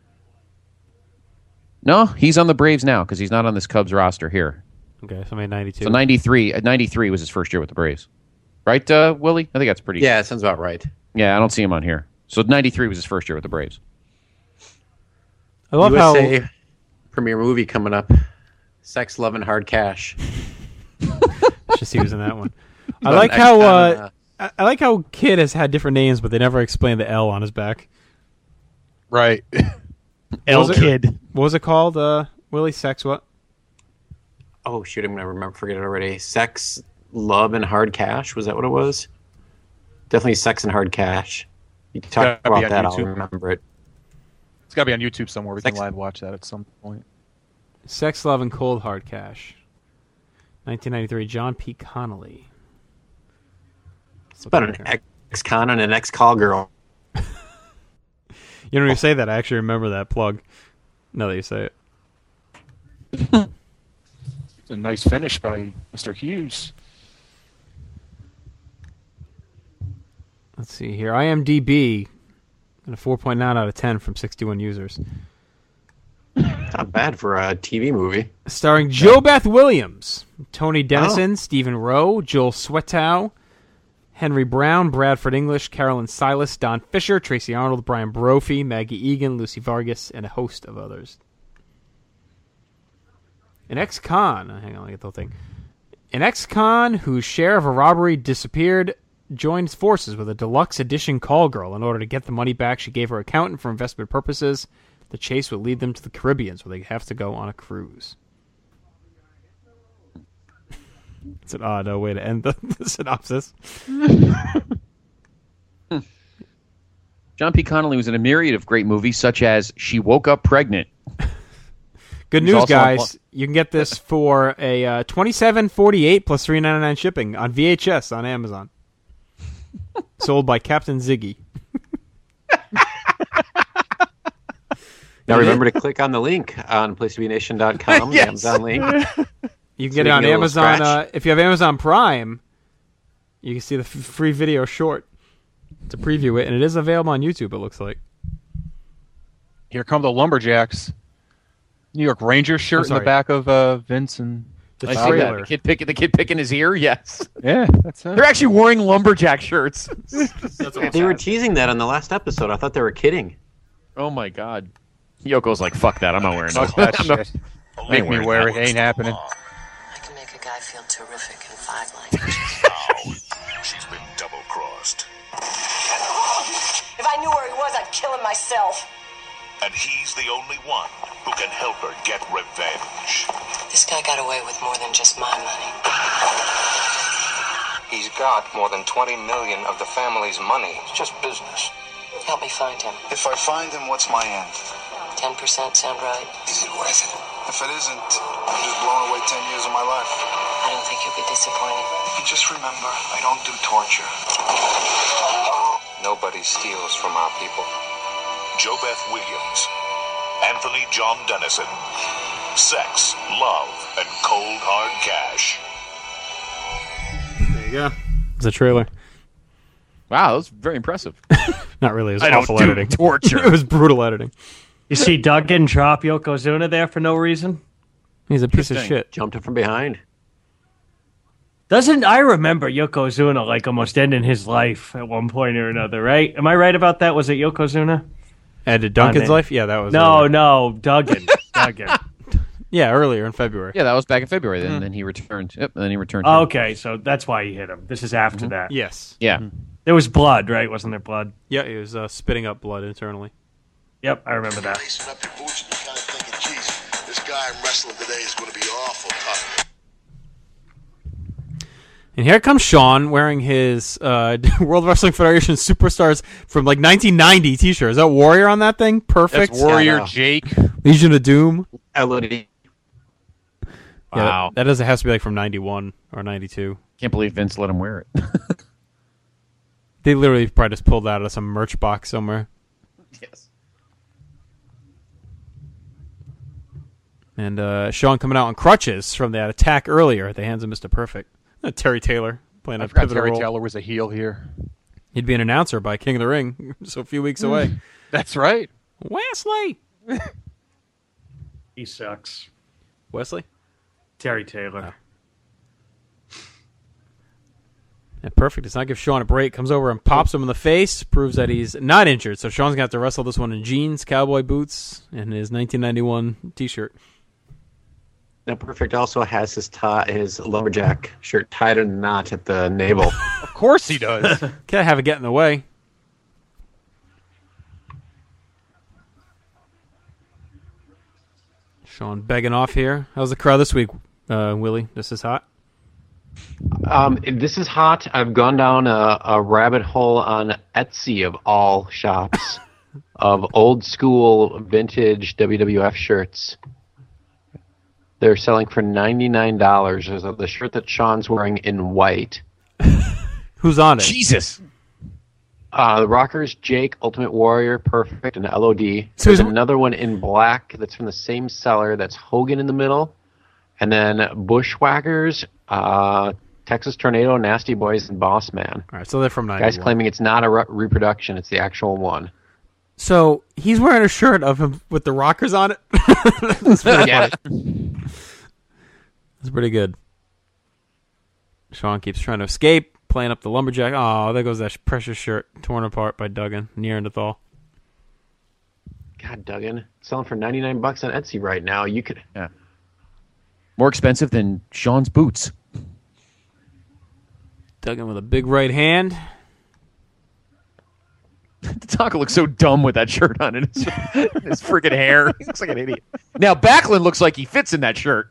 No, he's on the Braves now because he's not on this Cubs roster here. Okay, so maybe ninety-two. So ninety-three, uh, ninety-three was his first year with the Braves. Right, uh, Willie? I think that's pretty... Yeah, it sounds about right. Yeah, I don't see him on here. So ninety-three was his first year with the Braves. I love U S A how premiere movie coming up. Sex, Love, and Hard Cash. Just he was in that one. I like how uh, I, I like how Kid has had different names, but they never explained the L on his back. Right. L Kid. What was it called? Uh, Willie Sex what? Oh shoot! I'm gonna remember. Forget it already. Sex, Love, and Hard Cash. Was that what it was? Definitely Sex and Hard Cash. You can talk Gotta be about on that. I'll YouTube. remember it. It's got to be on YouTube somewhere. We Sex- can live watch that at some point. Sex, Love, and Cold Hard Cash. nineteen ninety-three. John P. Connolly. It's about an ex-con and an ex-call girl. You don't even say that. I actually remember that plug. Now that you say it. It's a nice finish by Mister Hughes. Let's see here. IMDb, and a four point nine out of ten from sixty-one users. Not bad for a T V movie. Starring Jo Beth Williams, Tony Dennison, oh. Stephen Rowe, Joel Swetow, Henry Brown, Bradford English, Carolyn Silas, Don Fisher, Tracy Arnold, Brian Brophy, Maggie Egan, Lucy Vargas, and a host of others. An ex-con, hang on, I get the whole thing. An ex-con whose share of a robbery disappeared joins forces with a deluxe edition call girl. In order to get the money back, she gave her accountant for investment purposes. The chase would lead them to the Caribbean, so they have to go on a cruise. It's an odd uh, way to end the, the synopsis. John P. Connolly was in a myriad of great movies, such as She Woke Up Pregnant. Good He's news, also on guys. pl- You can get this for a uh, twenty-seven forty-eight plus three ninety-nine shipping on V H S on Amazon. Sold by Captain Ziggy. Now remember to click on the link on place to be nation dot com, Yes. the Amazon link. You can So get we it on get a little Amazon. scratch. Uh, if you have Amazon Prime, you can see the f- free video short to preview it, and it is available on YouTube, it looks like. Here come the Lumberjacks. New York Rangers shirt in the sorry. back of uh, Vince and The I see that. trailer. The kid picking the kid picking his ear. Yes. Yeah, that's it. They're actually wearing lumberjack shirts. They were teasing that on the last episode. I thought they were kidding. Oh my god. Yoko's like, fuck that. I'm not wearing Fuck that. that I'm not- shit. I ain't Make me wearing wear that. it. Ain't happening. I can make a guy feel terrific in five languages. She's been double-crossed. If I knew where he was, I'd kill him myself. And he's the only one who can help her get revenge. This guy got away with more than just my money. He's got more than twenty million of the family's money. It's just business. Help me find him. If I find him, what's my end? Ten percent sound right? Is it worth it? If it isn't, I'm just blowing away ten years of my life. I don't think you'll be disappointed. Just remember, I don't do torture. Nobody steals from our people. Jo Beth Williams, Anthony John Dennison, Sex, Love, and Cold Hard Cash. There you go. It's a trailer. Wow, that was very impressive. Not really. It was I don't awful do editing. torture. It was brutal editing. You see Duggan drop Yokozuna there for no reason? He's a piece of Interesting. shit. Jumped him from behind. Doesn't I remember Yokozuna like almost ending his life at one point or another, right? Am I right about that? Was it Yokozuna? Ended Duncan's Oh, life? Yeah, that was. No, uh, no, Duggan. Duggan. Yeah, earlier in February. Yeah, that was back in February. Then, Mm. then he returned. Yep, and then he returned. Oh, okay, so that's why he hit him. This is after Mhm. that. Yes. Yeah. There was blood, right? Wasn't there blood? Yeah, he was uh, spitting up blood internally. Yep, I remember that. Lacing up your boots and you're kind of thinking, geez, this guy I'm wrestling today is going to be awful tough. And here comes Sean wearing his uh, World Wrestling Federation Superstars from like nineteen ninety t-shirt. Is that Warrior on that thing? Perfect. That's Warrior Yeah, Jake. Legion of Doom. L O D. Yeah, Wow. that, that doesn't have to be like from ninety-one or ninety-two. Can't believe Vince let him wear it. They literally probably just pulled out of some merch box somewhere. Yes. And uh, Sean coming out on crutches from that attack earlier at the hands of Mister Perfect. Uh, Terry Taylor playing I a forgot pivotal Terry role. Taylor was a heel here. He'd be an announcer by King of the Ring, so a few weeks away. That's right. Wesley. He sucks. Wesley? Terry Taylor. And Perfect does not give Sean a break. Comes over and pops him in the face. Proves that he's not injured. So Sean's going to have to wrestle this one in jeans, cowboy boots, and his nineteen ninety-one T-shirt. Now, Perfect also has his tie, his lumberjack shirt tied in a knot at the navel. Of course he does. Can't have it get in the way. Sean begging off here. How's the crowd this week, uh, Willie? This is hot. Um, this is hot. I've gone down a, a rabbit hole on Etsy of all shops of old school vintage W W F shirts. They're selling for ninety-nine dollars. There's a, the shirt that Sean's wearing in white. Who's on it? Jesus. Uh, the Rockers, Jake, Ultimate Warrior, Perfect, and L O D. So There's is- another one in black that's from the same seller. That's Hogan in the middle. And then Bushwhackers, uh, Texas Tornado, Nasty Boys, and Boss Man. All right, so they're from ninety-one. Guys claiming it's not a re- reproduction, it's the actual one. So he's wearing a shirt of him with the Rockers on it. That's pretty Yeah. funny. That's pretty good. Sean keeps trying to escape, playing up the lumberjack. Oh, there goes that precious shirt torn apart by Duggan, Neanderthal. God, Duggan, it's selling for ninety-nine bucks on Etsy right now. You could, yeah, more expensive than Sean's boots. Duggan with a big right hand. Tatanka looks so dumb with that shirt on and his, his freaking hair. He looks like an idiot. Now Backlund looks like he fits in that shirt.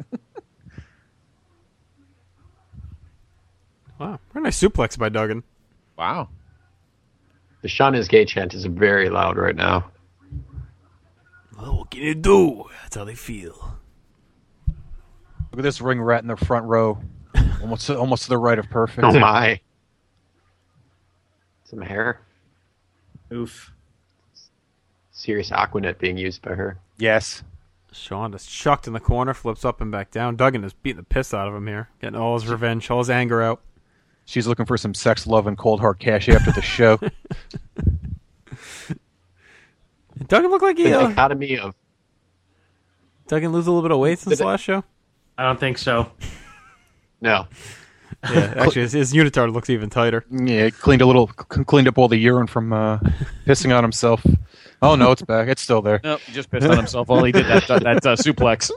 Wow, very nice suplex by Duggan. Wow. The Sean is gay chant is very loud right now. Well, what can you do? That's how they feel. Look at this ring rat in the front row. Almost, almost to the right of Perfect. Oh my. Some hair. Oof. Serious Aquanet being used by her. Yes. Sean is chucked in the corner, flips up and back down. Duggan is beating the piss out of him here, getting all his revenge, all his anger out. She's looking for some sex, love, and cold hard cash after the show. Duggan look like he... The Uh, dichotomy of... Duggan lose a little bit of weight since the last show? I don't think so. No. Yeah, actually, his, his unitard looks even tighter. Yeah, cleaned a little, c- cleaned up all the urine from uh, pissing on himself. Oh no, it's back. It's still there. Nope, he just pissed on himself while he did that that, that uh, suplex.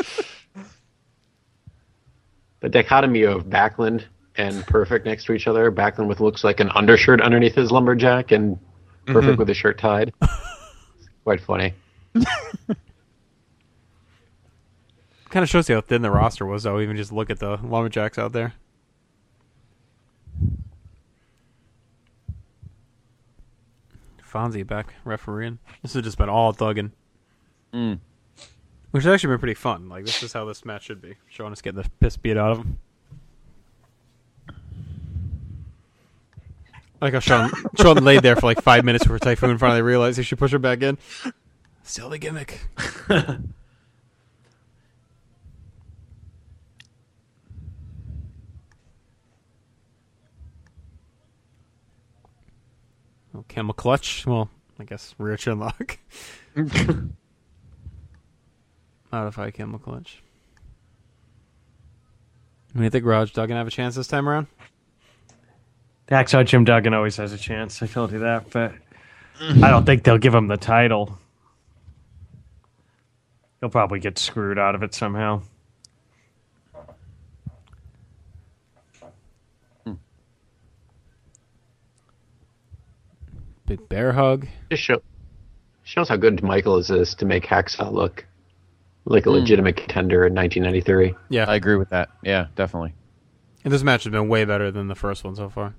The dichotomy of Backlund and Perfect next to each other. Backlund with looks like an undershirt underneath his lumberjack, and Perfect Mm-hmm. with his shirt tied. Quite funny. Kind of shows you how thin the roster was, though. Even just look at the lumberjacks out there. Fonzie back refereeing. This has just been all Duggan. Mm. Which has actually been pretty fun. Like, this is how this match should be. Showing us getting the piss beat out of him. Like how Sean, Sean laid there for like five minutes before Typhoon finally realized he should push her back in. Still the gimmick. Oh, camel clutch. Well, I guess rear chin lock. Modify camel clutch. What do you think, Raj? Duggan have a chance this time around? Hacksaw Jim Duggan always has a chance. I told you that, but I don't think they'll give him the title. He'll probably get screwed out of it somehow. Big bear hug. Just show, shows how good Michael is, is to make Hacksaw look like a Mm. legitimate contender in nineteen ninety-three. Yeah, I agree with that. Yeah, definitely. And this match has been way better than the first one so far.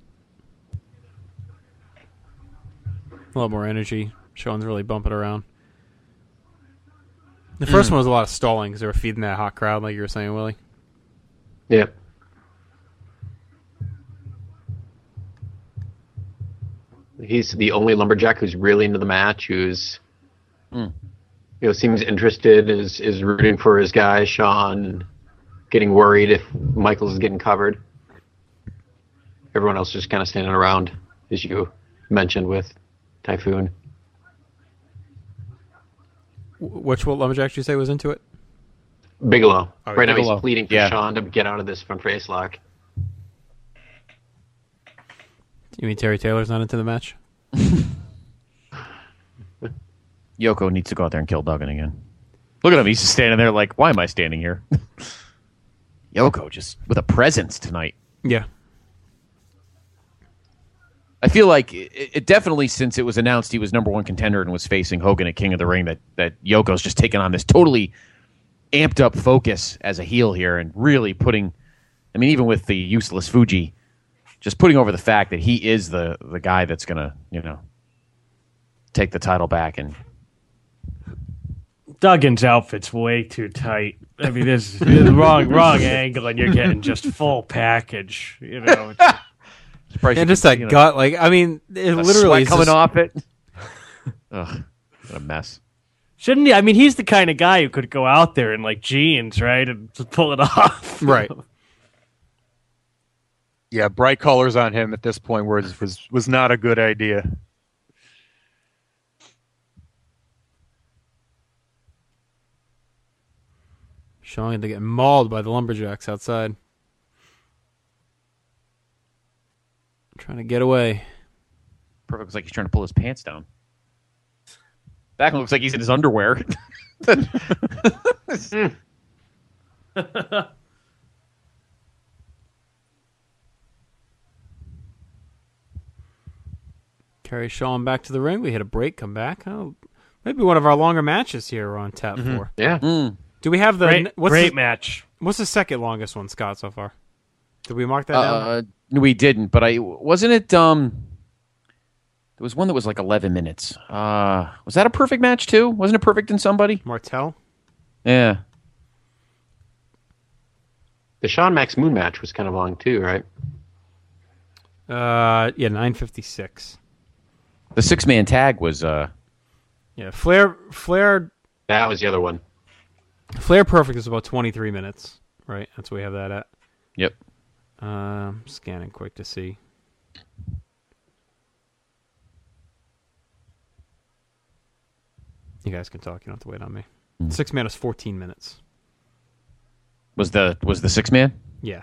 A lot more energy. Sean's really bumping around. The first one was a lot of stalling because they were feeding that hot crowd, like you were saying, Willie. Yeah. He's the only lumberjack who's really into the match, who's Mm. you know seems interested, is is rooting for his guy Sean, getting worried if Michaels is getting covered. Everyone else just kind of standing around, as you mentioned with Typhoon. Wh- Which what lumberjack did you say was into it? Bigelow. Oh, right now Bigelow. he's pleading for Yeah. Sean to get out of this front face lock. You mean Terry Taylor's not into the match? Yoko needs to go out there and kill Duggan again. Look at him. He's just standing there like, why am I standing here? Yoko just with a presence tonight. Yeah. I feel like it, it definitely, since it was announced he was number one contender and was facing Hogan at King of the Ring, that, that Yoko's just taken on this totally amped up focus as a heel here and really putting, I mean, even with the useless Fuji, just putting over the fact that he is the, the guy that's going to, you know, take the title back. And Duggan's outfit's way too tight. I mean, this is the wrong, wrong angle, and you're getting just full package, you know. And just that gut, like, I mean, it literally is coming just... off it. Ugh, what a mess. Shouldn't he? I mean, he's the kind of guy who could go out there in, like, jeans, right, and pull it off. Right. Yeah, bright colors on him at this point was was, was not a good idea. Showing to get mauled by the Lumberjacks outside. Trying to get away. Perfect looks like he's trying to pull his pants down. Backlund looks like he's in his underwear. Carry Sean back to the ring. We hit a break, come back. Oh, maybe one of our longer matches here we're on tap Mm-hmm. for. Yeah. Mm. Do we have the Great, what's great the, match. What's the second longest one, Scott, so far? Did we mark that down? Uh, we didn't, but I wasn't it. Um, there was one that was like eleven minutes. Uh, was that a perfect match too? Wasn't it perfect in somebody? Martel. Yeah. The Shawn Max Moon match was kind of long too, right? Uh, yeah, nine fifty six. The six man tag was. Uh, yeah, Flair. Flair. That was the other one. Flair Perfect is about twenty three minutes, right? That's what we have that at. Yep. Um, scanning quick to see. You guys can talk. You don't have to wait on me. Mm. Six man is fourteen minutes. Was the was the six man? Yeah.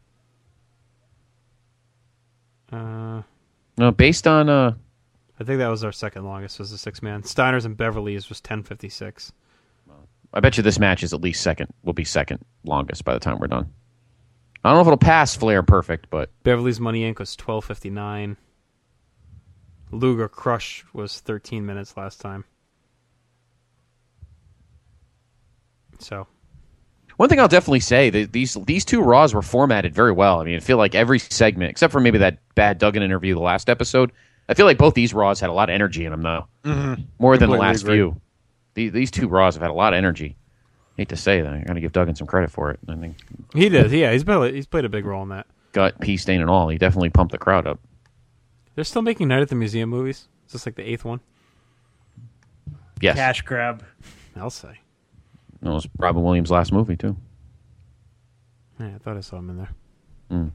Uh, No, based on uh. I think that was our second longest. Was the six man. Steiner's and Beverly's was ten fifty six. I bet you this match is at least second. Will be second longest by the time we're done. I don't know if it'll pass Flair Perfect, but Beverly's Money Incorporated was twelve fifty nine. Luger Crush was thirteen minutes last time. So, one thing I'll definitely say that these these two Raws were formatted very well. I mean, I feel like every segment, except for maybe that bad Duggan interview the last episode, I feel like both these Raws had a lot of energy in them, though. Mm-hmm. More than the Completely last agree. few. These, these two Raws have had a lot of energy. Hate to say that. I got to give Duggan some credit for it. I think he did. Yeah, he's played, he's played a big role in that. gut, pea stain, and all. He definitely pumped the crowd up. They're still making Night at the Museum movies. Is this like the eighth one? Yes. Cash grab. I'll say. That was Robin Williams' last movie, too. Yeah, I thought I saw him in there. Mm.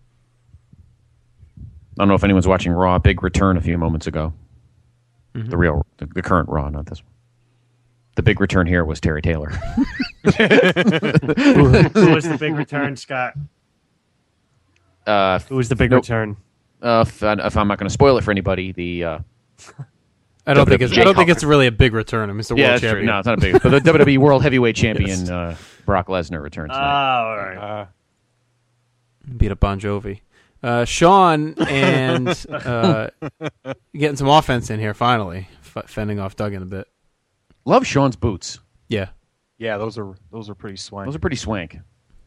I don't know if anyone's watching Raw. Big return a few moments ago. Mm-hmm. The real, the, the current Raw, not this one. The big return here was Terry Taylor. who, who was the big return, Scott? Uh, Who was the big nope. return? Uh, if, I- if I'm not going to spoil it for anybody, the uh, I don't think it's. I don't think Jake it's really a big return. I mean, it's the yeah, world that's true. champion. No, it's not a big. But the W W E World Heavyweight Champion Yes. uh, Brock Lesnar returns. Oh, tonight. all right. Uh, Beat up Bon Jovi. Uh, Sean and uh, getting some offense in here finally, f- fending off Duggan a bit. Love Sean's boots. Yeah, yeah, those are those are pretty swank. Those are pretty swank.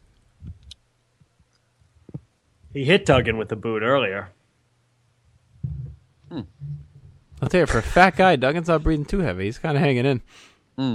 He hit Duggan with the boot earlier. I'll tell you, for a fat guy, Duggan's not breathing too heavy. He's kind of hanging in. Mm.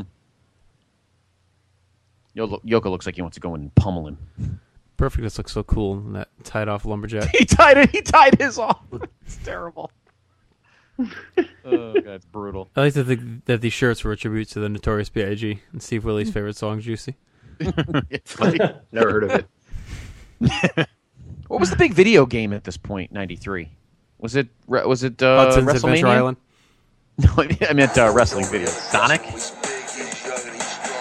Yoko, Yoko looks like he wants to go in and pummel him. Perfect just looks so cool in that tied off lumberjack. he tied it. He tied his off. It's terrible. Oh, God, it's brutal. I like to think that these shirts were a tribute to the Notorious B I G and Steve Willie's favorite song, Juicy. Never heard of it. What was the big video game at this point? ninety-three. Was it? Was it uh, Hudson's WrestleMania? Adventure Island? No, I meant uh, wrestling video. Sonic.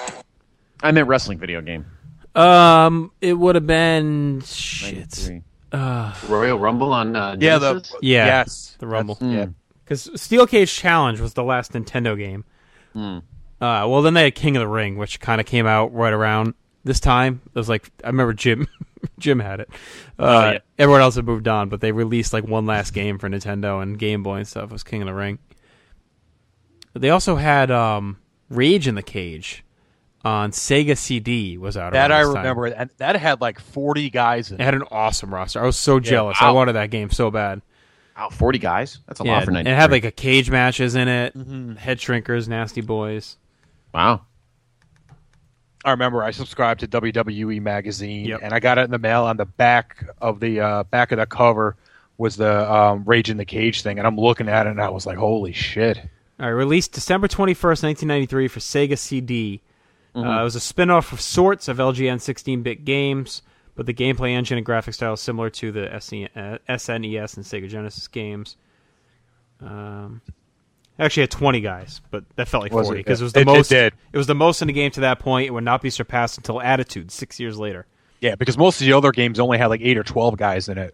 I meant wrestling video game. Um, it would have been shit. ninety-three. Uh, Royal Rumble on uh, Yeah, the Genesis? yeah, yes, the Rumble. That's- yeah. Because Steel Cage Challenge was the last Nintendo game. Mm. Uh, well, then they had King of the Ring, which kind of came out right around this time. It was like I remember Jim, Jim had it. Uh, Oh, yeah. Everyone else had moved on, but they released like one last game for Nintendo and Game Boy and stuff. It was King of the Ring. They also had um, Rage in the Cage on Sega C D. Was out That around I this time. remember. And that had like forty guys in It it. had an awesome roster. I was so Yeah, jealous. wow. I wanted that game so bad. Wow, forty guys? That's a Yeah, lot for and ninety-three. it had like a cage matches in it, Mm-hmm. head shrinkers, nasty boys. Wow. I remember I subscribed to W W E magazine, Yep. and I got it in the mail. On the back of the uh, back of the cover was the um, Rage in the Cage thing, and I'm looking at it, and I was like, "Holy shit!" All right, released December twenty-first, nineteen ninety-three for Sega C D. Mhm. Uh, it was a spin-off of sorts of L G N sixteen-bit games, but the gameplay engine and graphic style is similar to the S E- uh, S N E S and Sega Genesis games. Um, actually had twenty guys, but that felt like Was forty it? because it was the It- it most. did. It was the most in the game to that point. It would not be surpassed until Attitude six years later. Yeah, because most of the other games only had like eight or twelve guys in it.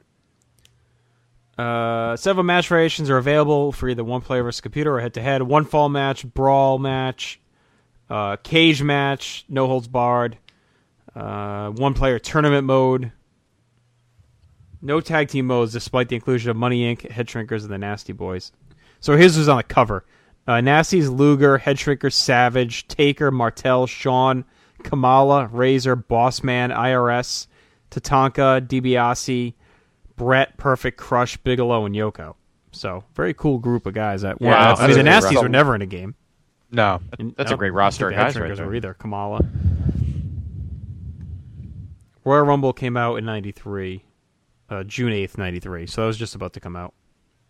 Uh, several match variations are available for either one player versus computer or head-to-head. One fall match, brawl match, uh, cage match, no holds barred, uh, one player tournament mode. No tag team modes, despite the inclusion of Money Incorporated, Head Shrinkers, and the Nasty Boys. So his was on the cover. Uh, Nasty's Luger, Head Shrinkers, Savage, Taker, Martel, Sean, Kamala, Razor, Bossman, I R S, Tatanka, DiBiase, Brett, Perfect, Crush, Bigelow, and Yoko. So, very cool group of guys. That Yeah, weren't- that's I mean, a the great Nasties roster. were never in a game. No, And that's I a great don't roster think of the guys Head right Shrinkers there. were either. Kamala. Royal Rumble came out in ninety-three, uh, June eighth, ninety-three. So that was just about to come out.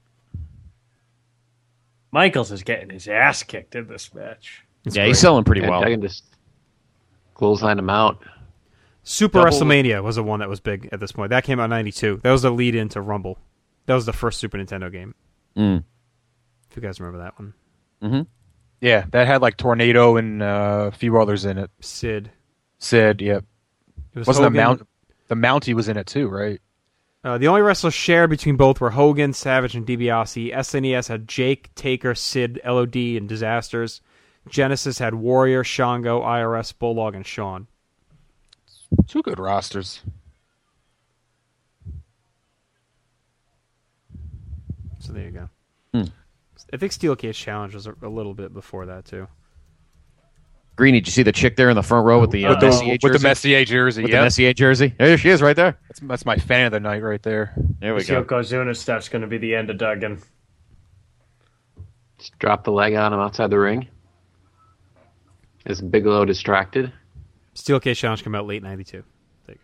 Michaels is getting his ass kicked in this match. It's yeah, great. he's selling pretty Yeah, well. Duggan just clothesline him out. Super Double- WrestleMania was the one that was big at this point. That came out in ninety-two. That was the lead into Rumble. That was the first Super Nintendo game. Mm. If you guys remember that one. Mm-hmm. Yeah, that had like Tornado and uh, a few others in it. Sid. Sid, yep. It was Wasn't Hogan. the mount? The Mountie was in it too, right? Uh, the only wrestlers shared between both were Hogan, Savage, and DiBiase. S N E S had Jake, Taker, Sid, L O D, and Disasters. Genesis had Warrior, Shango, I R S, Bulldog, and Shawn. Two good rosters. So there you go. Hmm. I think Steel Cage Challenge was a, a little bit before that, too. Greeny, did you see the chick there in the front row with the uh, With the- Messier with the jersey? Messier jersey, With yep. the Messier jersey. There she is, right there. That's, that's my fan of the night right there. There we This go. Yokozuna stuff's going to be the end of Duggan. Just drop the leg on him outside the ring. Is Bigelow distracted? Steel Cage Challenge came out late ninety-two. There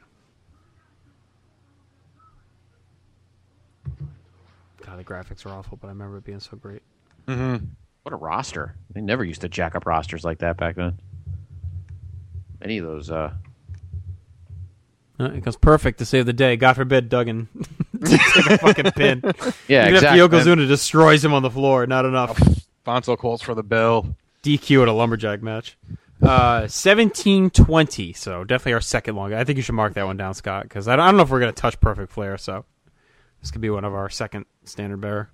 you go. God, the graphics are awful, but I remember it being so great. Mm-hmm. What a roster. They never used to jack up rosters like that back then. Any of those. Uh... Uh, it goes perfect to save the day. God forbid Duggan take a fucking pin. Yeah, Even exactly. if Yokozuna destroys him on the floor, not enough. Fonzo calls for the bell. D Q at a lumberjack match. Uh, seventeen twenty, so definitely our second long. I think you should mark that one down, Scott, because I don't, I don't know if we're going to touch Perfect Flair, so this could be one of our second standard bearer.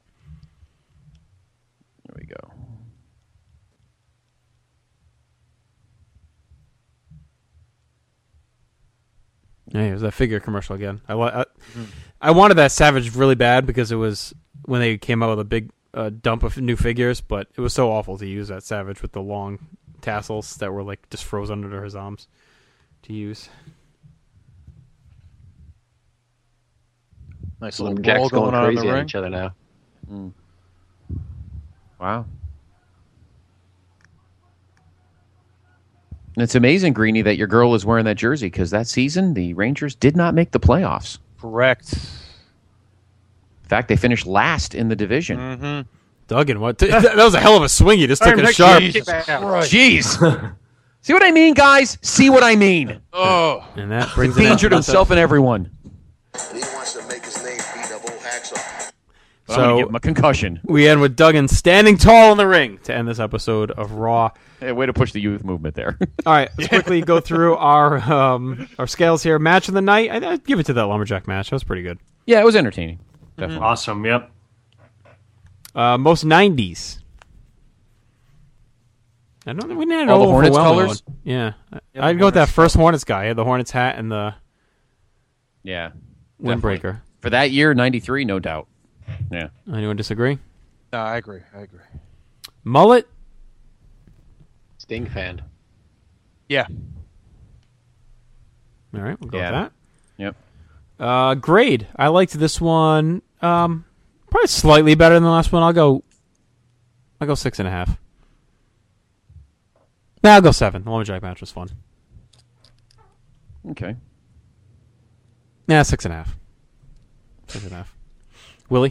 There we go. Yeah, it was that figure commercial again. I, wa- I, I wanted that Savage really bad because it was when they came out with a big uh, dump of new figures, but it was so awful to use that Savage with the long tassels that were like just froze under his arms to use. Nice little Lumberjacks brawl going going on in crazy the on ring. each other now. Mm. Wow. And it's amazing, Greeny, that your girl is wearing that jersey because that season the Rangers did not make the playoffs. Correct. In fact, they finished last in the division. Mm-hmm. Duggan, what? That was a hell of a swing. You just took a sharp. Jeez. See what I mean, guys? See what I mean? Oh. And that brings it He injured down to himself and everyone. He wants to make his name beat up old Hacksaw. But so I'm going to give him a concussion. We end with Duggan standing tall in the ring to end this episode of Raw. Hey, way to push the youth movement there. All right, let's quickly go through our um, our scales here. Match of the night. I, I'd give it to that Lumberjack match. That was pretty good. Yeah, it was entertaining. Definitely. Awesome, yep. Uh, most nineties. I don't think we had all the Hornets colors. One. Yeah, yeah I'd go with that first Hornets guy. He had the Hornets hat and the yeah windbreaker definitely. For that year, ninety-three, no doubt. Yeah. Anyone disagree? No, I agree. I agree. Mullet. Sting fan. Yeah. All right, we'll go yeah. with that. Yep. Uh, grade. I liked this one. Um, probably slightly better than the last one. I'll go. I'll go six and a half. Nah, I'll go seven. The Lumberjack match was fun. Okay. Yeah, six and a half. Six and a half. Willie?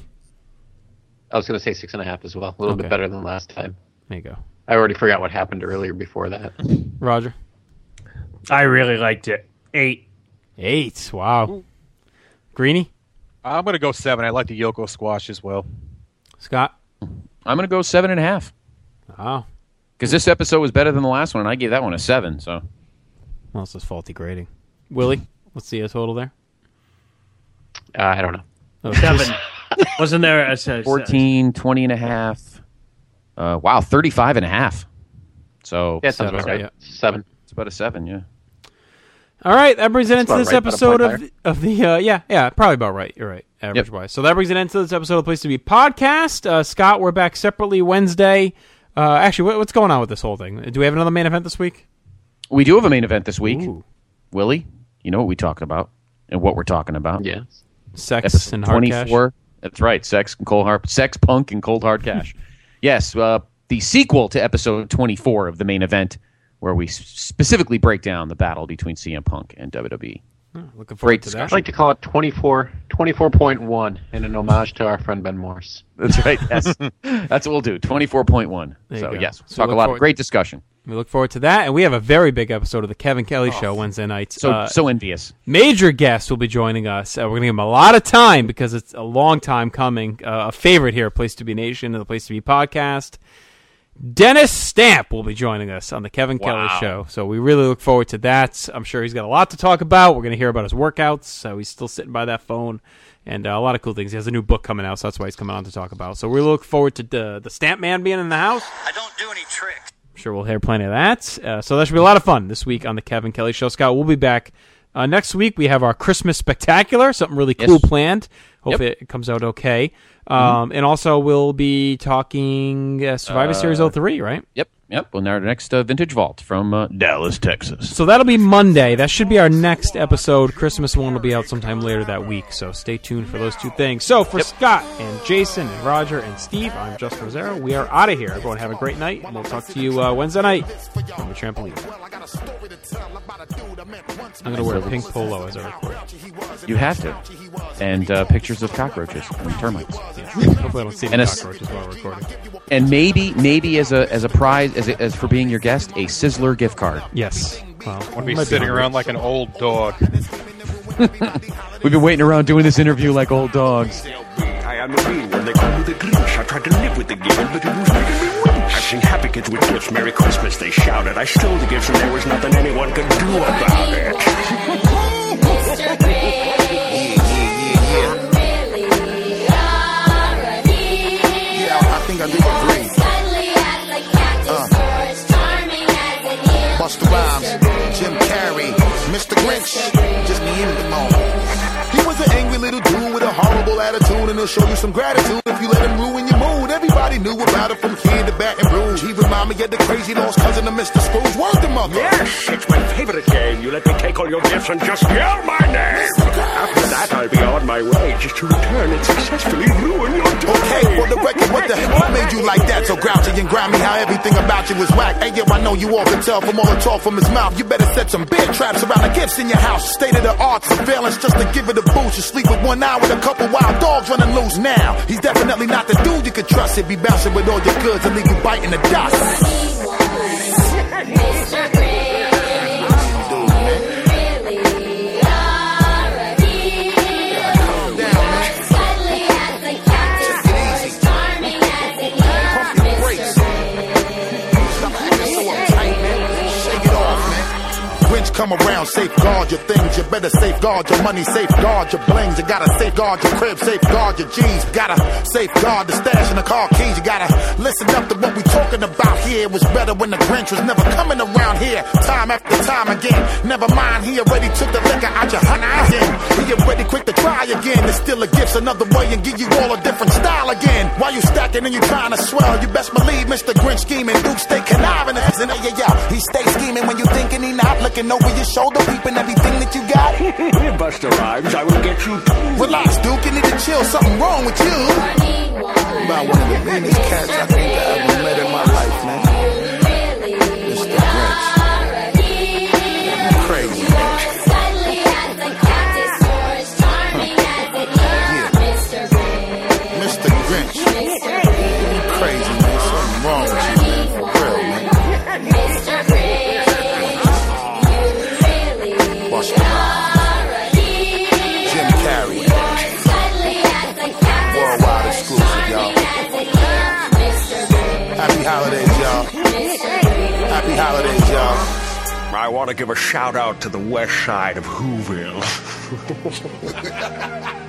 I was going to say six and a half as well. A little Okay. bit better than last time. There you go. I already forgot what happened earlier before that. Roger? I really liked it. Eight. Eight. Wow. Greeny? I'm going to go seven. I like the Yoko squash as well. Scott? I'm going to go seven and a half. Wow. Because this episode was better than the last one, and I gave that one a seven. So, well, it's just faulty grading. Willie? What's the uh, total there? Uh, I don't know. Oh, Seven. Wasn't there a fourteen, twenty and a half. Uh, wow, thirty-five and a half. So, yeah, sounds about right. Yeah. Seven. It's about a seven, yeah. All right, that brings it into this right, episode of the, of the uh, yeah, yeah, probably about right. You're right, average Yep. wise. So that brings it into this episode of the Place to Be podcast. Uh, Scott, we're back separately Wednesday. Uh, actually, what, what's going on with this whole thing? Do we have another main event this week? We do have a main event this week. Ooh. Willie, you know what we talk about and what we're talking about. Yeah. Sex Episode and hard twenty-four. cash. That's right. Sex and cold hard, sex, punk, and cold hard cash. Yes, uh, the sequel to episode twenty-four of the main event, where we s- specifically break down the battle between C M Punk and W W E. Oh, looking forward Great to discussion. I'd like to call it twenty-four, twenty-four point one in an homage to our friend Ben Morse. That's right. Yes, that's what we'll do. Twenty-four point one. There you So go. yes, So talk a look lot forward- of great discussion. We look forward to that, and we have a very big episode of the Kevin Kelly Show Wednesday nights. So Uh, so envious. Major guests will be joining us. Uh, we're going to give them a lot of time because it's a long time coming. Uh, a favorite here at Place to Be Nation and the Place to Be podcast. Dennis Stamp will be joining us on the Kevin Wow. Kelly Show. So we really look forward to that. I'm sure he's got a lot to talk about. We're going to hear about his workouts. So he's still sitting by that phone. And uh, a lot of cool things. He has a new book coming out, so that's why he's coming on to talk about. So we look forward to the, the Stamp Man being in the house. I don't do any tricks. I'm sure we'll hear plenty of that. Uh, so that should be a lot of fun this week on the Kevin Kelly Show. Scott, we'll be back uh, next week. We have our Christmas Spectacular, something really cool Yes. planned. Hopefully it comes out okay. Um, Mm-hmm. And also we'll be talking uh, Survivor Uh, Series oh three, right? Yep, yep. Well, our next uh, Vintage Vault from uh, Dallas, Texas. So that'll be Monday. That should be our next episode. Christmas one will be out sometime later that week. So stay tuned for those two things. So for Yep. Scott and Jason and Roger and Steve, I'm Justin Rosero. We are out of here. Everyone have a great night, and we'll talk to you uh, Wednesday night on the trampoline. I'm going to wear a pink polo as I record. You have to. And uh, pictures of cockroaches and termites. Yeah. Hopefully I don't see And any a- cockroaches while recording. And maybe, maybe as a as a prize, as, a, as for being your guest, a Sizzler gift card. Yes. Well, I'm going to be might sitting hungry. around like an old dog. We've been waiting around doing this interview like old dogs. I am the bean when they call me the Grinch. I tried to live with the given, but it was making me winch. I sing happy kids with gifts, Merry Christmas, they shouted. I stole the gifts and there was nothing anyone could do about it. Yeah, I think I do agree. Uh. Busta Rhymes, Jim Carrey, Mister Grinch, just me and the moment. He was an angry little dude with a horrible attitude, and he'll show you some gratitude if you let him ruin your mood. Everybody knew about it from kid to Baton Rouge. He reminded me of the crazy lost cousin of Mister Scrooge. Word to mother. Yes, it's my favorite game. You let me take all your gifts and just yell my name. After that, I'll be on my way just to return and successfully ruin your day. Okay, for the record, what the hell made you like that? So grouchy and grimy, how everything about you is whack. Hey, yo, I know you all can tell from all the talk from his mouth. You better set some bear traps around the gifts in your house. State of the art surveillance just to give it a boost. You sleep with one eye with a couple wild dogs running loose. Now, he's definitely not the dude you could trust. He'd be bouncing with all your goods and leave you biting the dust. change come around, safeguard your things. You better safeguard your money, safeguard your blings. You gotta safeguard your crib, safeguard your G's. Gotta safeguard the stash and the car keys. You gotta listen up to what we talking about here. It was better when the Grinch was never coming around here. Time after time again. Never mind, he already took the liquor out your honey again. He already quick to try again. To steal a gift another way and give you all a different style again. While you stacking and you trying to swell, you best believe Mister Grinch scheming. Duke stay conniving. And yeah, yeah, yeah, he stay scheming when you thinking he not. Looking over your shoulder, peeping everything that you got. Busta Rhymes, I will get you too. Relax, Duke, you need to chill. Something wrong with you. About one of the meanest cats I think I ever met in my life, man. Mister Grinch. You crazy, man. Yeah. Mister Grinch. You crazy, man. Something wrong with you, man. For real, man. Watch the ride. Jim Carrey. Worldwide exclusive, y'all. Happy holidays, y'all. Happy holidays, y'all. I want to give a shout out to the west side of Whoville.